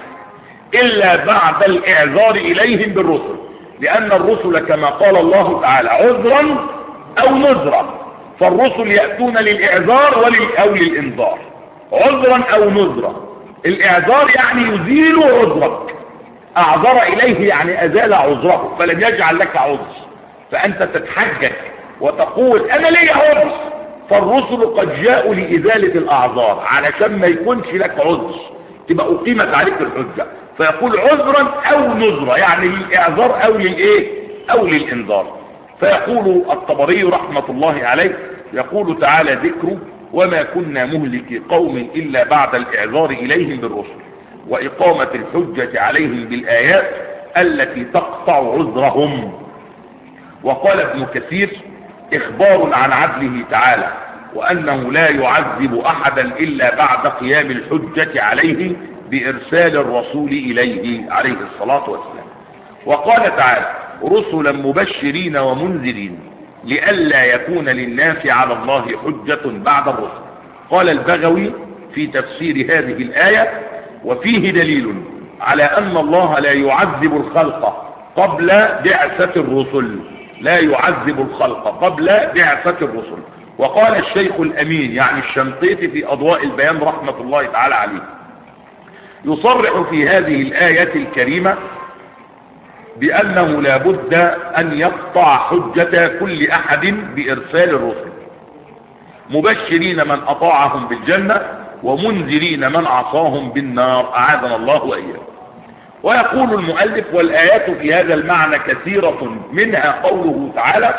إلا بعد الإعذار إليهم بالرسل، لأن الرسل كما قال الله تعالى عذرا أو نذرا، فالرسل يأتون للإعذار ولل أو للإنذار، عذرا أو نذرا. الإعذار يعني يزيل عذرك، أعذر إليه يعني أزال عذره، فلم يجعل لك عذر، فأنت تتحجج وتقول أنا لي عذر. فالرسل قد جاءوا لإزالة الأعذار علشان ما يكونش لك عذر، تبقى أقيمت عليك الحجة. فيقول عذرا أو نذرا، يعني للإعذار أو للإيه أو للإنذار. فيقول الطبري رحمة الله عليه: يقول تعالى ذكره: وما كنا مهلك قوم إلا بعد الإعذار إليهم بالرسل وإقامة الحجة عليهم بالآيات التي تقطع عذرهم. وقال ابن كثير: إخبار عن عدله تعالى، وأنه لا يعذب أحدا إلا بعد قيام الحجة عليه بإرسال الرسول إليه عليه الصلاة والسلام. وقال تعالى: رسلا مبشرين ومنذرين لئلا يكون للناس على الله حجة بعد الرسل. قال البغوي في تفسير هذه الآية: وفيه دليل على أن الله لا يعذب الخلق قبل بعثة الرسل، لا يعذب الخلق قبل بعثة الرسل، وقال الشيخ الأمين يعني الشنقيطي في أضواء البيان رحمة الله تعالى عليه، يصرح في هذه الآية الكريمة بأنه لا بد أن يقطع حجة كل أحد بإرسال الرسل، مبشرين من أطاعهم بالجنة ومنذرين من عصاهم بالنار، أعاذنا الله وإياكم. ويقول المؤلف: والآيات في هذا المعنى كثيرة، منها قوله تعالى: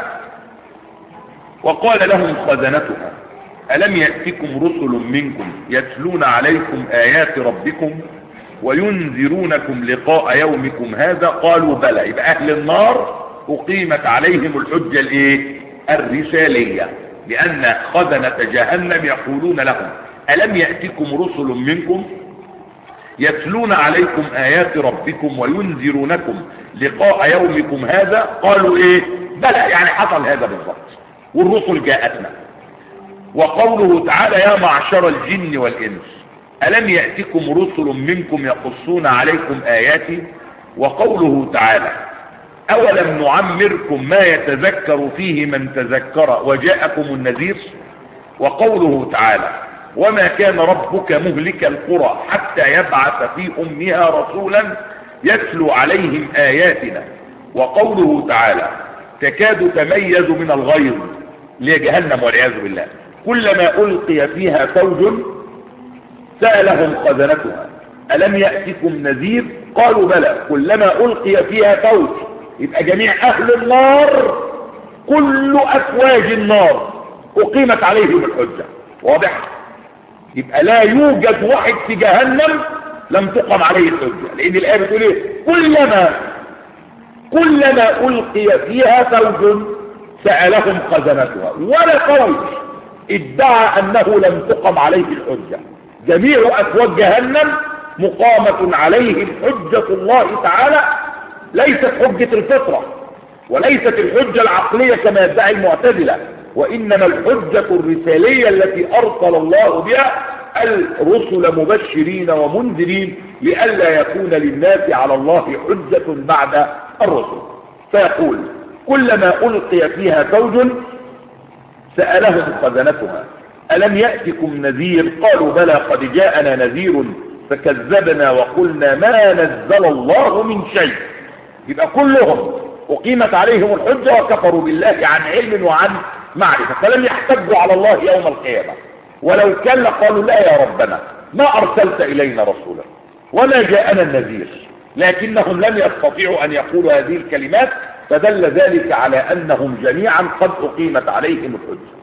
وقال لهم خزنتها ألم يأتكم رسل منكم يتلون عليكم آيات ربكم وينذرونكم لقاء يومكم هذا، قالوا بلى. يبقى أهل النار أقيمت عليهم الحجة الإيه؟ الرسالية، لأن خزنة جهنم يقولون لهم: ألم يأتكم رسل منكم يتلون عليكم آيات ربكم وينذرونكم لقاء يومكم هذا، قالوا إيه؟ بلى، يعني حصل هذا بالضبط والرسل جاءتنا. وقوله تعالى: يا معشر الجن والإنس ألم يأتكم رسل منكم يقصون عليكم آياتي. وقوله تعالى: أولم نعمركم ما يتذكر فيه من تذكر وجاءكم النذير. وقوله تعالى: وما كان ربك مهلك القرى حتى يبعث في أمها رسولا يتلو عليهم آياتنا. وقوله تعالى: تكاد تميز من الغيظ، لجهنم والعياذ بالله، كلما ألقي فيها فوج سألهم خزنتها ألم يأتكم نذير، قالوا بلى، كلما ألقي فيها فوج. يبقى جميع أهل النار كل أفواج النار أقيمت عليهم الحجة. واضح؟ يبقى لا يوجد واحد في جهنم لم تقم عليه الحجة، لأن الآية بتقول إيه؟ كلما كلما ألقي فيها فوج سألهم خزنتها، ولا فوج ادعى أنه لم تقم عليه الحجة. جميع أفواج جهنم مقامة عليهم حجة الله تعالى، ليست حجة الفطرة وليست الحجة العقلية كما يدعي المعتزلة، وإنما الحجة الرسالية التي أرسل الله بها الرسل مبشرين ومنذرين لئلا يكون للناس على الله حجة بعد الرسل. فيقول: كلما ألقي فيها فوج سألهم خزنتها ألم يأتكم نذير، قالوا بلى قد جاءنا نذير فكذبنا وقلنا ما نزل الله من شيء. يبقى كلهم أقيمت عليهم الحجة وكفروا بالله عن علم وعن معرفة، فلم يحتجوا على الله يوم القيامة. ولو كان لقالوا: لا يا ربنا ما أرسلت إلينا رسولا وما جاءنا النذير، لكنهم لم يستطيعوا أن يقولوا هذه الكلمات، فدل ذلك على أنهم جميعا قد أقيمت عليهم الحجة.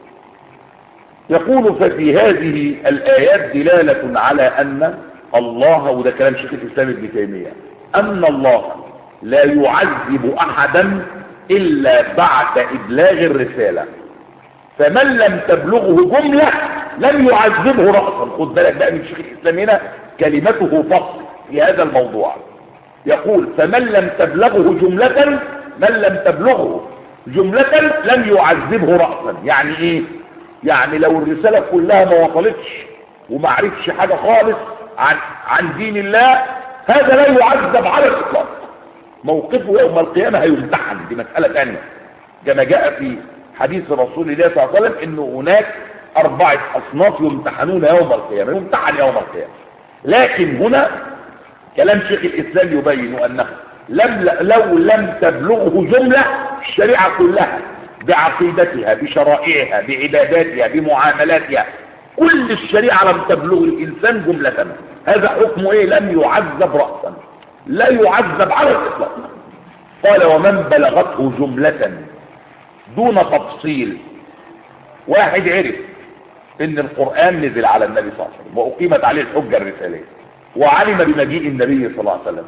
يقول: ففي هذه الآيات دلالة على أن الله، وده كلام شيخ الإسلام ابن تيمية، أن الله لا يعذب أحدا إلا بعد إبلاغ الرسالة، فمن لم تبلغه جملة لم يعذبه رأسا. خد بالك بقى من شيخ الإسلام هنا كلمته فصل في هذا الموضوع. يقول: فمن لم تبلغه جملة، من لم تبلغه جملة لم يعذبه رأسا. يعني ايه؟ يعني لو الرسالة كلها ما وصلتش وما عرفش حاجة خالص عن, عن دين الله، هذا لا يعذب على الإطلاق، موقفه يوم القيامة هيمتحن. دي مسألة ثانية كما جاء في حديث رسول الله صلى الله عليه وسلم انه هناك أربعة أصناف يمتحنون يوم القيامة، يمتحن يوم القيامة. لكن هنا كلام شيخ الإسلام يبين أنه لم لو لم تبلغه جملة الشريعة كلها بعقيدتها بشرائعها بعباداتها بمعاملاتها، كل الشريعة لم تبلغ الإنسان جملة، هذا حكمه إيه؟ لم يعذب رأسا، لا يعذب على الإطلاق. قال: ومن بلغته جملة دون تفصيل، واحد عرف ان القرآن نزل على النبي صلى الله عليه وسلم وأقيمت عليه الحجة الرسالية، وعلم بمجيء النبي صلى الله عليه وسلم،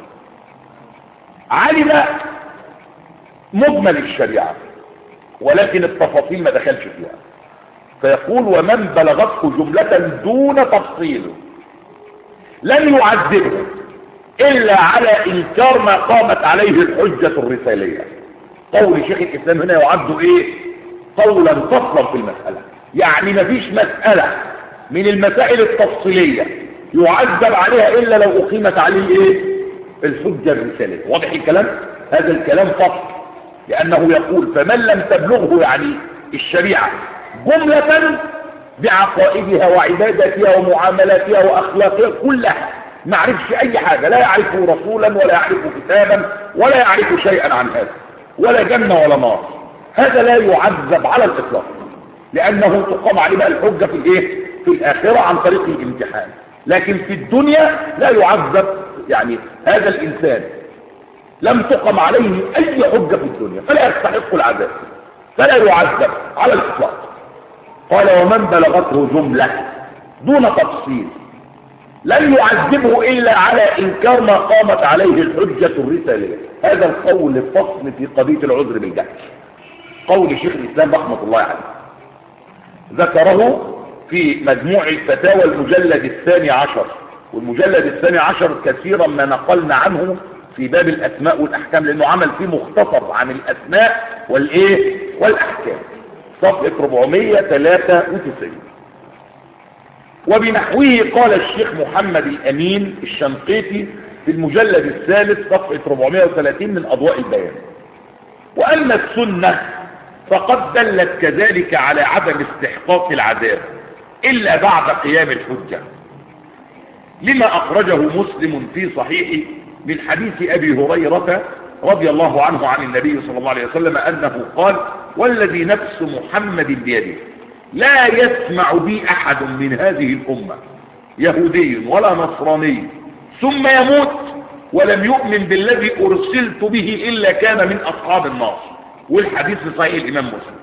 علم مجمل الشريعة ولكن التفاصيل ما دخلش فيها. فيقول: ومن بلغته جملة دون تفصيل لم يعذبه إلا على إنكار ما قامت عليه الحجة الرسالية. قول شيخ الإسلام هنا يعد إيه؟ قولا فصلا في المسألة، يعني ما فيش مسألة من المسائل التفصيلية يعذب عليها إلا لو أقيمت عليه إيه؟ الحجة الرسالية. واضح الكلام؟ هذا الكلام فصل، لأنه يقول: فمن لم تبلغه يعني الشريعة جملة بعقائدها وعبادتها ومعاملاتها وأخلاقها كلها، ما يعرفش أي حاجة، لا يعرف رسولا ولا يعرف كتابا ولا يعرف شيئا عن هذا، ولا جنة ولا نار، هذا لا يعذب على الإطلاق، لأنه تقام عليه بقى الحجة في الإيه؟ في الآخرة عن طريق الامتحان. لكن في الدنيا لا يعذب، يعني هذا الإنسان لم تقم عليه أي حجة في الدنيا فلا يستحق العذاب، فلا يعذب على الإطلاق. قال ومن بلغته جملة دون تفصيل لن يعذبه إلا على إنكار ما قامت عليه الحجة الرسالية. هذا القول الفصل في قضية العذر بالجهل، قول شيخ الإسلام رحمة الله عليه، ذكره في مجموع الفتاوى المجلد الثاني عشر، والمجلد الثاني عشر كثيرا ما نقلنا عنه في باب الأسماء والأحكام، لأنه عمل فيه مختصر عن الأسماء والإيه والأحكام، صفحة أربعمائة وثلاثة وتسعين. وبنحوه قال الشيخ محمد الأمين الشنقيطي في المجلد الثالث صفحة أربعمائة وثلاثين من أضواء البيان. وأما السنة فقد دلت كذلك على عدم استحقاق العذاب إلا بعد قيام الحجة، لما أخرجه مسلم في صحيحه من حديث أبي هريرة رضي الله عنه عن النبي صلى الله عليه وسلم أنه قال والذي نفس محمد بيده لا يسمع بي أحد من هذه الأمة يهودي ولا نصراني ثم يموت ولم يؤمن بالذي أرسلت به إلا كان من أصحاب النار. والحديث في صحيح الإمام مسلم.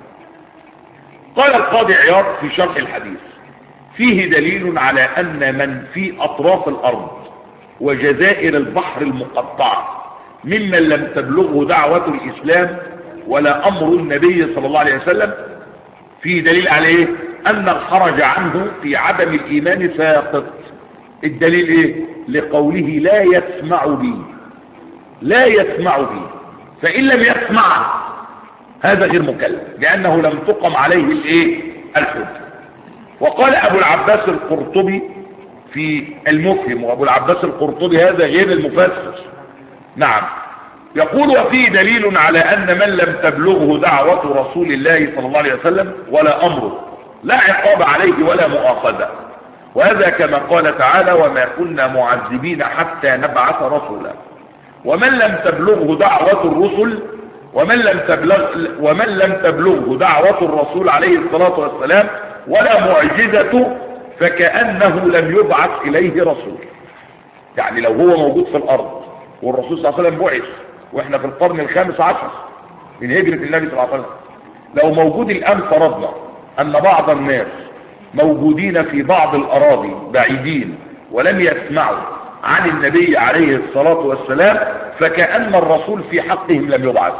قال القاضي عياض في شرح الحديث فيه دليل على أن من في أطراف الأرض وجزائر البحر المقطعة ممن لم تبلغه دعوة الإسلام ولا أمر النبي صلى الله عليه وسلم فيه دليل عليه أن الحرج عنه في عدم الإيمان ساقط. الدليل إيه؟ لقوله لا يسمع بي، لا يسمع بي، فإن لم يسمع هذا غير مكلف لأنه لم تقم عليه الإيه؟ الحجة. وقال أبو العباس القرطبي في المفهم، وأبو العباس القرطبي هذا غير المفسر، نعم، يقول وفيه دليل على أن من لم تبلغه دعوة رسول الله صلى الله عليه وسلم ولا أمره لا عقاب عليه ولا مؤاخذة، وهذا كما قال تعالى وما كنا معذبين حتى نبعث رسولا. ومن لم تبلغه دعوة الرسل ومن لم تبلغ ومن لم تبلغه دعوة الرسول عليه الصلاة والسلام ولا معجزته فكأنه لم يبعث إليه رسول. يعني لو هو موجود في الأرض والرسول صلى الله عليه وسلم بعث واحنا في القرن الخامس عشر من هجرة النبي صلى الله عليه وسلم، لو موجود الآن فرضنا أن بعض الناس موجودين في بعض الأراضي بعيدين ولم يسمعوا عن النبي عليه الصلاة والسلام فكأن الرسول في حقهم لم يبعث.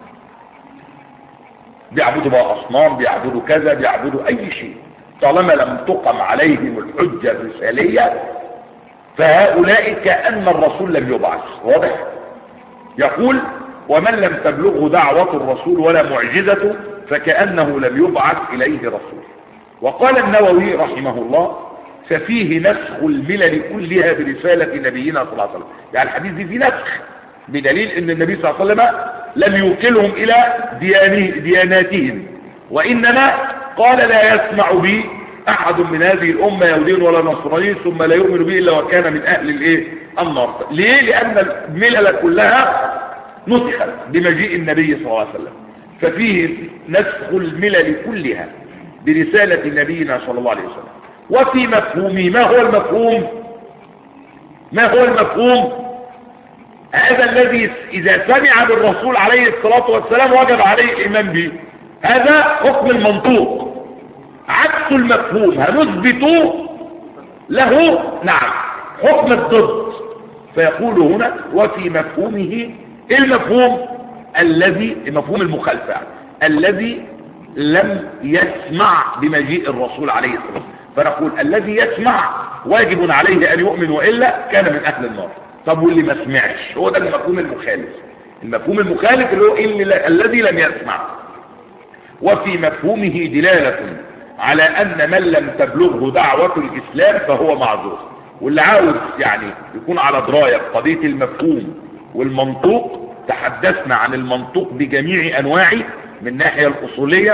بيعبدوا بقى أصنام، بيعبدوا كذا، بيعبدوا أي شيء، طالما لم تقم عليهم الحجة الرسالية فهؤلاء كأن الرسول لم يبعث. واضح؟ يقول ومن لم تبلغه دعوة الرسول ولا معجزته فكأنه لم يبعث إليه رسول. وقال النووي رحمه الله ففيه نسخ الملل كلها برسالة نبينا صلى الله عليه وسلم. يعني الحديث دي فيه نسخ بدليل ان النبي صلى الله عليه وسلم لم يوكلهم الى دياناتهم، وانما قال لا يسمع بي احد من هذه الامه يهودي ولا نصراني ثم لا يؤمن به الا وكان من اهل الايه النار. ليه؟ لان الملل كلها نسخت بمجيء النبي صلى الله عليه وسلم، ففيه نسخ الملل كلها برسالة نبينا صلى الله عليه وسلم. وفي مفهومه، ما هو المفهوم؟ ما هو المفهوم؟ هذا الذي إذا سمع بالرسول عليه الصلاة والسلام وجب عليه الإيمان به، هذا حكم المنطوق. عكس المفهوم هنثبت له نعم حكم الضد، فيقول هنا وفي مفهومه المفهوم الذي مفهوم المخالفة الذي لم يسمع بمجيء الرسول عليه الصلاة والسلام، فنقول الذي يسمع واجب عليه أن يؤمن وإلا كان من أهل النار. طب واللي ما سمعش هو ده المفهوم المخالف. المفهوم المخالف اللي هو اللي الذي لم يسمع. وفي مفهومه دلالة على أن من لم تبلغه دعوة الإسلام فهو معذور. واللي عاوز يعني يكون على دراية بقضية المفهوم والمنطوق، تحدثنا عن المنطوق بجميع أنواعه من الناحية الأصولية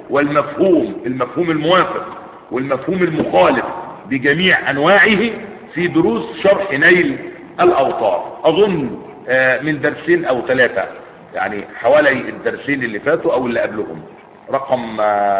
والمفهوم، المفهوم الموافق والمفهوم المخالف بجميع أنواعه في دروس شرح نيل الأوطار، أظن من درسين أو ثلاثة، يعني حوالي الدرسين اللي فاتوا أو اللي قبلهم، رقم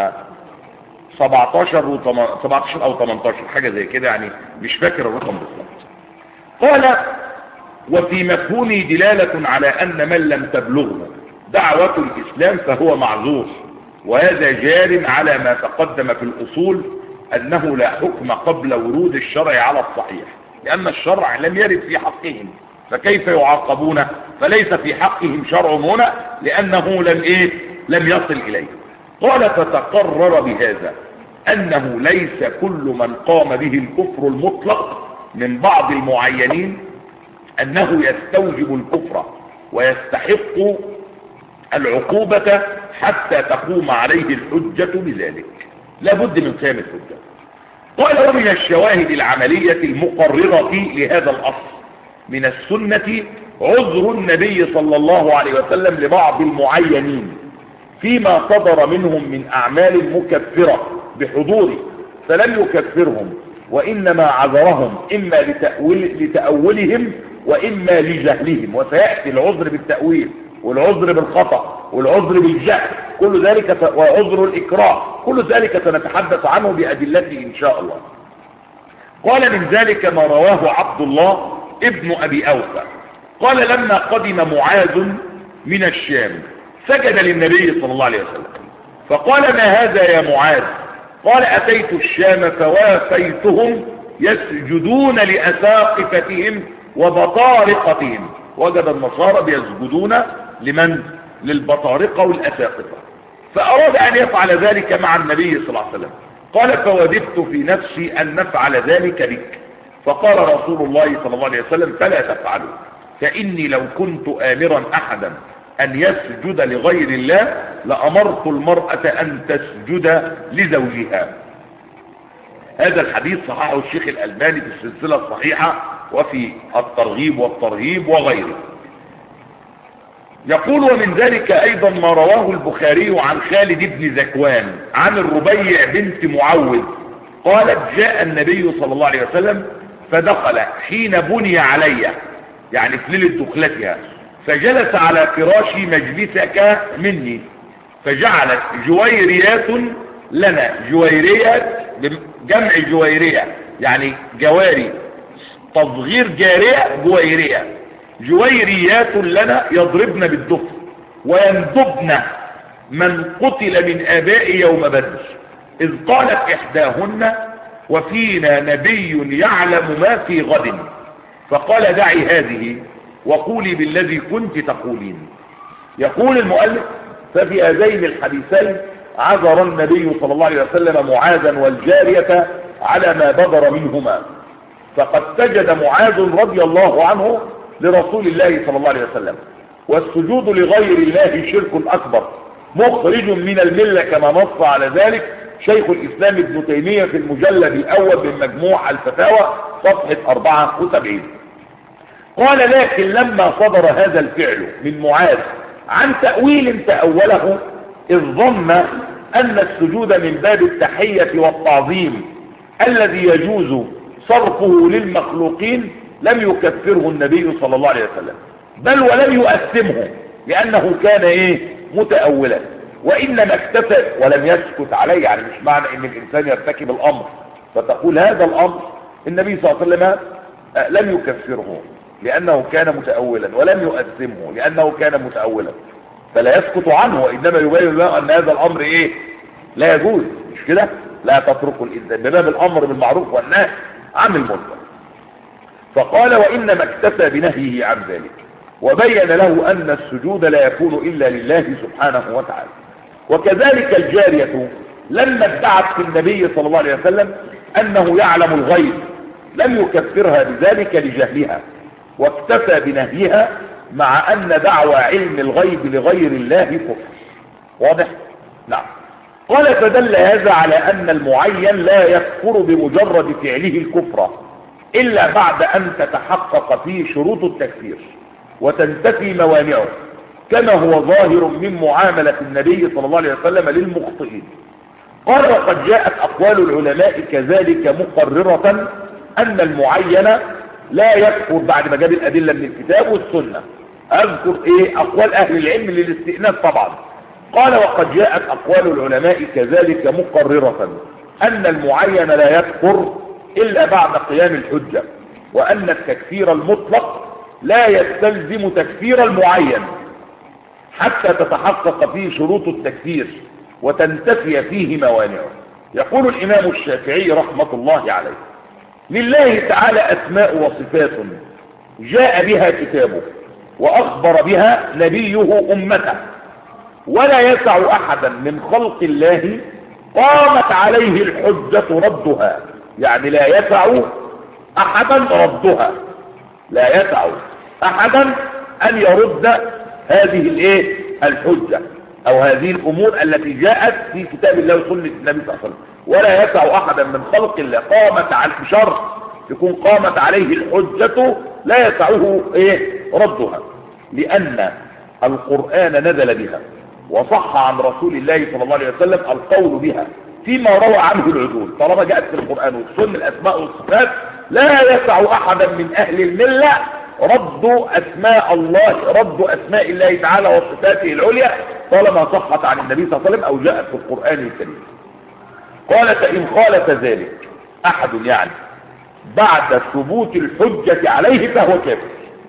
سبعتاشر أو تمنتاشر حاجة زي كده، يعني مش فاكر الرقم بالظبط. قال: وفي مفهومه دلالة على أن من لم تبلغه دعوة الإسلام فهو معذور، وهذا جار على ما تقدم في الأصول أنه لا حكم قبل ورود الشرع على الصحيح، لأن الشرع لم يرد في حقهم، فكيف يعاقبون؟ فليس في حقهم شرع هنا لأنه لم إيه؟ لم يصل إليه. قال: فتقرر بهذا أنه ليس كل من قام به الكفر المطلق من بعض المعينين أنه يستوجب الكفر ويستحق العقوبة حتى تقوم عليه الحجة بذلك، لا بد من قيام الحجة. قال: ومن الشواهد العملية المقررة لهذا الأصل من السنة عذر النبي صلى الله عليه وسلم لبعض المعينين فيما صدر منهم من أعمال مكفرة بحضوره، فلم يكفرهم وإنما عذرهم إما لتأويل لتأولهم وإما لجهلهم، وسيأتي العذر بالتأويل والعذر بالخطأ والعذر بالجهل، كل ذلك وعذر الإكراه، كل ذلك سنتحدث عنه بأدلته إن شاء الله. قال: من ذلك ما رواه عبد الله ابن أبي أوفى قال: لما قدم معاذ من الشام سجد للنبي صلى الله عليه وسلم، فقال: ما هذا يا معاذ؟ قال: أتيت الشام فوافيتهم يسجدون لأساقفتهم وبطارقتهم. وجد النصارى بيسجدون لمن؟ للبطارقة والأساقفة، فأراد أن يفعل ذلك مع النبي صلى الله عليه وسلم. قال: فوددت في نفسي أن نفعل ذلك بك. فقال رسول الله صلى الله عليه وسلم: فلا تفعلوا، فإني لو كنت آمرا أحدا أن يسجد لغير الله لأمرت المرأة أن تسجد لزوجها. هذا الحديث صححه الشيخ الألباني في السلسلة الصحيحة وفي الترغيب والترهيب وغيره. يقول: ومن ذلك أيضا ما رواه البخاري عن خالد بن زكوان عن الربيع بنت معوذ قالت: جاء النبي صلى الله عليه وسلم فدخل حين بني علي، يعني في ليلة دخلتها، فجلس على فراشي مجلسك مني، فجعلت جويريات لنا، جويريات جمع جويرية يعني جواري، تصغير جارية جويرية، جويريات لنا يضربن بالدف ويندبن من قتل من آباء يوم بدر، إذ قالت إحداهن: وفينا نبي يعلم ما في غد، فقال: دعي هذه وقولي بالذي كنت تقولين. يقول المؤلف: ففي هذين الحديثين عذر النبي صلى الله عليه وسلم معاذا والجارية على ما بدر منهما، فقد سجد معاذ رضي الله عنه لرسول الله صلى الله عليه وسلم، والسجود لغير الله شرك أكبر مخرج من الملة كما نص على ذلك شيخ الإسلام ابن تيمية في المجلد الأول من مجموع الفتاوى صفحة أربعة وسبعين. قال: لكن لما صدر هذا الفعل من معاذ عن تأويل تأوله، إذ ظن أن السجود من باب التحية والتعظيم الذي يجوز صرفه للمخلوقين، لم يكفره النبي صلى الله عليه وسلم، بل ولم يؤثمه لأنه كان إيه؟ متأولا، وإنما اكتفى ولم يسكت عليه. يعني مش معنى إن الإنسان يرتكب الأمر فتقول هذا الأمر النبي صلى الله عليه وسلم لم يكفره لأنه كان متأولا، ولم يؤثمه لأنه كان متأولا، فلا يسكت عنه، وإنما يبين له أن هذا الأمر إيه؟ لا يجوز، مش كده؟ لا تتركوا الإنسان بباب الأمر بالمعروف والنهي عن المنكر. فقال: وإنما اكتفى بنهيه عن ذلك، وبين له أن السجود لا يكون إلا لله سبحانه وتعالى. وكذلك الجارية لما ادعت في النبي صلى الله عليه وسلم أنه يعلم الغيب لم يكفرها بذلك لجهلها، واكتفى بنهيها مع أن دعوى علم الغيب لغير الله كفر. واضح؟ نعم. قال: فدل هذا على أن المعين لا يكفر بمجرد فعله الكفر إلا بعد أن تتحقق فيه شروط التكفير وتنتفي موانعه، كما هو ظاهر من معاملة النبي صلى الله عليه وسلم للمخطئين. قال وقد جاءت أقوال العلماء كذلك مقررة أن المعين لا يكفر، بعد ما جاب الأدلة من الكتاب والسنة أذكر إيه أقوال أهل العلم للاستئناس طبعا. قال وقد جاءت أقوال العلماء كذلك مقررة أن المعين لا يكفر إلا بعد قيام الحجة، وأن التكفير المطلق لا يستلزم تكفير المعين حتى تتحقق فيه شروط التكفير وتنتفي فيه موانعه. يقول الإمام الشافعي رحمة الله عليه: لله تعالى أسماء وصفات جاء بها كتابه وأخبر بها نبيه أمته، ولا يسع أحدا من خلق الله قامت عليه الحجة ردها، يعني لا يسع أحدا ردها، لا يسع أحدا أن يرد هذه الايه الحجة أو هذه الأمور التي جاءت في كتاب الله وسنة النبي صلى الله عليه وسلم، ولا يسع أحدا من خلق الله قامت على بشرط يكون قامت عليه الحجة لا يسعه ايه ردها، لأن القرآن نزل بها وصح عن رسول الله صلى الله عليه وسلم القول بها فيما روى عنه العدول. طالما جاءت في القرآن والسنة الأسماء والصفات لا يسع أحدا من أهل الملة رد أسماء الله، رد أسماء الله تعالى وصفاته العليا طالما صحت عن النبي صلى الله عليه وسلم أو جاءت في القرآن الكريم. قال فإن خالف ذلك أحد يعني بعد ثبوت الحجة عليه فهو كافر.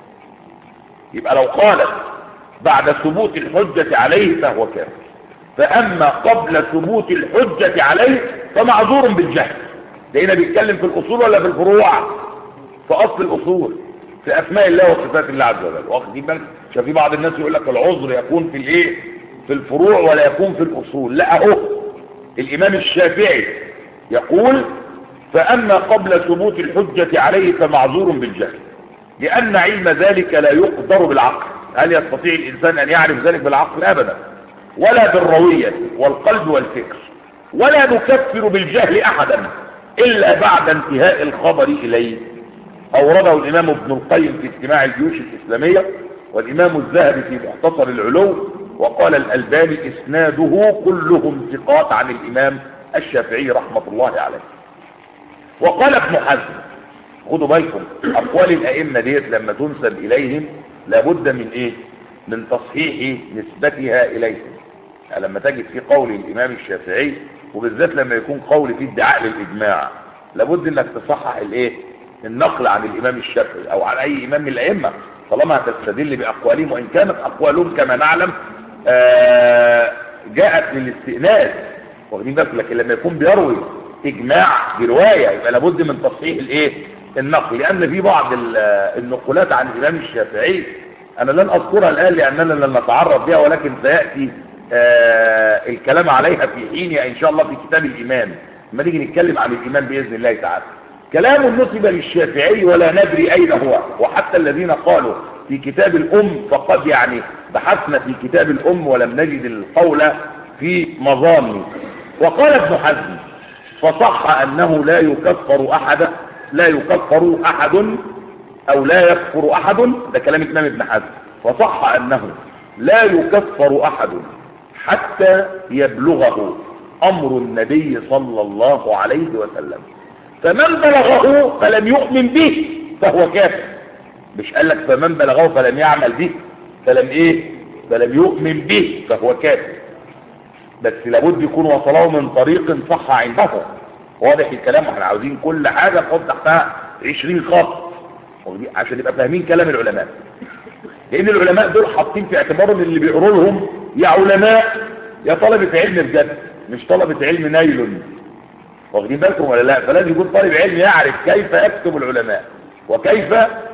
يبقى لو قالت بعد ثبوت الحجة عليه فهو كافر، فأما قبل ثبوت الحجة عليه فمعذور بالجهل. لأنه بيتكلم في الأصول ولا في الفروع؟ في أصل الأصول، في أسماء الله وصفات الله عز وجل. واخدين بالك؟ عشان في بعض الناس يقول لك العذر يكون في الإيه؟ في الفروع ولا يكون في الأصول. لا، أهو الإمام الشافعي يقول فأما قبل ثبوت الحجة عليه فمعذور بالجهل، لأن علم ذلك لا يقدر بالعقل. هل يستطيع الإنسان أن يعرف ذلك بالعقل؟ أبدا، ولا بالروية والقلب والفكر، ولا نكفر بالجهل أحدا إلا بعد انتهاء الخبر إليه. أورده الإمام ابن القيم في اجتماع الجيوش الإسلامية، والإمام الذهبي في مختصر العلو، وقال الألباني إسناده كلهم ثقات عن الإمام الشافعي رحمة الله عليه. وقال ابن حزم، خدوا بالكم أقوال الأئمة ديت لما تنسب إليهم لابد من إيه؟ من تصحيح نسبتها إليهم. يعني لما تجد في قول الإمام الشافعي، وبالذات لما يكون قول فيه ادعاء للإجماع، لابد انك تصحح الايه؟ النقل عن الإمام الشافعي او عن اي امام من الائمه، طالما هتستدل باقوالهم، وان كانت اقوالهم كما نعلم آه جاءت للاستئناس، واخدين بالك، لكن لما يكون بيروي اجماع بروايه يبقى لابد من تصحيح الايه؟ النقل. لان في بعض النقولات عن الامام الشافعي انا لن اذكرها الان لاننا لن نتعرض بها، ولكن سياتي آه الكلام عليها في حينها ان شاء الله في كتاب الايمان لما نيجي نتكلم عن الايمان باذن الله تعالى. كلام نسب للشافعي ولا ندري اين هو، وحتى الذين قالوا في كتاب الام فقد يعني بحثنا في كتاب الام ولم نجد القول في مظانه. وقال ابن حزم فصح انه لا يكفر احد لا يكفر احد او لا يكفر احد، ده كلام الامام ابن حزم، فصح انه لا يكفر احد حتى يبلغه امر النبي صلى الله عليه وسلم، فمن بلغه فلم يؤمن به فهو كافر. مش قال لك فمن بلغه فلم يعمل به فلم ايه فلم يؤمن به فهو كافر، بس لابد يكون وصله من طريق صح عنده. واضح الكلام؟ احنا عاوزين كل حاجه نحط تحتها عشرين خط عشان نبقى فاهمين كلام العلماء، لان العلماء دول حاطين في اعتبارهم اللي بيقولوا لهم يا علماء يا طلبة علم بجد، مش طلبة علم نايل. واخدين بالكم ولا لا؟ فلازم يكون طالب علم يعرف كيف يكتب العلماء وكيف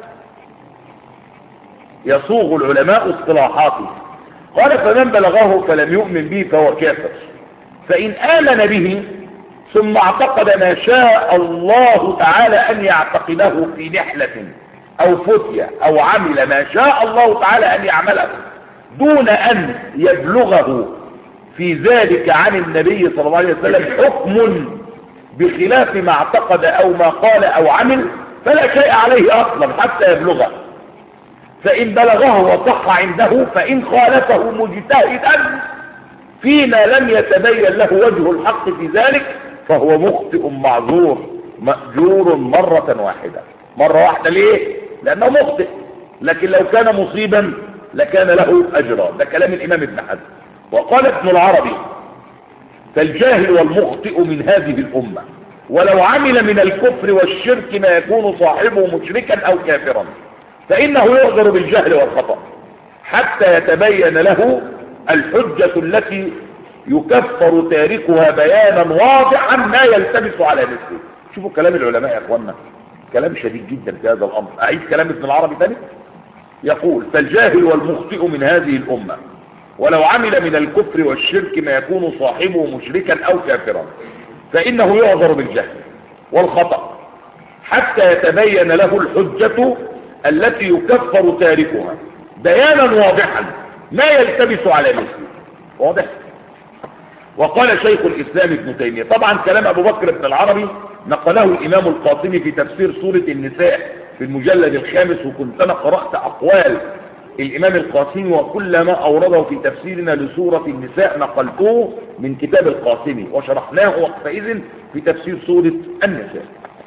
يصوغ العلماء اصطلاحاته. قال فمن بلغه فلم يؤمن به فهو كافر، فإن آمن به ثم اعتقد ما شاء الله تعالى أن يعتقده في نحلة أو فتية أو عمل ما شاء الله تعالى أن يعمله دون أن يبلغه في ذلك عن النبي صلى الله عليه وسلم حكم بخلاف ما اعتقد أو ما قال أو عمل، فلا شيء عليه أصلا حتى يبلغه. فإن بلغه وصح عنده، فإن خالفه مجتهدا فيما لم يتبين له وجه الحق في ذلك فهو مخطئ معذور مأجور مرة واحدة. مرة واحدة ليه؟ لأنه مخطئ، لكن لو كان مصيبا لكان له أجرا. ده كلام الإمام ابن حزم. وقال ابن العربي: فالجاهل والمخطئ من هذه الأمة ولو عمل من الكفر والشرك ما يكون صاحبه مشركا أو كافرا فإنه يعذر بالجهل والخطأ حتى يتبين له الحجة التي يكفر تاركها بيانا واضحا ما يلتبس على مثله. شوفوا كلام العلماء يا اخوانا، كلام شديد جدا في هذا الامر. اعيد كلام ابن العربي ثاني، يقول: فالجاهل والمخطئ من هذه الامه ولو عمل من الكفر والشرك ما يكون صاحبه مشركا او كافرا فانه يعذر بالجهل والخطأ حتى يتبين له الحجة التي يكفر تاركها بيانا واضحا ما يلتبس على مثله. واضح؟ وقال شيخ الإسلام ابن تيمية، طبعا كلام أبو بكر بن العربي نقله الإمام القاسمي في تفسير سورة النساء في المجلد الخامس، وكنت أنا قرأت أقوال الإمام القاسمي وكل ما أورده في تفسيرنا لسورة النساء نقلته من كتاب القاسمي وشرحناه وقتئذ في تفسير سورة النساء.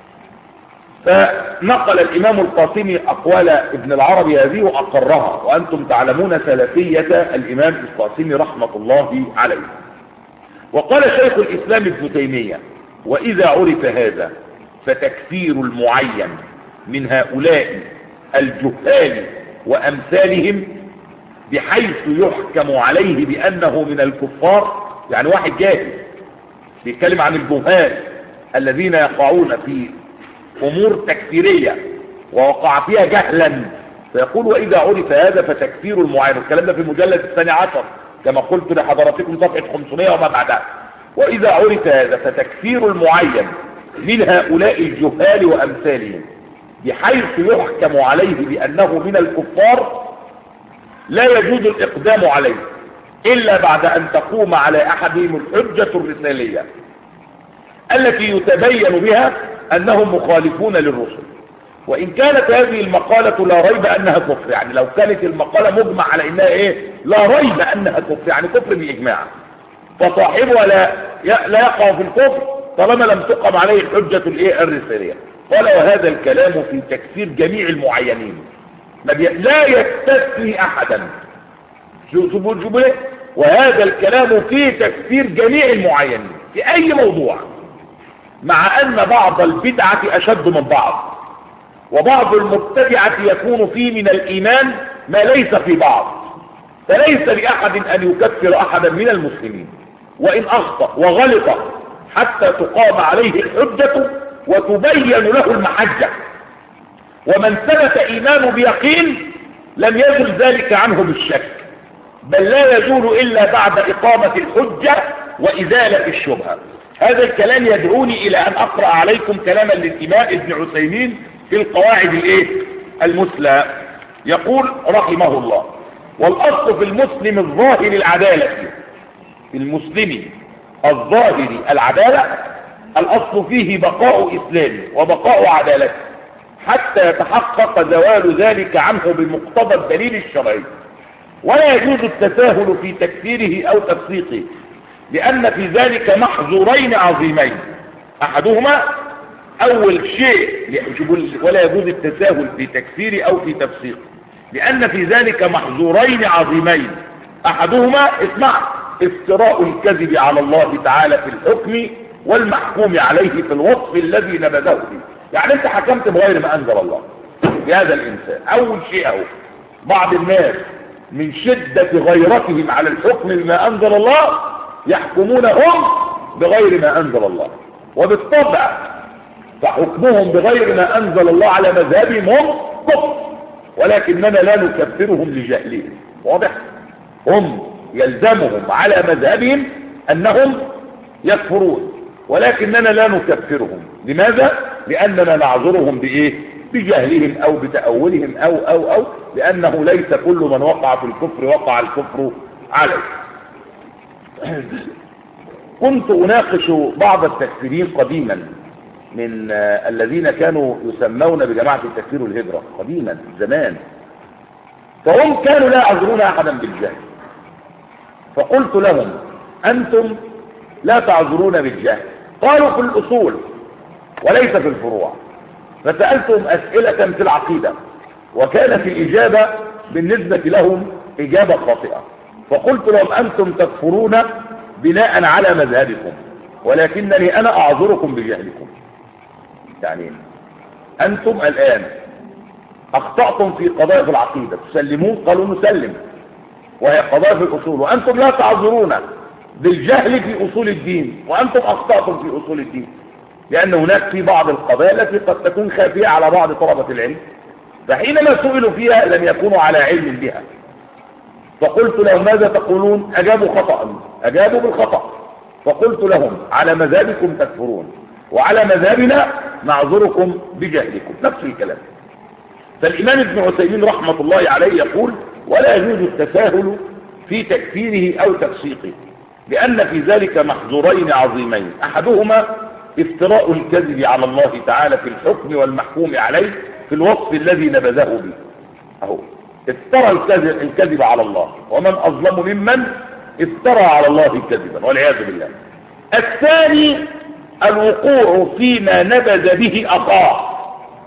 فنقل الإمام القاسمي أقوال ابن العربي هذه وأقرها، وأنتم تعلمون سلفية الإمام القاسمي رحمة الله عليه. وقال شيخ الإسلام ابن تيمية: وإذا عرف هذا فتكفير المعين من هؤلاء الجهال وأمثالهم بحيث يحكم عليه بأنه من الكفار. يعني واحد جاهل بيتكلم عن الجهال الذين يقعون في أمور تكفيرية ووقع فيها جهلا، فيقول: وإذا عرف هذا فتكفير المعين. الكلام ده في المجلد الثاني عشر كما قلت لحضراتكم صفحة خمسمائة وما بعدها. وإذا عرف هذا فتكفير المعين من هؤلاء الجهال وأمثالهم بحيث يحكم عليه بأنه من الكفار لا يجوز الإقدام عليه إلا بعد أن تقوم على أحدهم الحجة الرسالية التي يتبين بها أنهم مخالفون للرسل. وإن كانت هذه المقالة لا ريب أنها كفر، يعني لو كانت المقالة مجمع على أنها إيه؟ لا ريب أنها كفر، يعني كفر بإجماع، فصاحبها لا لا يقع في الكفر طالما لم تقم عليه الحجة الإيه؟ الرسالية. قال: وهذا الكلام في تكفير جميع المعينين لا يستثني أحدا. شوفوا الجملة: وهذا الكلام في تكفير جميع المعينين في أي موضوع، مع أن بعض البدعة أشد من بعض، وبعض المبتدعة يكون فيه من الإيمان ما ليس في بعض، فليس لأحد أن يكفر أحدا من المسلمين وإن أخطأ وغلط حتى تقام عليه الحجة وتبين له المحجة. ومن ثبت إيمانه بيقين لم يزل ذلك عنه بالشك، بل لا يزول إلا بعد إقامة الحجة وإزالة الشبهة. هذا الكلام يدعوني إلى أن أقرأ عليكم كلاما للإمام ابن عثيمين في القواعد الإيه؟ المثلى. يقول رحمه الله: والأصل في المسلم الظاهر العدالة، في المسلم الظاهر العدالة، الأصل فيه بقاء إسلامه وبقاء عدالته حتى يتحقق زوال ذلك عنه بمقتضى الدليل الشرعي، ولا يجوز التساهل في تكفيره أو تفسيقه، لأن في ذلك محظورين عظيمين. أحدهما أول شيء ولا يجوز التساهل في تكفيره أو في تفسيقه، لأن في ذلك محظورين عظيمين. أحدهما اسمع: افتراء الكذب على الله تعالى في الحكم والمحكوم عليه في الوصف الذي نبذه فيه. يعني انت حكمت بغير ما أنزل الله بهذا الإنسان. أول شيء أهو، بعض الناس من شدة غيرتهم على الحكم بما أنزل الله يحكمون هم بغير ما أنزل الله، وبالطبع فحكمهم بغير ما أنزل الله على مذهبهم هم كفر، ولكننا لا نكفرهم لجهلهم. واضح؟ هم يلزمهم على مذهبهم أنهم يكفرون، ولكننا لا نكفرهم. لماذا؟ لأننا نعذرهم بإيه؟ بجهلهم أو بتأولهم أو أو أو لأنه ليس كل من وقع في الكفر وقع الكفر عليه. كنت أناقش بعض التكفيرين قديما من الذين كانوا يسمون بجماعة التكفير والهجرة قديما زمان، فهم كانوا لا يعذرون أحدا بالجهل. فقلت لهم أنتم لا تعذرون بالجهل، قالوا في الأصول وليس في الفروع. فسألتهم أسئلة في العقيدة وكانت الإجابة بالنسبة لهم إجابة خاطئة. فقلت لهم أنتم تكفرون بناء على مذهبكم، ولكنني أنا أعذركم بجهلكم. يعني أنتم الآن أخطأتم في قضايا في العقيدة، تسلمون؟ قالوا نسلم، وهي قضايا في الأصول، وأنتم لا تعذرون بالجهل في أصول الدين، وأنتم أخطأتم في أصول الدين، لأن هناك في بعض القضايا التي قد تكون خافية على بعض طلبة العلم، فحينما سئلوا فيها لم يكونوا على علم بها. فقلت لهم ماذا تقولون؟ أجابوا خطأ، أجابوا بالخطأ. فقلت لهم على مذهبكم تكفرون، وعلى مذهبنا نعذركم بجهلكم، نفس الكلام. فالإمام ابن عثيمين رحمة الله عليه يقول ولا يجوز التساهل في تكفيره أو تفسيقه، لأن في ذلك محظورين عظيمين، أحدهما افتراء الكذب على الله تعالى في الحكم والمحكوم عليه في الوصف الذي نبذه به. أهو افترى الكذب, الكذب على الله، ومن أظلم ممن افترى على الله كذبا والعياذ بالله. الثاني الوقوع فيما نبذ به أخاه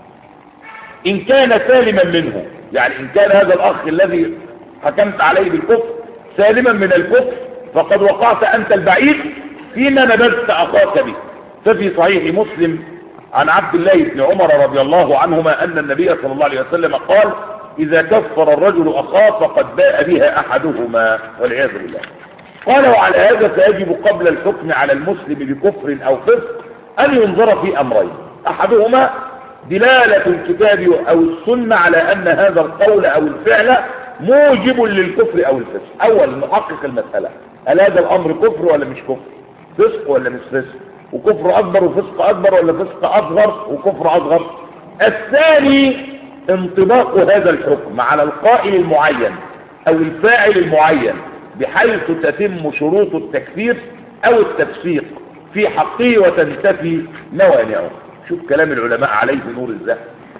إن كان سالما منه، يعني إن كان هذا الأخ الذي حكمت عليه بالكفر سالما من الكفر فقد وقعت أنت البعيد فيما نبذت أخاك به. ففي صحيح مسلم عن عبد الله بن عمر رضي الله عنهما أن النبي صلى الله عليه وسلم قال إذا كفر الرجل أخاه فقد باء بها أحدهما والعياذ بالله. قال وعلى هذا فيجب قبل الحكم على المسلم بكفر أو فسق أن ينظر في أمرين، أحدهما دلالة الكتاب أو السنة على أن هذا القول أو الفعل موجب للكفر أو الفسق. أول نحقق المسألة، هل هذا الأمر كفر ولا مش كفر، فسق ولا مش فسق، وكفر أكبر وفسق أكبر ولا فسق أصغر وكفر أصغر. الثاني انطباق هذا الحكم على القائل المعين أو الفاعل المعين بحيث تتم شروط التكفير أو التفسيق في حقه وتنتفي موانعه. شوف كلام العلماء عليه نور الزهر.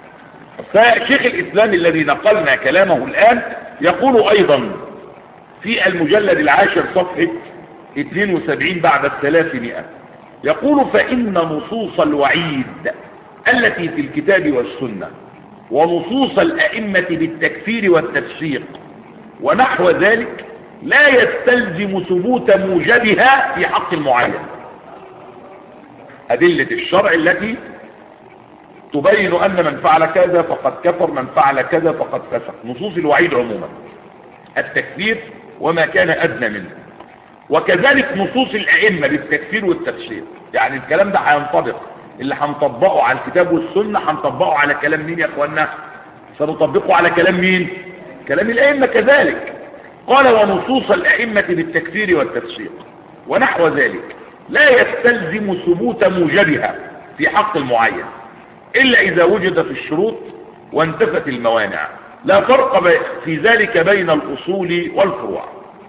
فشيخ الإسلام الذي نقلنا كلامه الآن يقول أيضا في المجلد العاشر صفحة اثنين وسبعين بعد الثلاثمائة، يقول فإن نصوص الوعيد التي في الكتاب والسنة ونصوص الأئمة بالتكفير والتفسيق ونحو ذلك لا يستلزم ثبوت موجبها في حق المعين. أدلة الشرع التي تبين أن من فعل كذا فقد كفر، من فعل كذا فقد فسق، نصوص الوعيد عموما، التكفير وما كان أدنى منه، وكذلك نصوص الأئمة بالتكفير والتفسير. يعني الكلام ده هينطبق، اللي هنطبقه على الكتاب والسنة هنطبقه على كلام مين يا اخوانا؟ سنطبقه على كلام مين؟ كلام الأئمة كذلك. قال ونصوص الأئمة بالتكفير والتفسير ونحو ذلك لا يستلزم ثبوت موجبها في حق المعين إلا إذا وجدت الشروط وانتفت الموانع، لا فرق في ذلك بين الأصول والفروع.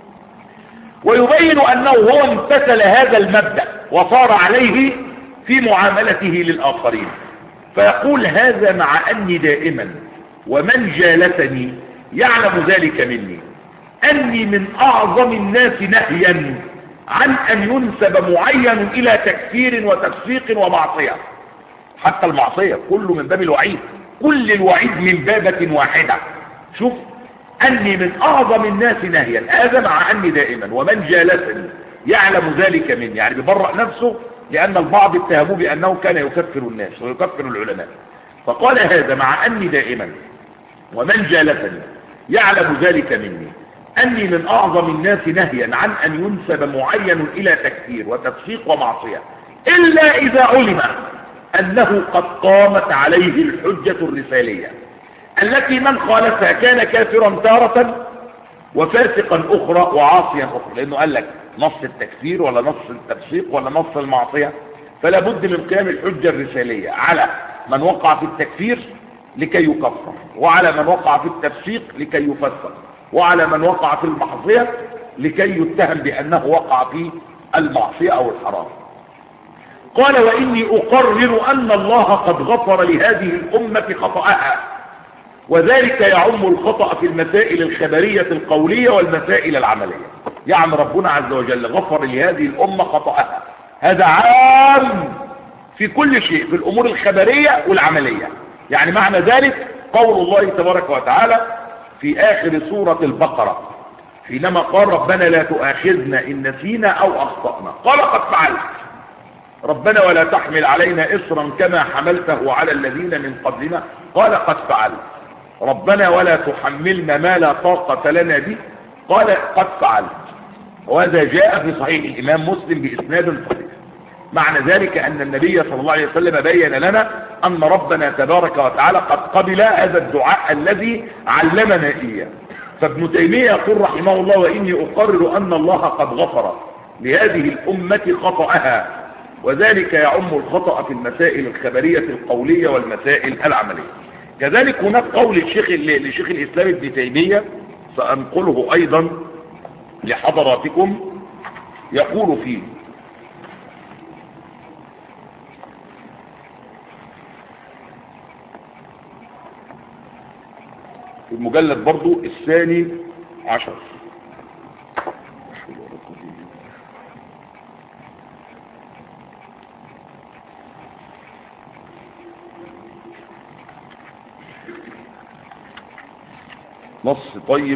ويبين أنه هو امتثل هذا المبدأ وصار عليه في معاملته للآخرين، فيقول هذا مع أني دائما ومن جالسني يعلم ذلك مني أني من أعظم الناس نهيا عن أن ينسب معين إلى تكفير وتفسيق ومعصية. حتى المعصية كله من باب الوعيد، كل الوعيد من بابة واحدة. شوف أني من أعظم الناس نهيا، هذا مع أني دائما ومن جالسني يعلم ذلك مني، يعني بيبرأ نفسه لأن البعض اتهموه بأنه كان يكفر الناس ويكفر العلماء، فقال هذا مع أني دائما ومن جالسني يعلم ذلك مني أني من أعظم الناس نهيا عن أن ينسب معين إلى تكفير وتفسيق ومعصية إلا إذا علم أنه قد قامت عليه الحجة الرسالية التي من خالفها كان كافرا تارة وفاسقا أخرى وعاصيا أخرى. لأنه قال لك نص التكفير ولا نص التفسيق ولا نص المعصية، فلا بد من قيام الحجة الرسالية على من وقع في التكفير لكي يكفر، وعلى من وقع في التفسيق لكي يفسق، وعلى من وقع في المعصية لكي يتهم بأنه وقع في المعصية أو الحرام. قال وإني أقرر أن الله قد غفر لهذه الأمة خطأها وذلك يعم الخطأ في المسائل الخبرية القولية والمسائل العملية. يعني ربنا عز وجل غفر لهذه الأمة خطأها، هذا عام في كل شيء، في الأمور الخبرية والعملية. يعني معنى ذلك قول الله تبارك وتعالى في آخر سورة البقرة حينما قال ربنا لا تؤاخذنا إن نسينا أو أخطأنا، قال قد فعلت ربنا ولا تحمل علينا إصرا كما حملته على الذين من قبلنا، قال قد فعلت ربنا ولا تحملنا ما لا طاقة لنا به، قال قد فعلت. وهذا جاء في صحيح الإمام مسلم بإسناد صحيح. معنى ذلك أن النبي صلى الله عليه وسلم بين لنا أن ربنا تبارك وتعالى قد قبل هذا الدعاء الذي علمنا إياه. فابن تيمية يقول رحمه الله وإني أقرر أن الله قد غفر لهذه الأمة خطأها، وذلك يعم الخطأ في المسائل الخبرية القولية والمسائل العملية. كذلك هناك قول الشيخ لشيخ الإسلام ابن تيمية سأنقله أيضا لحضراتكم، يقول فيه المجلد برضو الثاني عشر نص طيب.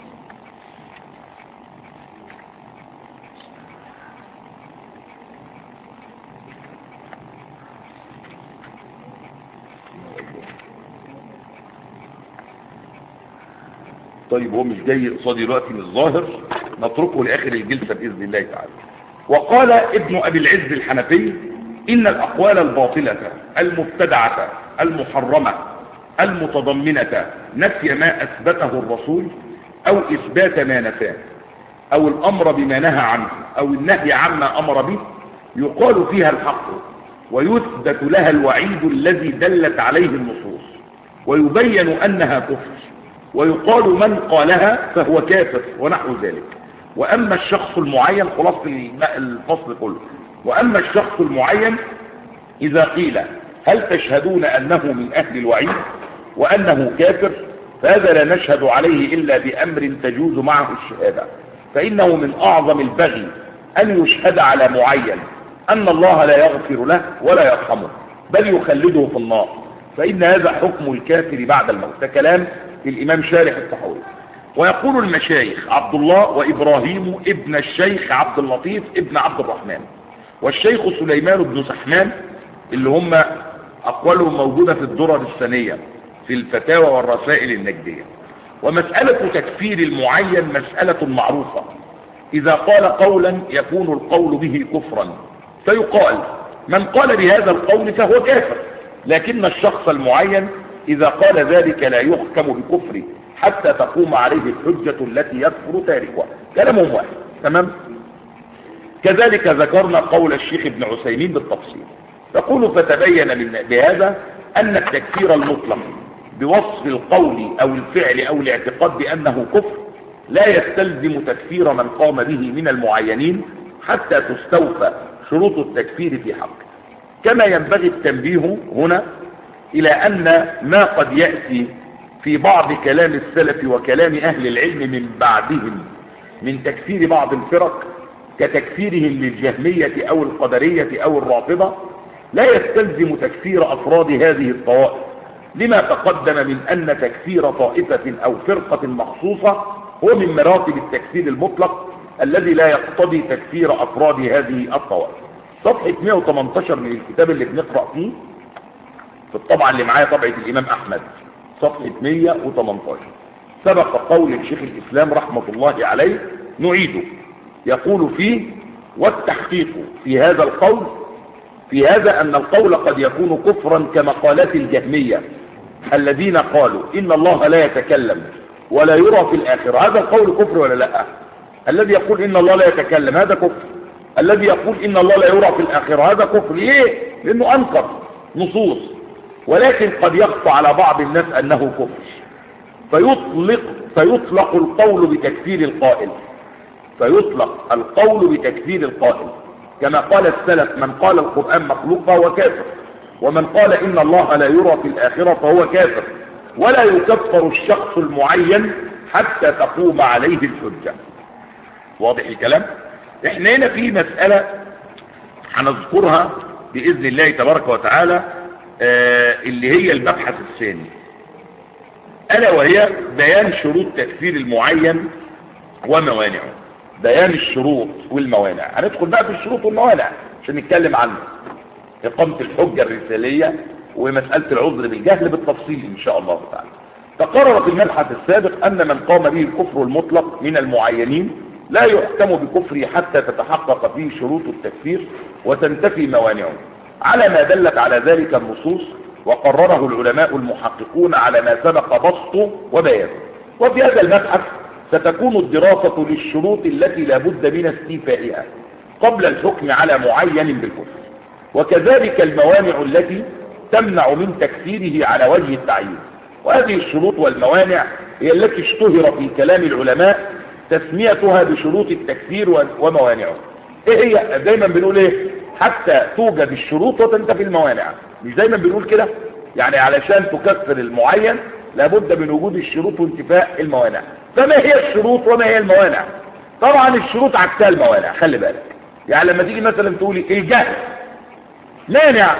طيب هو مش جاي قصادي دلوقتي من الظاهر، نتركه لاخر الجلسه باذن الله تعالى. وقال ابن ابي العز الحنفي ان الاقوال الباطله المبتدعه المحرمه المتضمنه نفي ما اثبته الرسول او اثبات ما نفاه او الامر بما نهى عنه او النهي عما امر به يقال فيها الحق ويثبت لها الوعيد الذي دلت عليه النصوص ويبين انها كفر، ويقال من قالها فهو كافر ونحو ذلك. واما الشخص المعين، خلاص الفصل كله، واما الشخص المعين اذا قيل هل تشهدون انه من اهل الوعيد وانه كافر، فهذا لا نشهد عليه الا بامر تجوز معه الشهاده، فانه من اعظم البغي ان يشهد على معين ان الله لا يغفر له ولا يرحمه بل يخلده في النار، فان هذا حكم الكافر بعد الموت. ده كلام الامام شارح الطحاوي. ويقول المشايخ عبد الله وابراهيم ابن الشيخ عبد اللطيف ابن عبد الرحمن والشيخ سليمان بن سحمان اللي هم اقوالهم موجوده في الدرر الثانيه في الفتاوى والرسائل النجديه. ومساله تكفير المعين مساله معروفه، اذا قال قولا يكون القول به كفرا فيقال من قال بهذا القول فهو كافر، لكن الشخص المعين إذا قال ذلك لا يحكم بكفره حتى تقوم عليه الحجة التي يكفر تاركها. كلامهم واحد، تمام. كذلك ذكرنا قول الشيخ ابن عثيمين بالتفصيل، تقول فتبين بهذا أن التكفير المطلق بوصف القول أو الفعل أو الاعتقاد بأنه كفر لا يستلزم تكفير من قام به من المعينين حتى تستوفى شروط التكفير في حقه. كما ينبغي التنبيه هنا إلى أن ما قد يأتي في بعض كلام السلف وكلام أهل العلم من بعدهم من تكفير بعض الفرق كتكفيرهم للجهمية أو القدرية أو الرافضة لا يستلزم تكفير أفراد هذه الطوائف، لما تقدم من أن تكفير طائفة أو فرقة مخصوصة هو من مراتب التكفير المطلق الذي لا يقتضي تكفير أفراد هذه الطوائف. صفحة مئة وثمانية عشر من الكتاب اللي بنقرأ فيه في الطبعة اللي معايا طبعة الإمام أحمد صفحة مئة وثمانية عشر سبق قول الشيخ الإسلام رحمة الله عليه نعيده، يقول فيه والتحقيق في هذا القول في هذا أن القول قد يكون كفرا كمقالات الجهمية الذين قالوا إن الله لا يتكلم ولا يرى في الآخرة. هذا القول كفر ولا لا؟ الذي يقول إن الله لا يتكلم هذا كفر، الذي يقول إن الله لا يرى في الآخرة هذا كفر. ليه؟ لأنه أنكر نصوص، ولكن قد يخفى على بعض الناس أنه كفر فيطلق, فيطلق القول بتكفير القائل فيطلق القول بتكفير القائل كما قال السلف من قال القرآن مخلوق فهو كافر، ومن قال إن الله لا يرى في الآخرة فهو كافر. ولا يكفر الشخص المعين حتى تقوم عليه الحجة. واضح الكلام؟ احنا هنا في مسألة هنذكرها بإذن الله تبارك وتعالى، آه اللي هي المبحث الثاني، ألا وهي بيان شروط تكفير المعين وموانعه. بيان الشروط والموانع. هندخل بقى في الشروط والموانع عشان نتكلم عنه، إقامة الحجة الرسالية ومسألة العذر بالجهل بالتفصيل إن شاء الله تعالى. تقرر في المبحث السابق أن من قام به الكفر المطلق من المعينين لا يحكم بكفره حتى تتحقق فيه شروط التكفير وتنتفي موانعه، على ما دلت على ذلك النصوص وقرره العلماء المحققون على ما سبق بسطه وبيانه. وفي هذا المبحث ستكون الدراسة للشروط التي لا بد من استيفائها قبل الحكم على معين بالكفر، وكذلك الموانع التي تمنع من تكفيره على وجه التعيين. وهذه الشروط والموانع هي التي اشتهر في كلام العلماء تسميتها بشروط التكفير وموانعه. ايه هي؟ دايما بنقول ايه؟ حتى توجد الشروط وتنتفي الموانع. مش دايما بنقول كده؟ يعني علشان تكفر المعين لابد من وجود الشروط وانتفاء الموانع. فما هي الشروط وما هي الموانع؟ طبعا الشروط عكسها الموانع، خلي بالك. يعني لما تيجي مثلا تقولي الجهل مانع،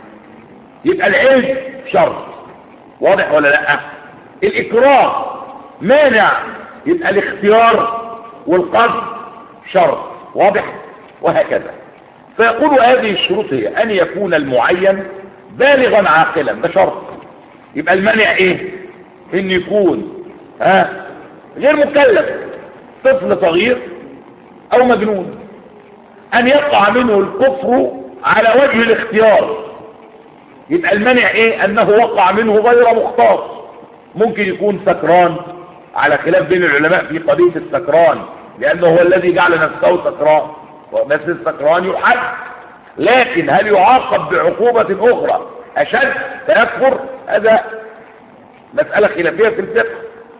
يبقى العلم شرط. واضح ولا لا؟ الاكراه مانع، يبقى الاختيار والقصد شرط. واضح؟ وهكذا. فيقول هذه الشروط هي ان يكون المعين بالغا عاقلا، ده شرط. يبقى المانع ايه؟ ان يكون ها غير مكلف، طفل صغير او مجنون. ان يقع منه الكفر على وجه الاختيار، يبقى المانع ايه؟ انه وقع منه غير مختار. ممكن يكون سكران، على خلاف بين العلماء في قضية السكران، لانه هو الذي جعل نفسه سكران، بس السكران يحد. لكن هل يعاقب بعقوبة اخرى اشد فيكفر؟ هذا مسألة خلافية في الفقه.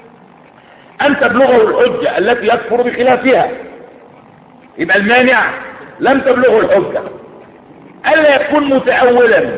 ان تبلغه الحجة التي يكفر بخلافها، يبقى المانع لم تبلغه الحجة. الا يكون متأولا،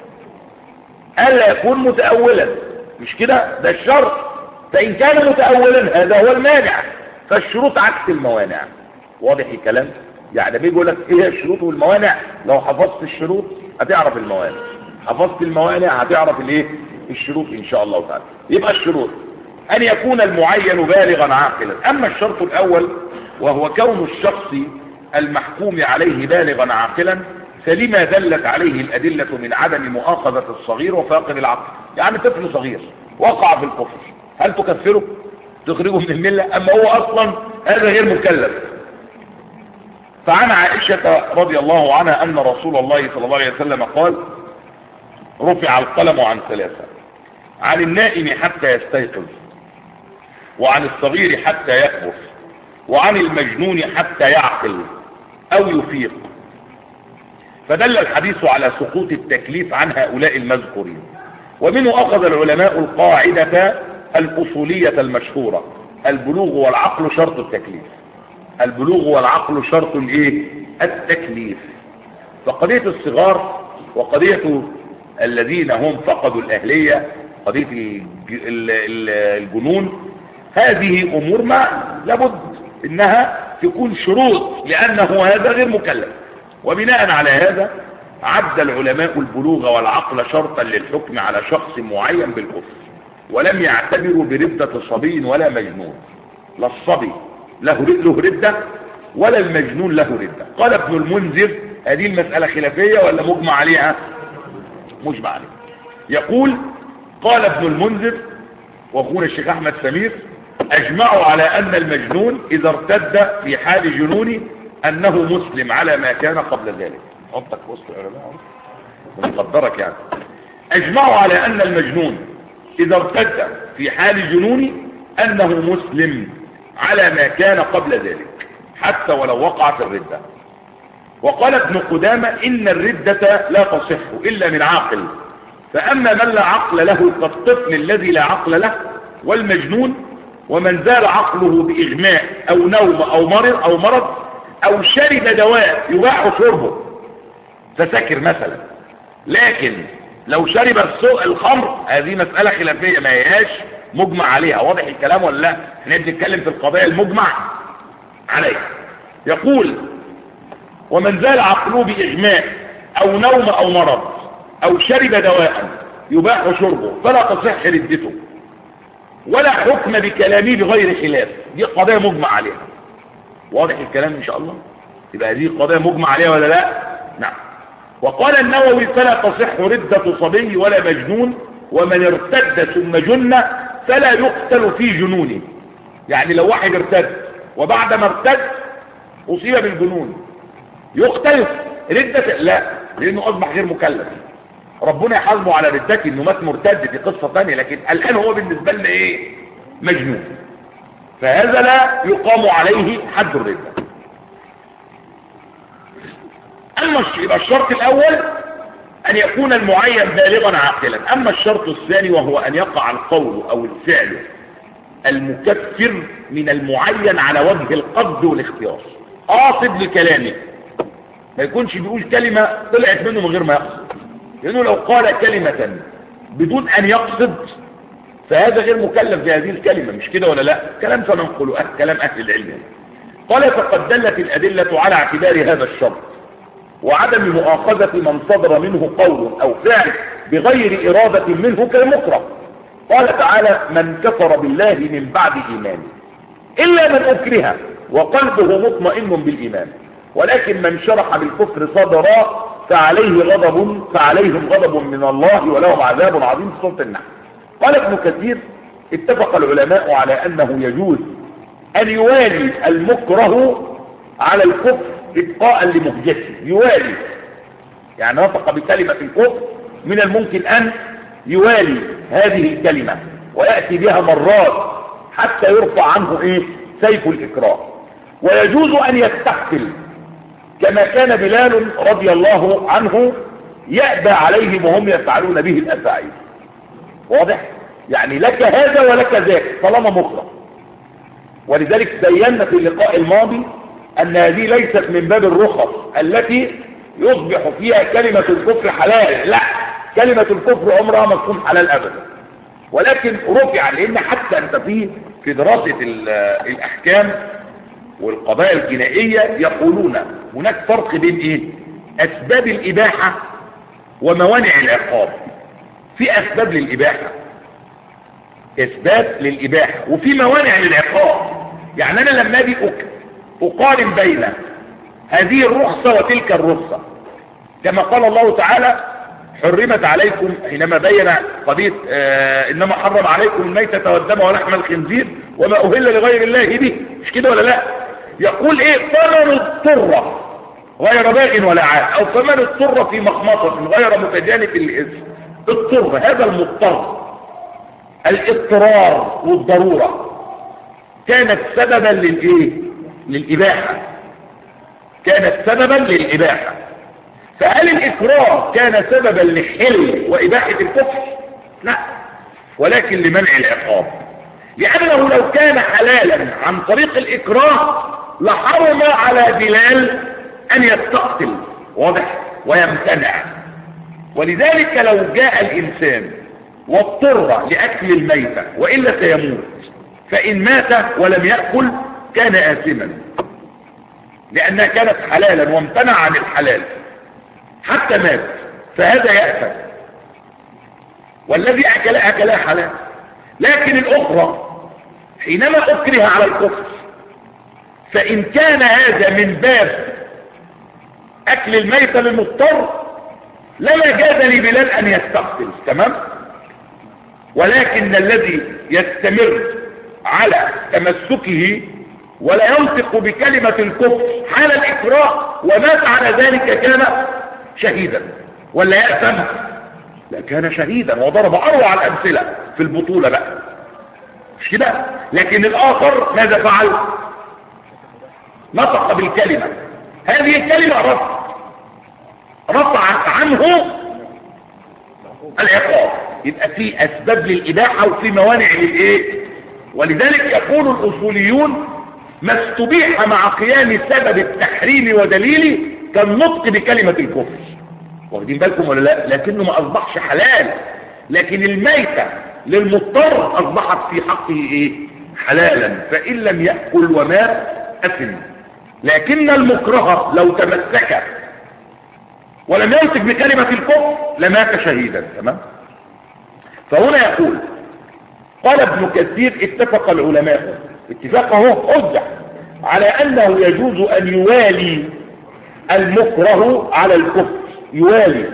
الا يكون متأولا، مش كده؟ ده الشرط. فان كان متأولا هذا هو المانع. فالشروط عكس الموانع. واضح الكلام؟ يعني بيقول لك ايه الشروط والموانع؟ لو حفظت الشروط هتعرف الموانع، حفظت الموانع هتعرف الايه؟ الشروط ان شاء الله تعالى. يبقى الشروط ان يكون المعين بالغا عاقلا. اما الشرط الاول وهو كون الشخص المحكوم عليه بالغا عاقلا، فلما دلت عليه الادله من عدم مؤاخذه الصغير وفاقد العقل. يعني طفل صغير وقع في الكفر، هل تكفره؟ تخرجه من المله؟ اما هو اصلا هذا غير مكلف. فعن عائشه رضي الله عنها ان رسول الله صلى الله عليه وسلم قال: رفع القلم عن ثلاثه، عن النائم حتى يستيقظ، وعن الصغير حتى يكبر، وعن المجنون حتى يعقل او يفيق. فدل الحديث على سقوط التكليف عن هؤلاء المذكورين. ومنه اخذ العلماء القاعدة الاصولية المشهورة: البلوغ والعقل شرط التكليف. البلوغ والعقل شرط الايه؟ التكليف. فقضية الصغار وقضية الذين هم فقدوا الاهلية، قضية الجنون، هذه امور ما لابد انها تكون شروط، لانه هذا غير مكلف. وبناء على هذا عد العلماء البلوغ والعقل شرطا للحكم على شخص معين بالكفر، ولم يعتبروا بردة صبي ولا مجنون. لا الصبي له له ردة ولا المجنون له ردة. قال ابن المنذر، هذه المسألة خلافية ولا مجمع عليها؟ مجمع عليها. يقول: قال ابن المنذر واخونا الشيخ احمد سمير: اجمعوا على ان المجنون اذا ارتد في حال جنونه انه مسلم على ما كان قبل ذلك. حطك في وسط العلماء بنقدرك يعني. اجمعوا على ان المجنون اذا ارتد في حال جنونه انه مسلم على ما كان قبل ذلك حتى ولو وقع في الردة. وقال ابن قدامة: ان الردة لا تصح الا من عاقل، فاما من لا عقل له كالطفل الذي لا عقل له والمجنون، ومن زال عقله باغماء او نوم او مرض او مرض او شرب دواء يباح شربه فسكر مثلا، لكن لو شرب السوء الخمر هذه مسألة خلافية ما هياش مجمع عليها. واضح الكلام ولا لا؟ احنا بنتكلم في القضايا المجمع عليها. يقول ومن زال عقله بإغماء أو نوم أو مرض أو شرب دواء يباح شربه فلا تصح ردته ولا حكم بكلامه بغير خلاف. دي قضايا مجمع عليها. واضح الكلام إن شاء الله؟ يبقى هذه قضايا مجمع عليها ولا لا؟ نعم. وقال النووي فلا تصح ردة صبي ولا مجنون ومن ارتد ثم جن فلا يقتل في جنونه. يعني لو واحد ارتد وبعد ما ارتد أصيب بالجنون يقتل ردة؟ لا، لأنه أصبح غير مكلف. ربنا يحاسبه على ردته انه مات مرتد في قصة ثانية، لكن الآن هو بالنسبة لنا ايه؟ مجنون. فهذا لا يقام عليه حد الردة. أما يبقى الشرط الأول أن يكون المعين بالغا عاقلا. أما الشرط الثاني وهو أن يقع القول أو الفعل المكفر من المعين على وجه القصد والاختيار، قاصد لكلامه، ما يكونش بيقول كلمة طلعت منه من غير ما يقصد. لأنه لو قال كلمة بدون أن يقصد فهذا غير مكلف بهذه الكلمة، مش كده ولا لا؟ كلام سننقله أه كلام أهل العلم. قال فقد دلت الأدلة على اعتبار هذا الشرط وعدم مؤاخذة من صدر منه قول أو فعل بغير إرادة منه كالمكره. قال تعالى من كفر بالله من بعد إيمانه إلا من أكره وقلبه مطمئن بالإيمان ولكن من شرح بالكفر صدرا فعليه غضب فعليهم غضب من الله ولهم عذاب عظيم في سورة النحل. قال ابن كثير اتفق العلماء على أنه يجوز أن يوالي المكره على الكفر ابقاء لمهجته. يوالي يعني نطق بكلمة الكفر من الممكن أن يوالي هذه الكلمة ويأتي بها مرات حتى يرفع عنه إيه؟ سيف الإكراه. ويجوز أن يستحفل كما كان بلال رضي الله عنه يأبى عليهم وهم يفعلون به الأفاعيل. واضح؟ يعني لك هذا ولك ذاك طالما مكره. ولذلك بينا في اللقاء الماضي أن هذه ليست من باب الرخص التي يصبح فيها كلمة الكفر حلال، لا، كلمة الكفر عمرها ما تكون حلال أبدا، ولكن رفع. لأن حتى أنت في في دراسة الأحكام والقضايا الجنائية يقولون هناك فرق بين إيه؟ أسباب الإباحة وموانع العقاب. في أسباب للإباحة، أسباب للإباحة، وفي موانع للعقاب. يعني أنا لما أجي أقارن بين هذه الرخصة وتلك الرخصة كما قال الله تعالى حرمت عليكم حينما بين قضية آه إنما حرم عليكم الميتة والدم ولحم الخنزير وما أهل لغير الله به، مش كده ولا لا؟ يقول إيه؟ فمن اضطر غير باغ ولا عاد أو فمن اضطر في مخمصة غير متجانف للإثم. اضطر، هذا المضطر الاضطرار والضرورة كانت سببا للإيه؟ للإباحة، كانت سببا للإباحة. فهل الإكراه كان سببا لحل وإباحة الكفر؟ لا، ولكن لمنع العقاب. لأنه لو كان حلالا عن طريق الإكراه لحرم على بلال أن يستقتل، واضح، ويمتنع. ولذلك لو جاء الإنسان واضطر لأكل الميتة وإلا سيموت، فإن مات ولم يأكل كان آثما لأنها كانت حلالا وامتنع عن الحلال حتى مات، فهذا يأثم. والذي أكل أكلها حلال. لكن الأخرى حينما أكره على الكفر فإن كان هذا من باب أكل الميتة للمضطر لما جاز لبلال أن يستقتل، تمام؟ ولكن الذي يستمر على تمسكه ولا ينطق بكلمة الكفر حال الإكراه ومات على ذلك كان شهيدا ولا يأثم؟ لا، كان شهيدا. وضرب أروع الأمثلة في البطولة بقى، مش كده؟ لكن الآخر ماذا فعل؟ نطق بالكلمة، هذه الكلمة رفع رفعت عنه العقاب. يبقى في أسباب للإباحة وفي موانع للإيه؟ ولذلك يقول الأصوليون ما استبيح مع قيام سبب التحريم ودليله كالنطق بكلمة الكفر. واخدين بالكم ولا لا؟ لكنه ما اصبحش حلال، لكن الميتة للمضطر اصبحت في حقه ايه؟ حلالا، فان لم يأكل ومات اثم. لكن المكره لو تمسك ولم يمسك بكلمة الكفر لمات شهيدا. تمام؟ فهنا يقول قال ابن كثير اتفق العلماء اتفاقه حجة على انه يجوز ان يوالي المكره على الكفر، يوالي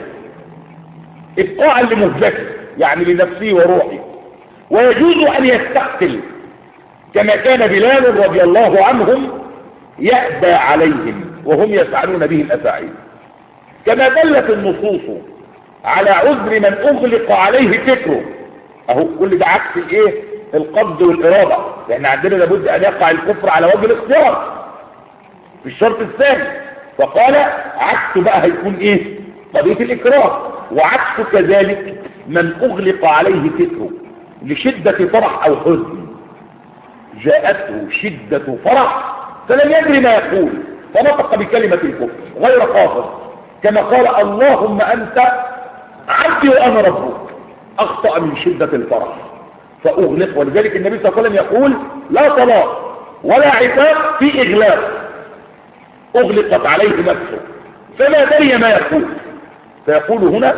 ابقاء لمهجته يعني لنفسه وروحه، ويجوز ان يستقتل كما كان بلال رضي الله عنهم يأبى عليهم وهم يفعلون به الافاعيل. كما دلت النصوص على عذر من اغلق عليه فكره، اهو كل ده عكس الايه؟ القبض والاراده، لان عندنا لابد ان يقع الكفر على وجه الاختيار في الشرط الثاني. فقال عكسه بقى هيكون ايه؟ قضيه الاكراه. وعكسه كذلك من اغلق عليه فكره لشده فرح او حزن، جاءته شده فرح فلم يدري ما يقول فنطق بكلمه الكفر غير قاصر، كما قال اللهم انت عبدي وانا ربك، اخطأ من شدة الفرح فاغلق. ولذلك النبي صلى الله عليه وسلم يقول لا طلاق ولا عتاب في اغلاق، اغلقت عليه نفسه فلا دري ما يقول. فيقول هنا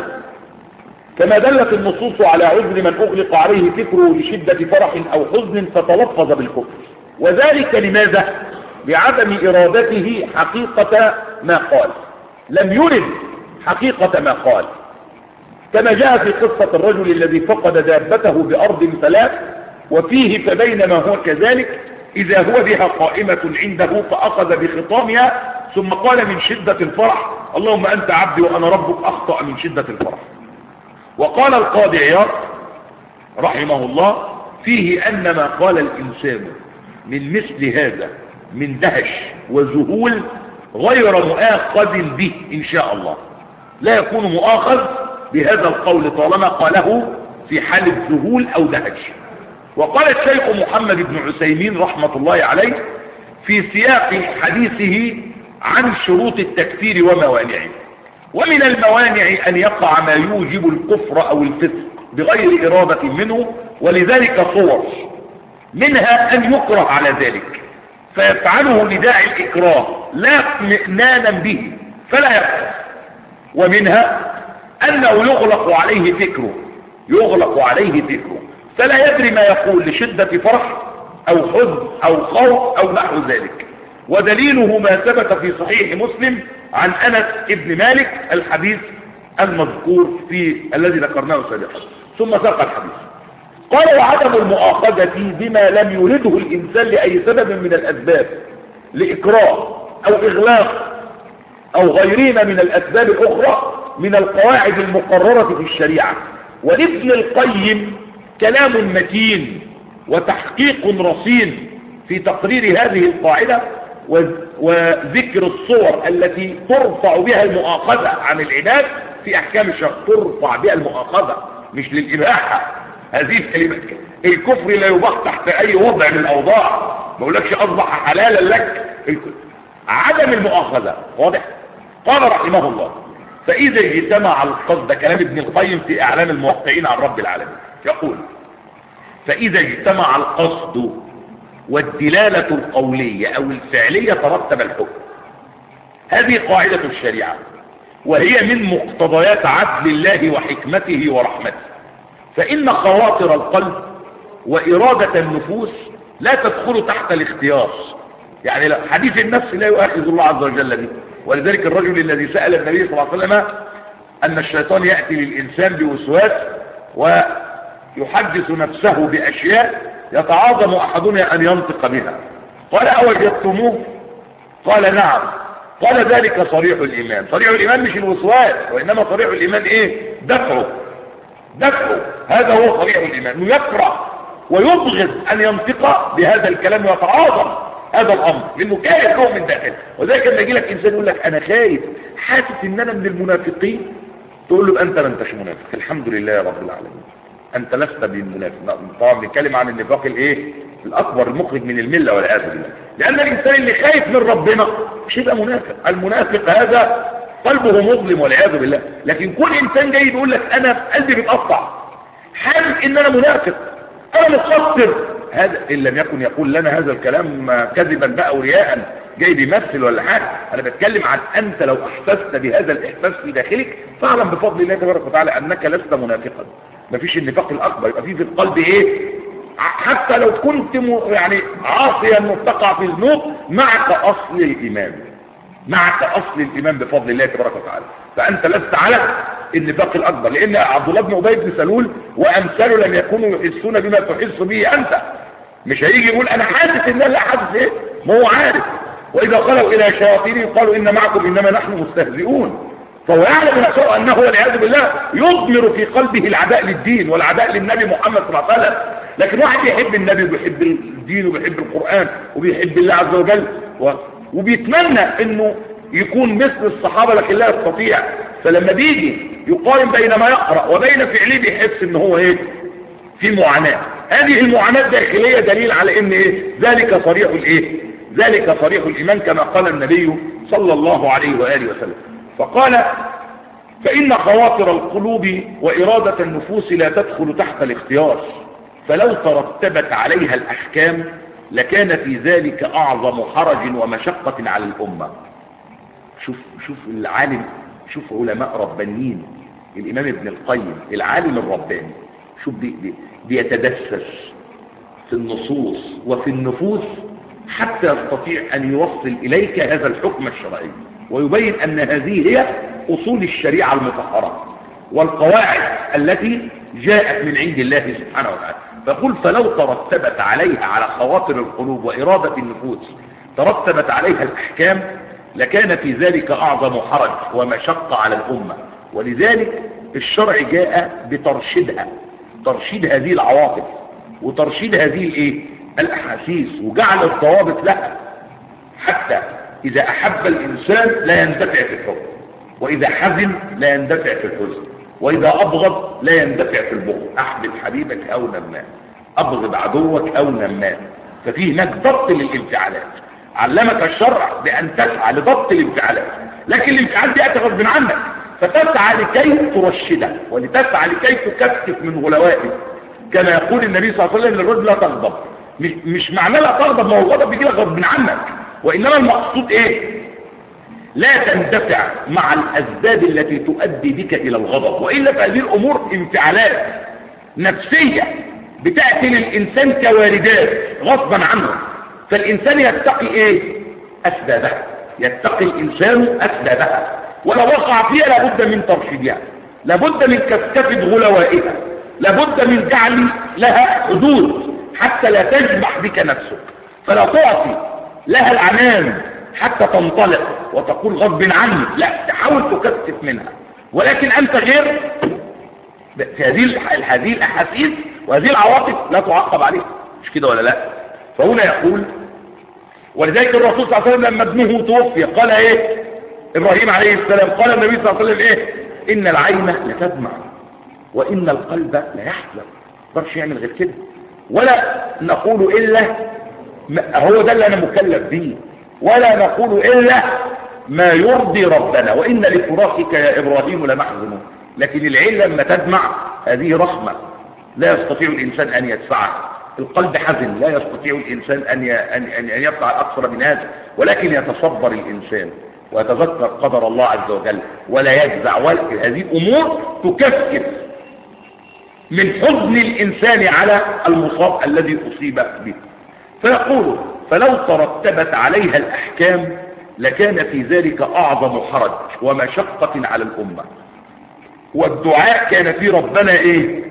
كما دلت النصوص على عذر من اغلق عليه فكره لشدة فرح او حزن فتلفظ بالكفر، وذلك لماذا؟ لعدم ارادته حقيقة ما قال، لم يرد حقيقة ما قال، كما جاء في قصة الرجل الذي فقد دابته بأرض ثلاث وفيه فبينما هو كذلك إذا هو بها قائمة عنده فأخذ بخطامها ثم قال من شدة الفرح اللهم أنت عبدي وأنا ربك، أخطأ من شدة الفرح. وقال القاضي عياض رحمه الله فيه أن ما قال الإنسان من مثل هذا من دهش وذهول غير مؤاخذ به إن شاء الله، لا يكون مؤاخذ بهذا القول طالما قاله في حال الذهول أو دهش. وقال الشيخ محمد بن عثيمين رحمة الله عليه في سياق حديثه عن شروط التكفير وموانعه: ومن الموانع أن يقع ما يوجب الكفر أو الفسق بغير إرادة منه، ولذلك صور منها أن يكره على ذلك فيفعله لداعي الإكراه لا اطمئنانا به فلا يكفر، ومنها أنه يغلق عليه فكره يغلق عليه فكره فلا يدري ما يقول لشدة فرح أو حزن أو خوف أو نحو ذلك. ودليله ما ثبت في صحيح مسلم عن أنس ابن مالك الحديث المذكور في الذي ذكرناه سابقا. ثم ساق الحديث قال: وعدم المؤاخذة بما لم يرده الإنسان لأي سبب من الأسباب لإكراه أو إغلاق أو غيرهما من الأسباب الأخرى من القواعد المقررة في الشريعة. ولابن القيم كلام متين وتحقيق رصين في تقرير هذه القاعدة وذكر الصور التي ترفع بها المؤاخذة عن العباد في أحكام الشرع، ترفع بها المؤاخذة مش للإباحة. هذه الكلمة الكفر لا يباح تحت أي وضع من الأوضاع، ما بقولكش أصبح حلالا لك. عدم المؤاخذة واضح. قال رحمه الله: فإذا اجتمع القصد، كلام ابن القيم في إعلام الموقعين عن رب العالمين، يقول: فإذا اجتمع القصد والدلالة القولية أو الفعلية ترتب الحكم. هذه قاعدة الشريعة، وهي من مقتضيات عدل الله وحكمته ورحمته. فإن خواطر القلب وإرادة النفوس لا تدخل تحت الاختيار، يعني لا، حديث النفس لا يؤاخذ الله عز وجل به. ولذلك الرجل الذي سأل النبي صلى الله عليه وسلم أن الشيطان يأتي للإنسان بوسواس ويحدث نفسه بأشياء يتعاظم أحدنا أن ينطق بها، قال: أوجدتموه؟ قال: نعم. قال: ذلك صريح الإيمان. صريح الإيمان مش الوسواس، وإنما صريح الإيمان إيه؟ دفعه دفعه هذا هو صريح الإيمان، يكره ويبغض أن ينطق بهذا الكلام ويتعاظم هذا الأمر لأنه كاره له من داخل. وذلك لما يجي لك إنسان يقول لك أنا خايف حاسس إن أنا من المنافقين، تقول له: أنت ما أنتش منافق، الحمد لله يا رب العالمين، أنت لست بالمنافق. طبعا بنتكلم عن النفاق الإيه؟ الأكبر المخرج من الملة والعياذ بالله. لأن الإنسان اللي خايف من ربنا مش يبقى منافق. المنافق هذا قلبه مظلم والعياذ بالله. لكن كل انسان جاي يقول لك انا قلبي بيتقطع، حاسس ان انا منافق، انا مقصر، هذا ان لم يكن يقول لنا هذا الكلام كذبا بقى ورياء جاي بيمثل ولا حاجه. انا بتكلم عن انت لو احسست بهذا الاحساس في داخلك فاعلم بفضل الله تبارك وتعالى انك لست منافقا. مفيش النفاق الاكبر، يبقى في في القلب ايه؟ حتى لو كنت يعني عاصيا متقع في ذنوب معك اصل الايمان، معك اصل الايمان بفضل الله تبارك وتعالى، فانت لست على النفاق الاكبر. لان عبد الله بن ابي بن سلول وامثاله لم يكونوا يحسون بما تحس به انت. مش هيجي يقول انا حاسس ان لا حاسس ايه، ما هو عارف. واذا خلوا الى شياطينهم قالوا ان معكم انما نحن مستهزئون. فهو يعلم نفسه انه والعياذ بالله يضمر في قلبه العداء للدين والعداء للنبي محمد صلى الله عليه وسلم. لكن واحد يحب النبي وبيحب الدين وبيحب القرآن وبيحب الله عز وجل وبيتمنى انه يكون مثل الصحابة لكن لا يستطيع، فلما بيجي يقارن بين ما يقرأ وبين فعله بيحس ان هو ايه؟ في معاناة. هذه المعاناة الداخلية دليل على ان ايه؟ ذلك صريح الايه؟ ذلك صريح الايمان كما قال النبي صلى الله عليه وآله وسلم. فقال فإن خواطر القلوب وإرادة النفوس لا تدخل تحت الاختيار، فلو ترتبت عليها الأحكام لكان في ذلك أعظم حرج ومشقة على الأمة. شوف شوف العالم، شوف علماء ربانيين، الإمام ابن القيم العالم الرباني، شوف بي بي بيتدسس في النصوص وفي النفوس حتى يستطيع أن يوصل إليك هذا الحكم الشرعي ويبين أن هذه هي أصول الشريعة المطهرة والقواعد التي جاءت من عند الله سبحانه وتعالى. فقل فلو ترتبت عليها على خواطر القلوب وإرادة النفوس ترتبت عليها الأحكام لكان في ذلك أعظم حرج ومشقة على الأمة. ولذلك الشرع جاء بترشيدها، ترشيد هذه العواطف وترشيد هذه الايه؟ الأحاسيس، وجعل الضوابط لها حتى إذا أحب الإنسان لا يندفع في الحب، وإذا حزن لا يندفع في الحزن، وإذا أبغض لا يندفع في البغض. أحبب حبيبك أو نماه، أبغض عدوك أو نماه. ففي هناك ضبط للانفعالات، علمك الشرع بأن تسعى لضبط الانفعالات، لكن الانفعال دي غصب عنك، فتسعى لكي ترشدها ولتسعى لكي تكثف من غلوائك. كما يقول النبي صلى الله عليه وسلم للرجل لا تغضب، مش, مش معنى لا تغضب، ما هو الغضب بيجي لك غصب عنك، وإنما المقصود إيه؟ لا تندفع مع الأسباب التي تؤدي بك إلى الغضب، وإلا فهذه الأمور انفعالات نفسية بتأتي للإنسان كواردات غصبا عنه. فالإنسان يتقي إيه؟ أسبابها، يتقي الإنسان أسبابها، ولو وقع فيها لابد من ترشيدها، لابد من كثافة غلوائها، لابد من جعل لها حدود حتى لا تجمح بك نفسك، فلا تعطي لها العنان حتى تنطلق وتقول غصب عني، لا، تحاول تكثف منها. ولكن أنت غير في هذه هذه الأحاسيس وهذه العواطف لا تعاقب عليها، مش كده ولا لا؟ فهنا يقول، ولذلك الرسول صلى الله عليه وسلم لما ابنه توفي قال ايه؟ إبراهيم عليه السلام قال النبي صلى الله عليه وسلم ايه؟ إن العين لتدمع وإن القلب لا يحزن. ما يقدرش يعمل غير كده، ولا نقول إلا هو ده اللي أنا مكلف به، ولا نقول إلا ما يرضي ربنا، وإن لفراقك يا إبراهيم لمحزنون. لكن العين لما تدمع هذه رحمة لا يستطيع الإنسان أن يدفعها. القلب حزن لا يستطيع الإنسان أن أن أن يفعل أكثر من هذا، ولكن يتصبر الإنسان ويتذكر قدر الله عز وجل ولا يجزع. هذه أمور تكثف من حزن الإنسان على المصاب الذي أصيب به. فيقول فلو ترتبت عليها الأحكام لكان في ذلك أعظم حرج ومشقة على الأمة. والدعاء كان في ربنا إيه؟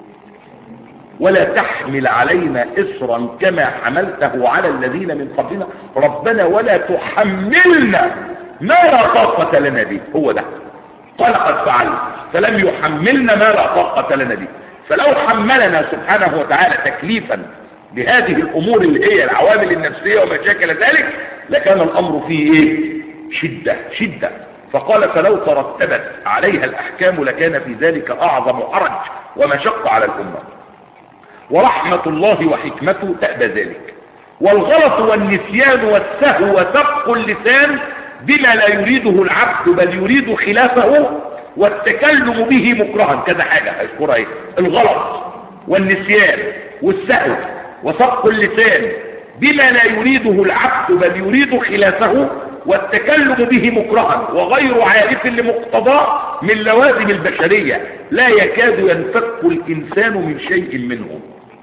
ولا تحمل علينا إصرا كما حملته على الذين من قبلنا، ربنا ولا تحملنا ما لا طاقة لنا به. هو ده قال قد فعلنا، فلم يحملنا ما لا طاقة لنا به. فلو حملنا سبحانه وتعالى تكليفا بهذه الأمور اللي هي العوامل النفسية ومشاكل ذلك لكان الأمر فيه إيه؟ شدة شدة. فقال فلو ترتبت عليها الأحكام لكان في ذلك أعظم حرج ومشقة على الأمة. ورحمة الله وحكمته تأبى ذلك. والغلط والنسيان والسهو وسبق اللسان بما لا يريده العبد بل يريد خلافه، والتكلم به مكرها. كذا حاجة هيذكرها ايه؟ الغلط والنسيان والسهو وسبق اللسان بما لا يريده العبد بل يريد خلافه، والتكلم به مكرها وغير عارف لمقتضاه من لوازم البشرية لا يكاد ينفك الإنسان من شيء منه.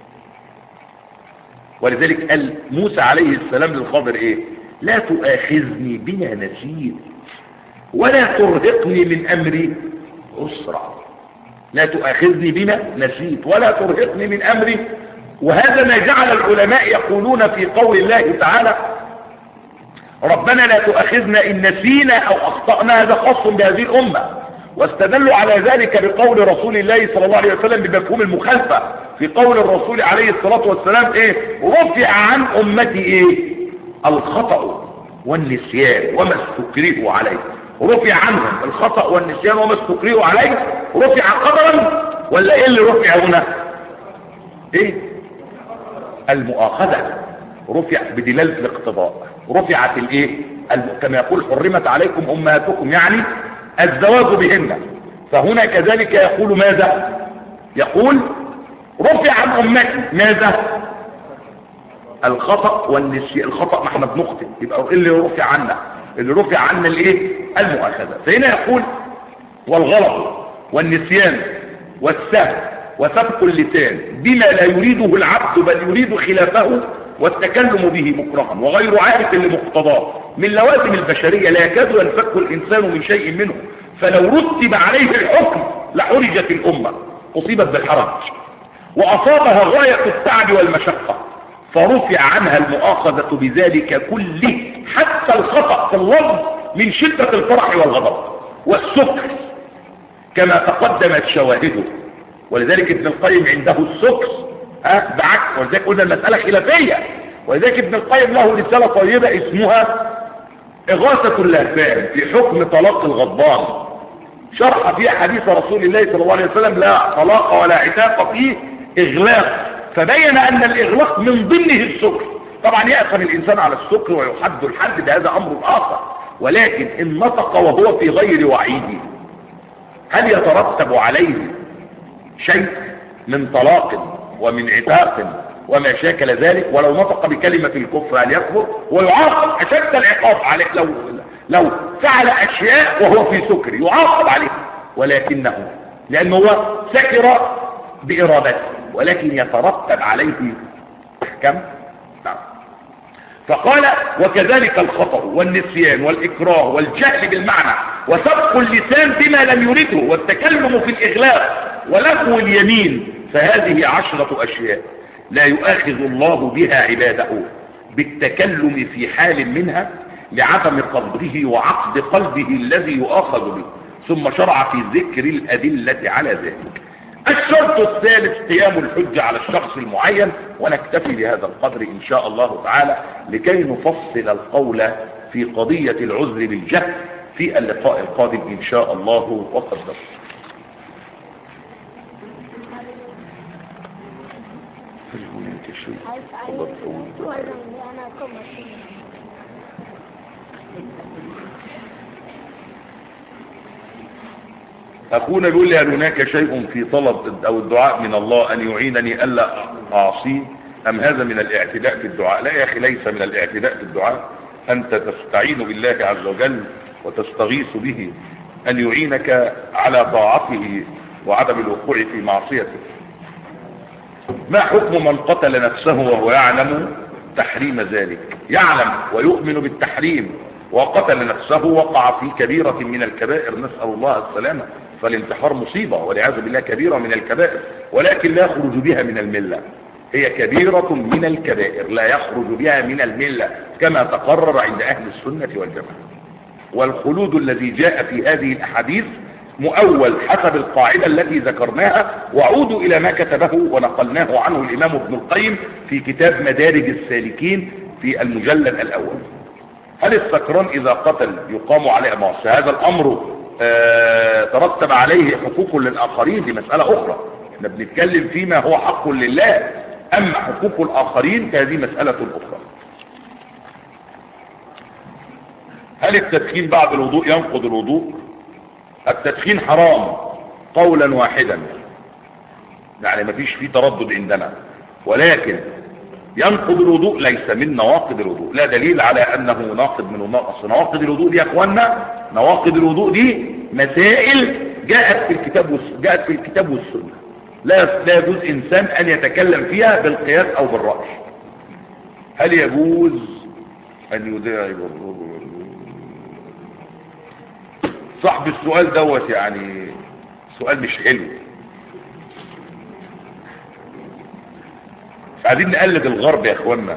ولذلك قال موسى عليه السلام للخضر ايه؟ لا تؤاخذني بما نسيت ولا ترهقني من أمري عسرا. لا تؤاخذني بما نسيت ولا ترهقني من أمري. وهذا ما جعل العلماء يقولون في قول الله تعالى ربنا لا تؤاخذنا إن نسينا أو أخطأنا، هذا خاص بهذه الأمة. واستدلوا على ذلك بقول رسول الله صلى الله عليه وسلم بمفهوم المخالفة في قول الرسول عليه الصلاة والسلام ايه؟ رفع عن أمتي ايه؟ الخطأ والنسيان وما استكرهوا عليه. رفع عنهم الخطأ والنسيان وما استكرهوا عليه. رفع قدرا ولا ايه اللي رفع هنا؟ ايه؟ المؤاخذة. رفع بدلالة الاقتضاء. رفعت الايه؟ كما يقول حرمت عليكم امهاتكم، يعني الزواج بهن. فهنا كذلك يقول ماذا؟ يقول رفع عن امتي ماذا؟ الخطأ والنسيان. الخطأ ما احنا بنخطئ، يبقى اللي رفع عنا اللي رفع عنا الايه؟ المؤاخذة. فهنا يقول والغلط والنسيان والسهو وسبق اللسان بما لا يريده العبد بل يريد خلافه، والتكلم به مكرها وغير عارف لمقتضاه من لوازم البشرية لا يكاد ينفك الإنسان من شيء منه. فلو رتب عليه الحكم لحرجت الأمة، أصيبت بالحرج وأصابها غاية التعب والمشقة، فرفع عنها المؤاخذة بذلك كله حتى الخطأ في اللفظ من شدة الفرح والغضب والسكر كما تقدمت شواهده. ولذلك ابن القيم عنده السكر أه بعكس، ولذلك قلنا المسألة خلافية. ولذلك ابن القيم له رسالة طيبة اسمها إغاثة اللهفان في حكم طلاق الغضبان، شرح فيها حديث رسول الله صلى الله عليه وسلم لا طلاق ولا عتاق فيه إغلاق، فبين أن الإغلاق من ضمنه السكر. طبعا يأثم الإنسان على السكر ويحد الحد، هذا أمر آخر. ولكن إن نطق وهو في غير وعيده هل يترتب عليه شيء من طلاق ومن عتاق وما شاكل ذلك؟ ولو نطق بكلمة الكفر هل يكفر؟ ويعاقب أشد العقاب عليه لو لو فعل أشياء وهو في سكر يعاقب عليه، ولكنه لأنه هو سكر بإرادته، ولكن يترتب عليه أحكام. نعم. فقال وكذلك الخطأ والنسيان والإكراه والجهل بالمعنى وسبق اللسان بما لم يرده والتكلم في الإغلاق ولغو اليمين، فهذه عشرة أشياء لا يؤاخذ الله بها عباده بالتكلم في حال منها لعدم قدره وعقد قلبه الذي يؤاخذ به. ثم شرع في ذكر الأدلة على ذلك. الشرط الثالث قيام الحجة على الشخص المعين. ونكتفي بهذا القدر إن شاء الله تعالى لكي نفصل القول في قضية العذر بالجهل في اللقاء القادم إن شاء الله وقدر. أخونا بيقول لي هل هناك شيء في طلب أو الدعاء من الله أن يعينني ألا أعصيه أم هذا من الاعتداء في الدعاء؟ لا يا أخي، ليس من الاعتداء في الدعاء. أنت تستعين بالله عز وجل وتستغيث به أن يعينك على طاعته وعدم الوقوع في معصيته. ما حكم من قتل نفسه وهو يعلم تحريم ذلك؟ يعلم ويؤمن بالتحريم وقتل نفسه وقع في كبيرة من الكبائر، نسأل الله السلامة. فالانتحار مصيبة والعياذ بالله كبيرة من الكبائر، ولكن لا يخرج بها من الملة. هي كبيرة من الكبائر لا يخرج بها من الملة كما تقرر عند أهل السنة والجماعة. والخلود الذي جاء في هذه الأحاديث مؤول حسب القاعدة التي ذكرناها، وعودوا إلى ما كتبه ونقلناه عنه الإمام ابن القيم في كتاب مدارج السالكين في المجلد الأول. هل السكران إذا قتل يقام عليه معصية؟ هذا الأمر آه ترتب عليه حقوق للآخرين، دي مسألة أخرى. احنا بنتكلم فيما هو حق لله، أما حقوق الآخرين فهذه مسألة أخرى. هل هل التدخين بعد الوضوء ينقض الوضوء؟ التدخين حرام قولا واحدا، يعني مفيش فيه تردد عندنا، ولكن ينقض الوضوء ليس من نواقض الوضوء، لا دليل على انه ناقض من نواقض نواقض الوضوء دي يا اخوانا. نواقض الوضوء دي مسائل جاءت في الكتاب والسنة، جاءت في الكتاب والسنة، لا لا يجوز انسان ان يتكلم فيها بالقياس او بالرأي. هل يجوز ان يداعب الرجل؟ صاحب السؤال دوت يعني سؤال مش حلو. عايزين نقلد الغرب يا اخوانا.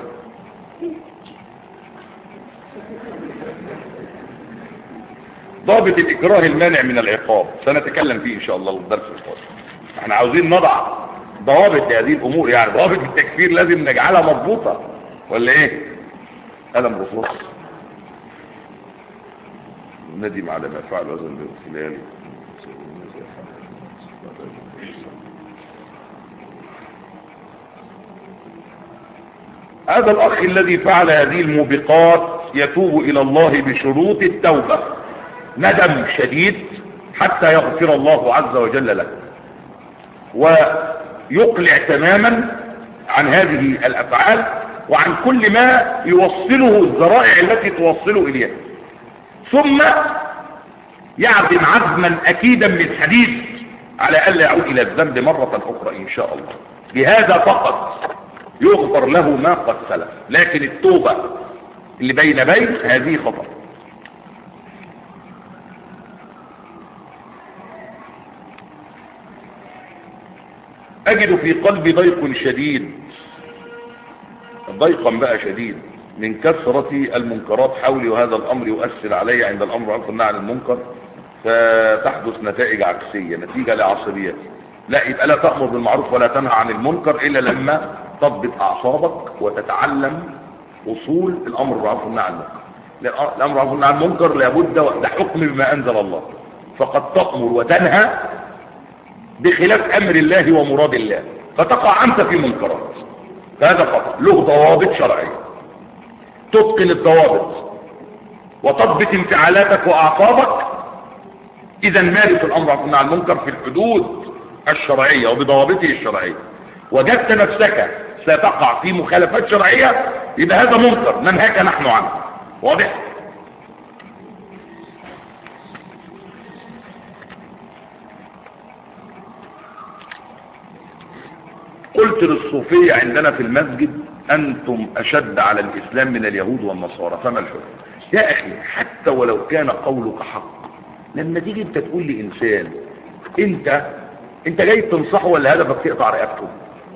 ضابط الاكراه المانع من العقاب سنتكلم فيه ان شاء الله الدرس القادم. احنا عاوزين نضع ضوابط لهذه الامور، يعني ضوابط التكفير لازم نجعلها مضبوطه ولا ايه؟ قلم رصاص ندم على ما فعل هذا الخلال. هذا الاخ الذي فعل هذه الموبقات يتوب الى الله بشروط التوبة، ندم شديد حتى يغفر الله عز وجل له، ويقلع تماما عن هذه الافعال وعن كل ما يوصله الذرائع التي توصله اليها، ثم يعزم عزما اكيدا من حديد على الا يعود الى الذنب مرة اخرى ان شاء الله. بهذا فقط يغفر له ما قد سلف، لكن التوبة اللي بين بين هذه خطر. اجد في قلبي ضيق شديد، ضيقا بقى شديد من كثرة المنكرات حولي، وهذا الامر يؤثر علي عند الامر والنهي عن المنكر فتحدث نتائج عكسية، نتيجة لعصبيتي. لا، يبقى لا تأمر بالمعروف ولا تنهى عن المنكر الا لما تضبط اعصابك وتتعلم اصول الامر بالمعروف والنهي عن المنكر. الامر بالمعروف والنهي عن المنكر لابد ده حكم بما انزل الله، فقد تأمر وتنهى بخلاف امر الله ومراد الله، فتقع انت في منكرات، فهذا خطأ. له ضوابط شرعية، تتقن الضوابط وتضبط انفعالاتك واعصابك، اذا مارس الامر بالمعروف والنهي عن المنكر في الحدود الشرعية وبضوابطه الشرعية. وجدت نفسك ستقع في مخالفات شرعية، يبقى هذا منكر ننهاك نحن عنه. واضح؟ قلت للصوفية عندنا في المسجد انتم اشد على الاسلام من اليهود والنصارى، فما الحكم؟ يا اخي حتى ولو كان قولك حق، لما تيجي انت تقول لانسان انت انت جاي تنصحه ولا هدفك تقطع رقبته؟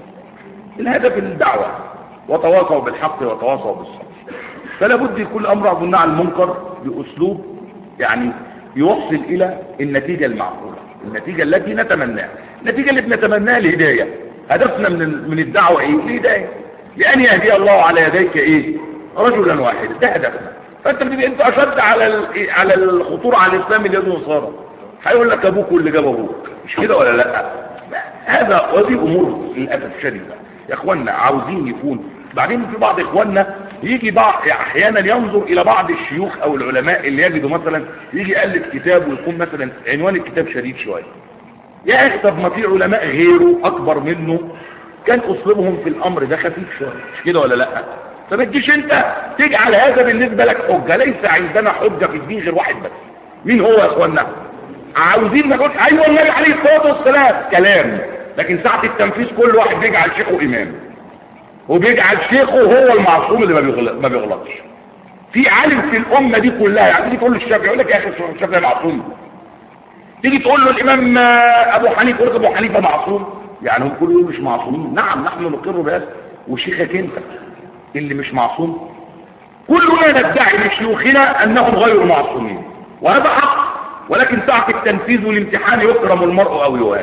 الهدف الدعوة، وتواصوا بالحق وتواصوا بالصبر. فلا بد يكون الامر بالمعروف والنهي عن المنكر باسلوب يعني يوصل الى النتيجة المعقولة، النتيجة التي نتمناها. النتيجة اللي بنتمناها الهداية. هدفنا من من الدعوة ايه؟ الهداية، لان يهدي الله على يديك ايه؟ رجلا واحدا، ده هدفنا. فانت بتبقى انت اشد على على الخطورة على الاسلام اليهود والنصارى، هيقول لك ابوك واللي جاب ابوك، مش كده ولا لا؟ هذا وهذه امور للاسف الشديد يا اخوانا عاوزين يكون. بعدين في بعض اخواننا يجي بعض احيانا ينظر الى بعض الشيوخ او العلماء اللي يجدوا مثلا يجي يالف كتاب ويكون مثلا عنوان الكتاب شديد شويه. يا اخي طب ما في علماء غيره اكبر منه كان اسلوبهم في الامر ده خفيف شويه، مش كده ولا لا؟ فما تجيش انت تجعل هذا بالنسبه لك حجه. ليس عندنا حجه في الدين غير واحد بس. مين هو يا اخوانا؟ عاوزين نقول ايوه النبي عليه الصلاه والسلام، كلام، لكن ساعه التنفيذ كل واحد بيجعل شيخه امام، وبيجعل شيخه هو المعصوم اللي ما بيغلط ما بيغلطش. في عالم في الامه دي كلها، يعني تيجي تقول له الشافعي يقول لك يا اخي الشافعي معصوم، تيجي تقول له الامام ابو حنيفه يقول لك ابو حنيفه معصوم، يعني هم كلهم مش معصومين. نعم نحن نقر بهذا، وشيخك انت اللي مش معصوم. كلنا ندعي لشيوخنا انهم غير معصومين، وهذا حق، ولكن ساعة التنفيذ والامتحان يكرم المرء او يهان.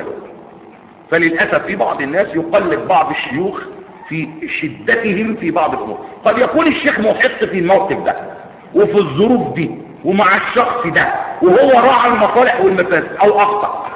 فللأسف في بعض الناس يقلد بعض الشيوخ في شدتهم في بعض الامور. قد يكون الشيخ محق في الموقف ده وفي الظروف دي ومع الشخص ده وهو راعى المصالح والمفاسد او اخطأ.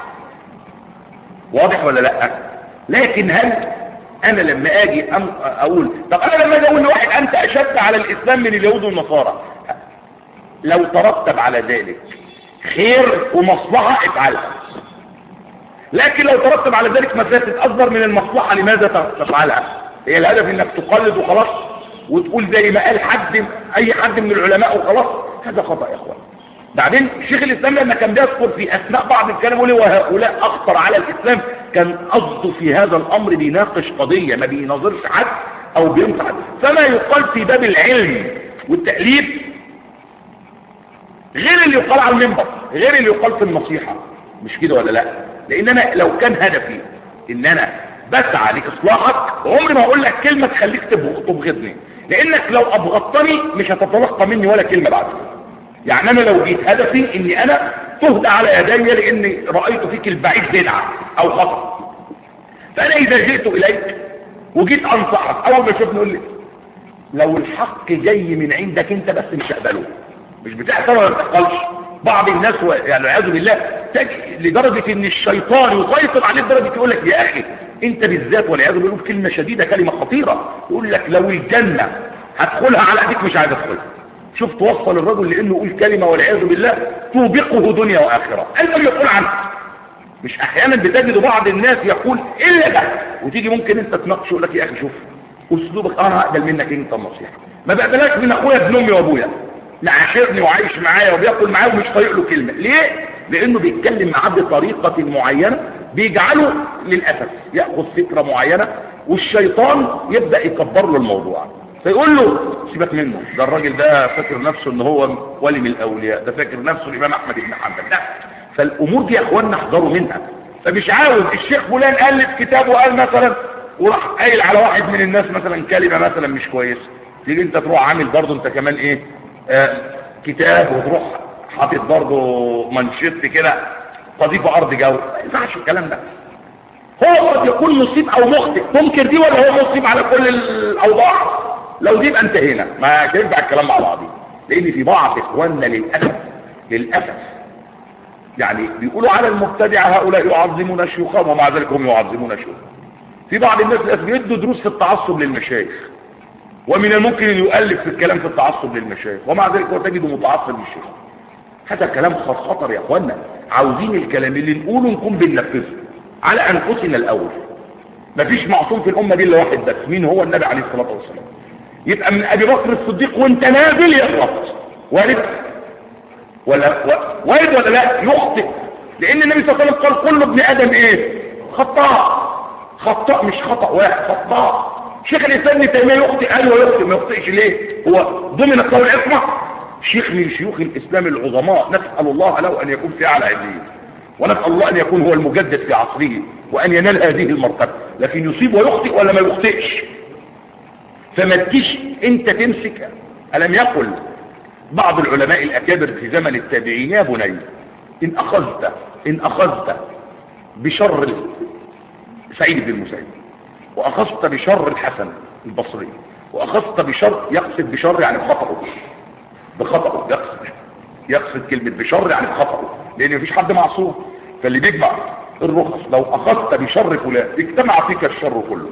واضح ولا لا؟ لكن هل انا لما اجي اقول طب انا لما اجي اقول لواحد انت اشد على الاسلام من اليهود والنصارى، لو ترتب على ذلك خير ومصلحة افعلها، لكن لو ترتب على ذلك مفاسد اكبر من المصلحة لماذا تفعلها؟ هي الهدف انك تقلد وخلاص وتقول زي ما قال حد اي حد من العلماء وخلاص، هذا خطأ يا اخوان. بعدين شيخ الاسلام لما كان بيذكر في اثناء بعض الكلام يقول وهؤلاء اخطر على الاسلام، كان قصده في هذا الامر بيناقش قضية، ما بيناظرش حد او بينصح حد. فما يقال في باب العلم والتأليف غير اللي يقال على المنبر، غير اللي يقال في النصيحة، مش كده ولا لا؟ لان انا لو كان هدفي ان انا بسعى لاصلاحك عمري ما اقول لك كلمة تخليك تبغضني، لانك لو ابغضتني مش هتتلقى مني ولا كلمة بعد. يعني انا لو جيت هدفي اني انا تهدى على يدي لاني رأيت فيك البعيد بدعة او خطأ، فانا اذا جئت اليك وجيت انصحك اول ما شفت نقول لي لو الحق جاي من عندك انت بس مش هقبله، مش بتحصل ولا بتحصلش. بعض الناس يعني والعياذ بالله تجي لدرجة ان الشيطان يسيطر عليه لدرجة يقول لك يا اخي انت بالذات والعياذ بالله كلمة شديدة كلمة خطيرة، يقول لك لو الجنة هدخلها على ايديك مش عايز ادخلها. شوف توصل الرجل لانه يقول كلمة والعياذ بالله توبقه دنيا واخرة. قال يقول عنه مش احيانا بتجد بعض الناس يقول الا ده، وتيجي ممكن انت تناقشه يقول لك يا اخي شوف اسلوبك انا هقبل منك انت النصيحة، ما بقبلهاش من اخويا ابن امي وابويا معاشرني وعايش معايا وبياكل معايا ومش طايق له كلمه. ليه؟ لانه بيتكلم معاه بطريقه معينه بيجعله للاسف ياخذ فكره معينه والشيطان يبدا يكبر له الموضوع، فيقول له سيبك منه، ده الراجل ده فاكر نفسه ان هو ولي من الاولياء، ده فاكر نفسه الامام احمد بن حنبل. لا، فالامور دي يا اخوانا احذروا منها. فمش عاوز الشيخ فلان الف كتاب وقال مثلا وراح قايل على واحد من الناس مثلا كلمه مثلا مش كويسه، تيجي انت تروح عامل برضه انت كمان ايه آه كتاب وتروح حاطط برضه منشط كده تضيف ارض جو. ما ينفعش الكلام ده. هو قد يكون مصيب او مخطئ، تنكر دي ولا هو مصيب على كل الاوضاع؟ لو دي يبقى انتهينا، ما ينفع الكلام مع بعض. لان في بعض اخواننا للاسف للاسف يعني بيقولوا على المبتدع هؤلاء يعظمون شيوخهم ومع ذلك هم يعظمون شيوخهم. في بعض الناس بيدوا دروس في التعصب للمشايخ، ومن الممكن ان يؤلف في الكلام في التعصب للمشايخ ومع ذلك هو تجده متعصب للشيخ. هذا كلام خطر يا اخوانا. عاوزين الكلام اللي نقوله نكون بننفذه على انفسنا الاول. مفيش معصوم في الامه دي الا واحد بس، مين هو؟ النبي عليه الصلاه والسلام. يبقى من ابي بكر الصديق وانت نازل يغلط، وارد ولا وارد ولا لا؟ يخطئ، لان النبي صلى الله عليه وسلم قال كل ابن ادم ايه؟ خطاء. خطاء مش خطا واحد، خطاء. شيخ الاسلام ابن تيميه يخطئ، قال ويخطئ، ما يخطئش ليه؟ هو ضمن قول العصمه. شيخ من شيوخ الاسلام العظماء، نسال الله له ان يكون في اعلى عليين، ونسال الله ان يكون هو المجدد في عصره وان ينال هذه المرتبه، لكن يصيب ويخطئ ولا ما يخطئش. فما تجيش انت تمسك. الم يقل بعض العلماء الاكابر في زمن التابعين يا بني ان اخذت ان اخذت بشر سعيد بن المسيب، واخذت بشر الحسن البصري، واخذت بشر، يقصد بشر يعني بخطأه، بخطأه يقصد يقصد كلمة بشر يعني بخطأه، لان مفيش حد معصوم. فاللي بيجمع الرخص لو اخذت بشر فلان اجتمع فيك الشر كله.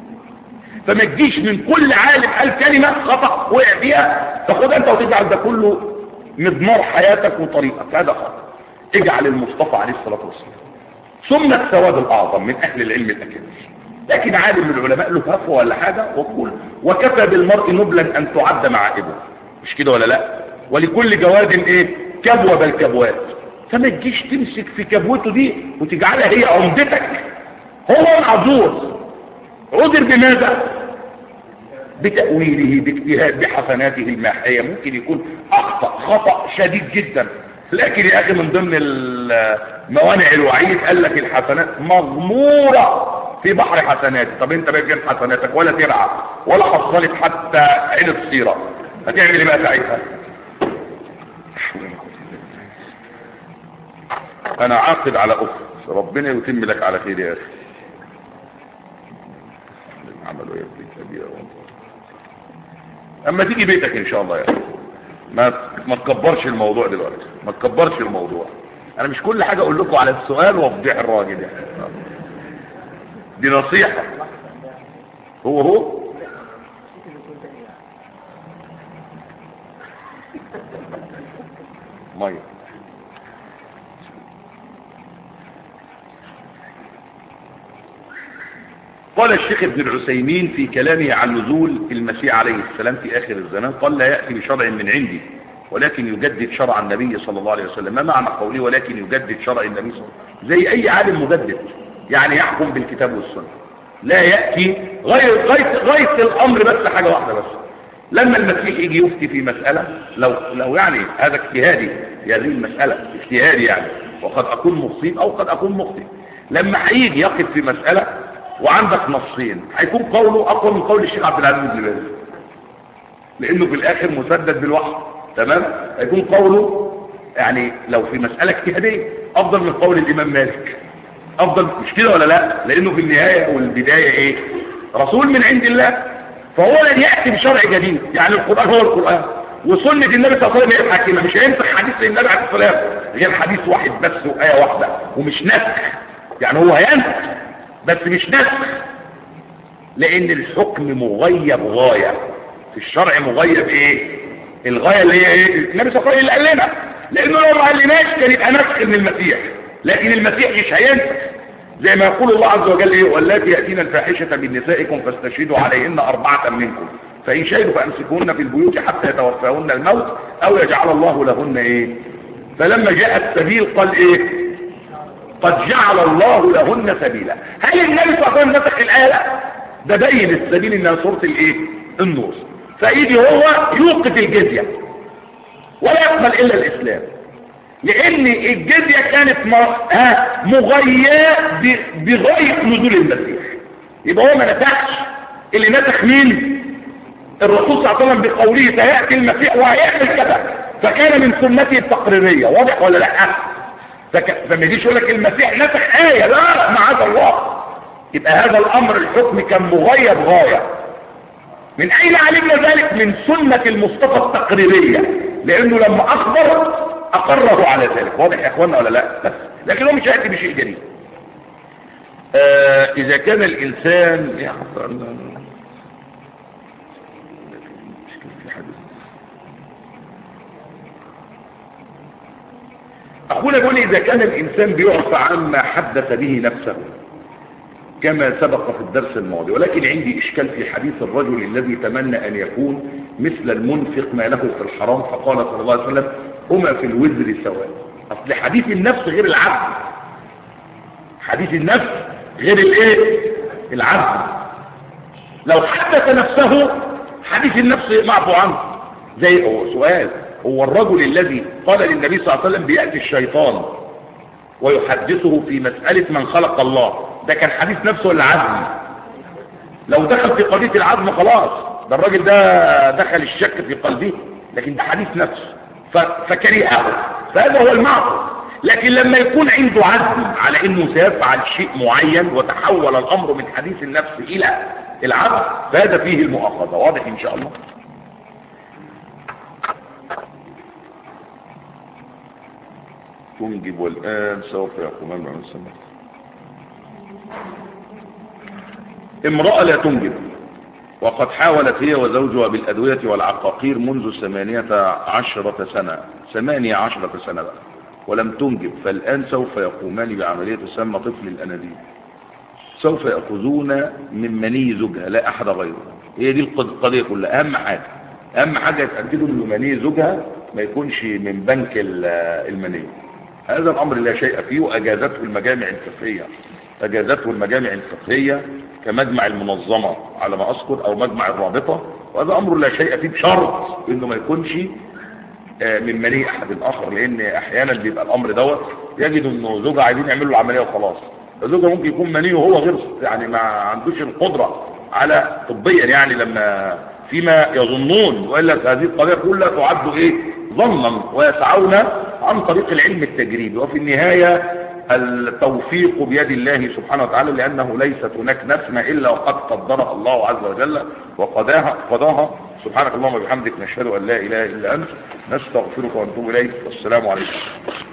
فما تجيش من كل عالم قال كلمة خطأ وقع فيها تاخدها انت وتجعل ده كله مضمار حياتك وطريقك، هذا خطأ. اجعل المصطفى عليه الصلاة والسلام ثم السواد الاعظم من اهل العلم الاكابر. لكن عالم من العلماء له هفوه ولا حاجه وقول وكفى بالمرء نبلا ان تعد معائبه، مش كده ولا لا؟ ولكل جواد ايه؟ كبوه بل كبوات. فما تجيش تمسك في كبوته دي وتجعلها هي عمدتك. هو معذور، عذر بماذا؟ بتأويله، باجتهاد، بحسناته الماحية. ممكن يكون اخطأ خطأ شديد جدا، لكن يا اخي من ضمن موانع الوعيد قال لك الحسنات مغمورة في بحر حسنات. طب انت بقى جنب حسناتك ولا ترعى ولا حصلت حتى عين الصيرة، هتعمل ايه بقى ساعتها؟ انا عاقد على اخت، ربنا يتم لك على خير يا اخي. عملوا يا ابني كبيرة اما تيجي بيتك ان شاء الله يا اخي. ما ما تكبرش الموضوع دلوقتي، ما تكبرش الموضوع. انا مش كل حاجة اقول لكم على السؤال وافضيح الراجل يعني، دي نصيحة. هو هو ميه. قال الشيخ ابن العثيمين في كلامه عن نزول المسيح عليه السلام في آخر الزمان، قال لا يأتي بشرع من عندي ولكن يجدد شرع النبي صلى الله عليه وسلم. ما معنى قوله ولكن يجدد شرع النبي صلى الله عليه وسلم؟ زي أي عالم مجدد، يعني يحكم بالكتاب والسنة، لا يأتي غير غاية غاية الأمر بس حاجة واحدة بس. لما المسيح يجي يفتي في مسألة، لو لو يعني هذا اجتهادي في هذه المسألة، اجتهادي يعني، وقد أكون مصيب أو قد أكون مخطئ، لما هيجي يقف في مسألة وعندك نصين، هيكون قوله أقوى من قول الشيخ عبد العزيز بن باز، لأنه في الآخر مسدد بالوحي، تمام؟ هيكون قوله يعني لو في مسألة اجتهادية أفضل من قول الإمام مالك، أفضل، مش كده ولا لا؟ لأنه في النهاية والبداية إيه؟ رسول من عند الله، فهو لن يأتي بشرع جديد، يعني القرآن هو القرآن وسنة النبي صلى الله عليه وسلم هي الحاكمة، مش هينسخ حديث النبي عليه الصلاة والسلام غير حديث واحد بس وآية واحدة، ومش نسخ، يعني هو هينسخ بس مش نسخ، لأن الحكم مغيب غاية في الشرع، مغيب إيه؟ الغاية اللي هي إيه؟ النبي صلى الله عليه وسلم اللي قال لنا، لأنه لو ما قالناش كان يبقى نسخ من المسيح، لكن المسيح مش هينسخ، زي ما يقول الله عز وجل ايه؟ واللاتي ياتين الفاحشه من نسائكم فاستشهدوا عليهن اربعه منكم فان شهدوا فامسكوهن في البيوت حتى يتوفاهن الموت او يجعل الله لهن ايه؟ فلما جاء السبيل قال ايه؟ قد جعل الله لهن سبيلا. هل النبي صلى الله عليه وسلم نسخ الايه؟ ده بين السبيل انها سوره الايه؟ النور. فيجي هو يوقف الجزيه ولا يقبل الا الاسلام، لان الجزية كانت مغياة بغاية نزول المسيح، يبقى هو ما نسخش، اللي نسخ مين؟ الرسول صلى الله عليه وسلم بقوله سيأتي المسيح وهيعمل كذا، فكان من سنته التقريرية، واضح ولا لا؟ فك... فما يجيش يقول لك المسيح نسخ آية، لا معاذ الله، يبقى هذا الامر الحكم كان مغيب غاية. من اين علمنا ذلك؟ من سنة المصطفى التقريرية، لانه لما اخبر اقره على ذلك، واضح يا اخوانا ولا لا؟ بس لكن هو مش هيأتي بشيء جديد. آه اذا كان الانسان يا اخونا يقول اذا كان الانسان بيعفى عما حدث به نفسه كما سبق في الدرس الماضي، ولكن عندي اشكال في حديث الرجل الذي تمنى ان يكون مثل المنفق ما له في الحرام، فقال صلى الله عليه وسلم هما في الوزر سواء. اصل حديث النفس غير العبد، حديث النفس غير الايه؟ العبد. لو حدث نفسه حديث النفس معفو عنه. زي هو سؤال، هو الرجل الذي قال للنبي صلى الله عليه وسلم بيأتي الشيطان ويحدثه في مسألة من خلق الله، ده كان حديث نفس ولا عزم؟ لو دخل في قضية العزم خلاص، ده الراجل ده دخل الشك في قلبه، لكن ده حديث نفس فكرهه، فهذا هو المعقول. لكن لما يكون عنده عزم على انه سيفعل شيء معين وتحول الامر من حديث النفس الى العزم، فهذا فيه المؤاخذة. واضح ان شاء الله؟ تنجب والآن سوف يقومان بعد السنة. امرأة لا تنجب وقد حاولت هي وزوجها بالأدوية والعقاقير منذ ثمانية عشرة سنة ثمانية عشرة سنة بقى ولم تنجب، فالآن سوف يقومان بعملية تسمى طفل الأنابيب، سوف يأخذون من مني زوجها لا أحد غيره. هي دي القضية كلها. أهم حاجة أهم حاجة يتأكدوا أن مني زوجها ما يكونش من بنك المني. هذا الأمر لا شيء فيه، وأجازته المجامع الفقهية أجازته المجامع الفقهية كمجمع المنظمة على ما أذكر أو مجمع الرابطة، وهذا أمر لا شيء فيه بشرط إنه ما يكونش من مني أحد آخر، لأن أحيانا بيبقى الأمر دوت يجد إنه زوجها عايزين يعملوا له عملية وخلاص، زوجها ممكن يكون مني وهو غير يعني ما عندوش القدرة على طبيا يعني لما فيما يظنون، وإلا هذه القضية كلها تعد إيه؟ ظنا، ويسعون عن طريق العلم التجريبي، وفي النهاية التوفيق بيد الله سبحانه وتعالى، لأنه ليست هناك نسمة إلا وقد قدرها الله عز وجل وقضاها قضاها. سبحانك اللهم وبحمدك نشهد أن لا إله إلا أنت نستغفرك ونتوب إليك، والسلام عليكم.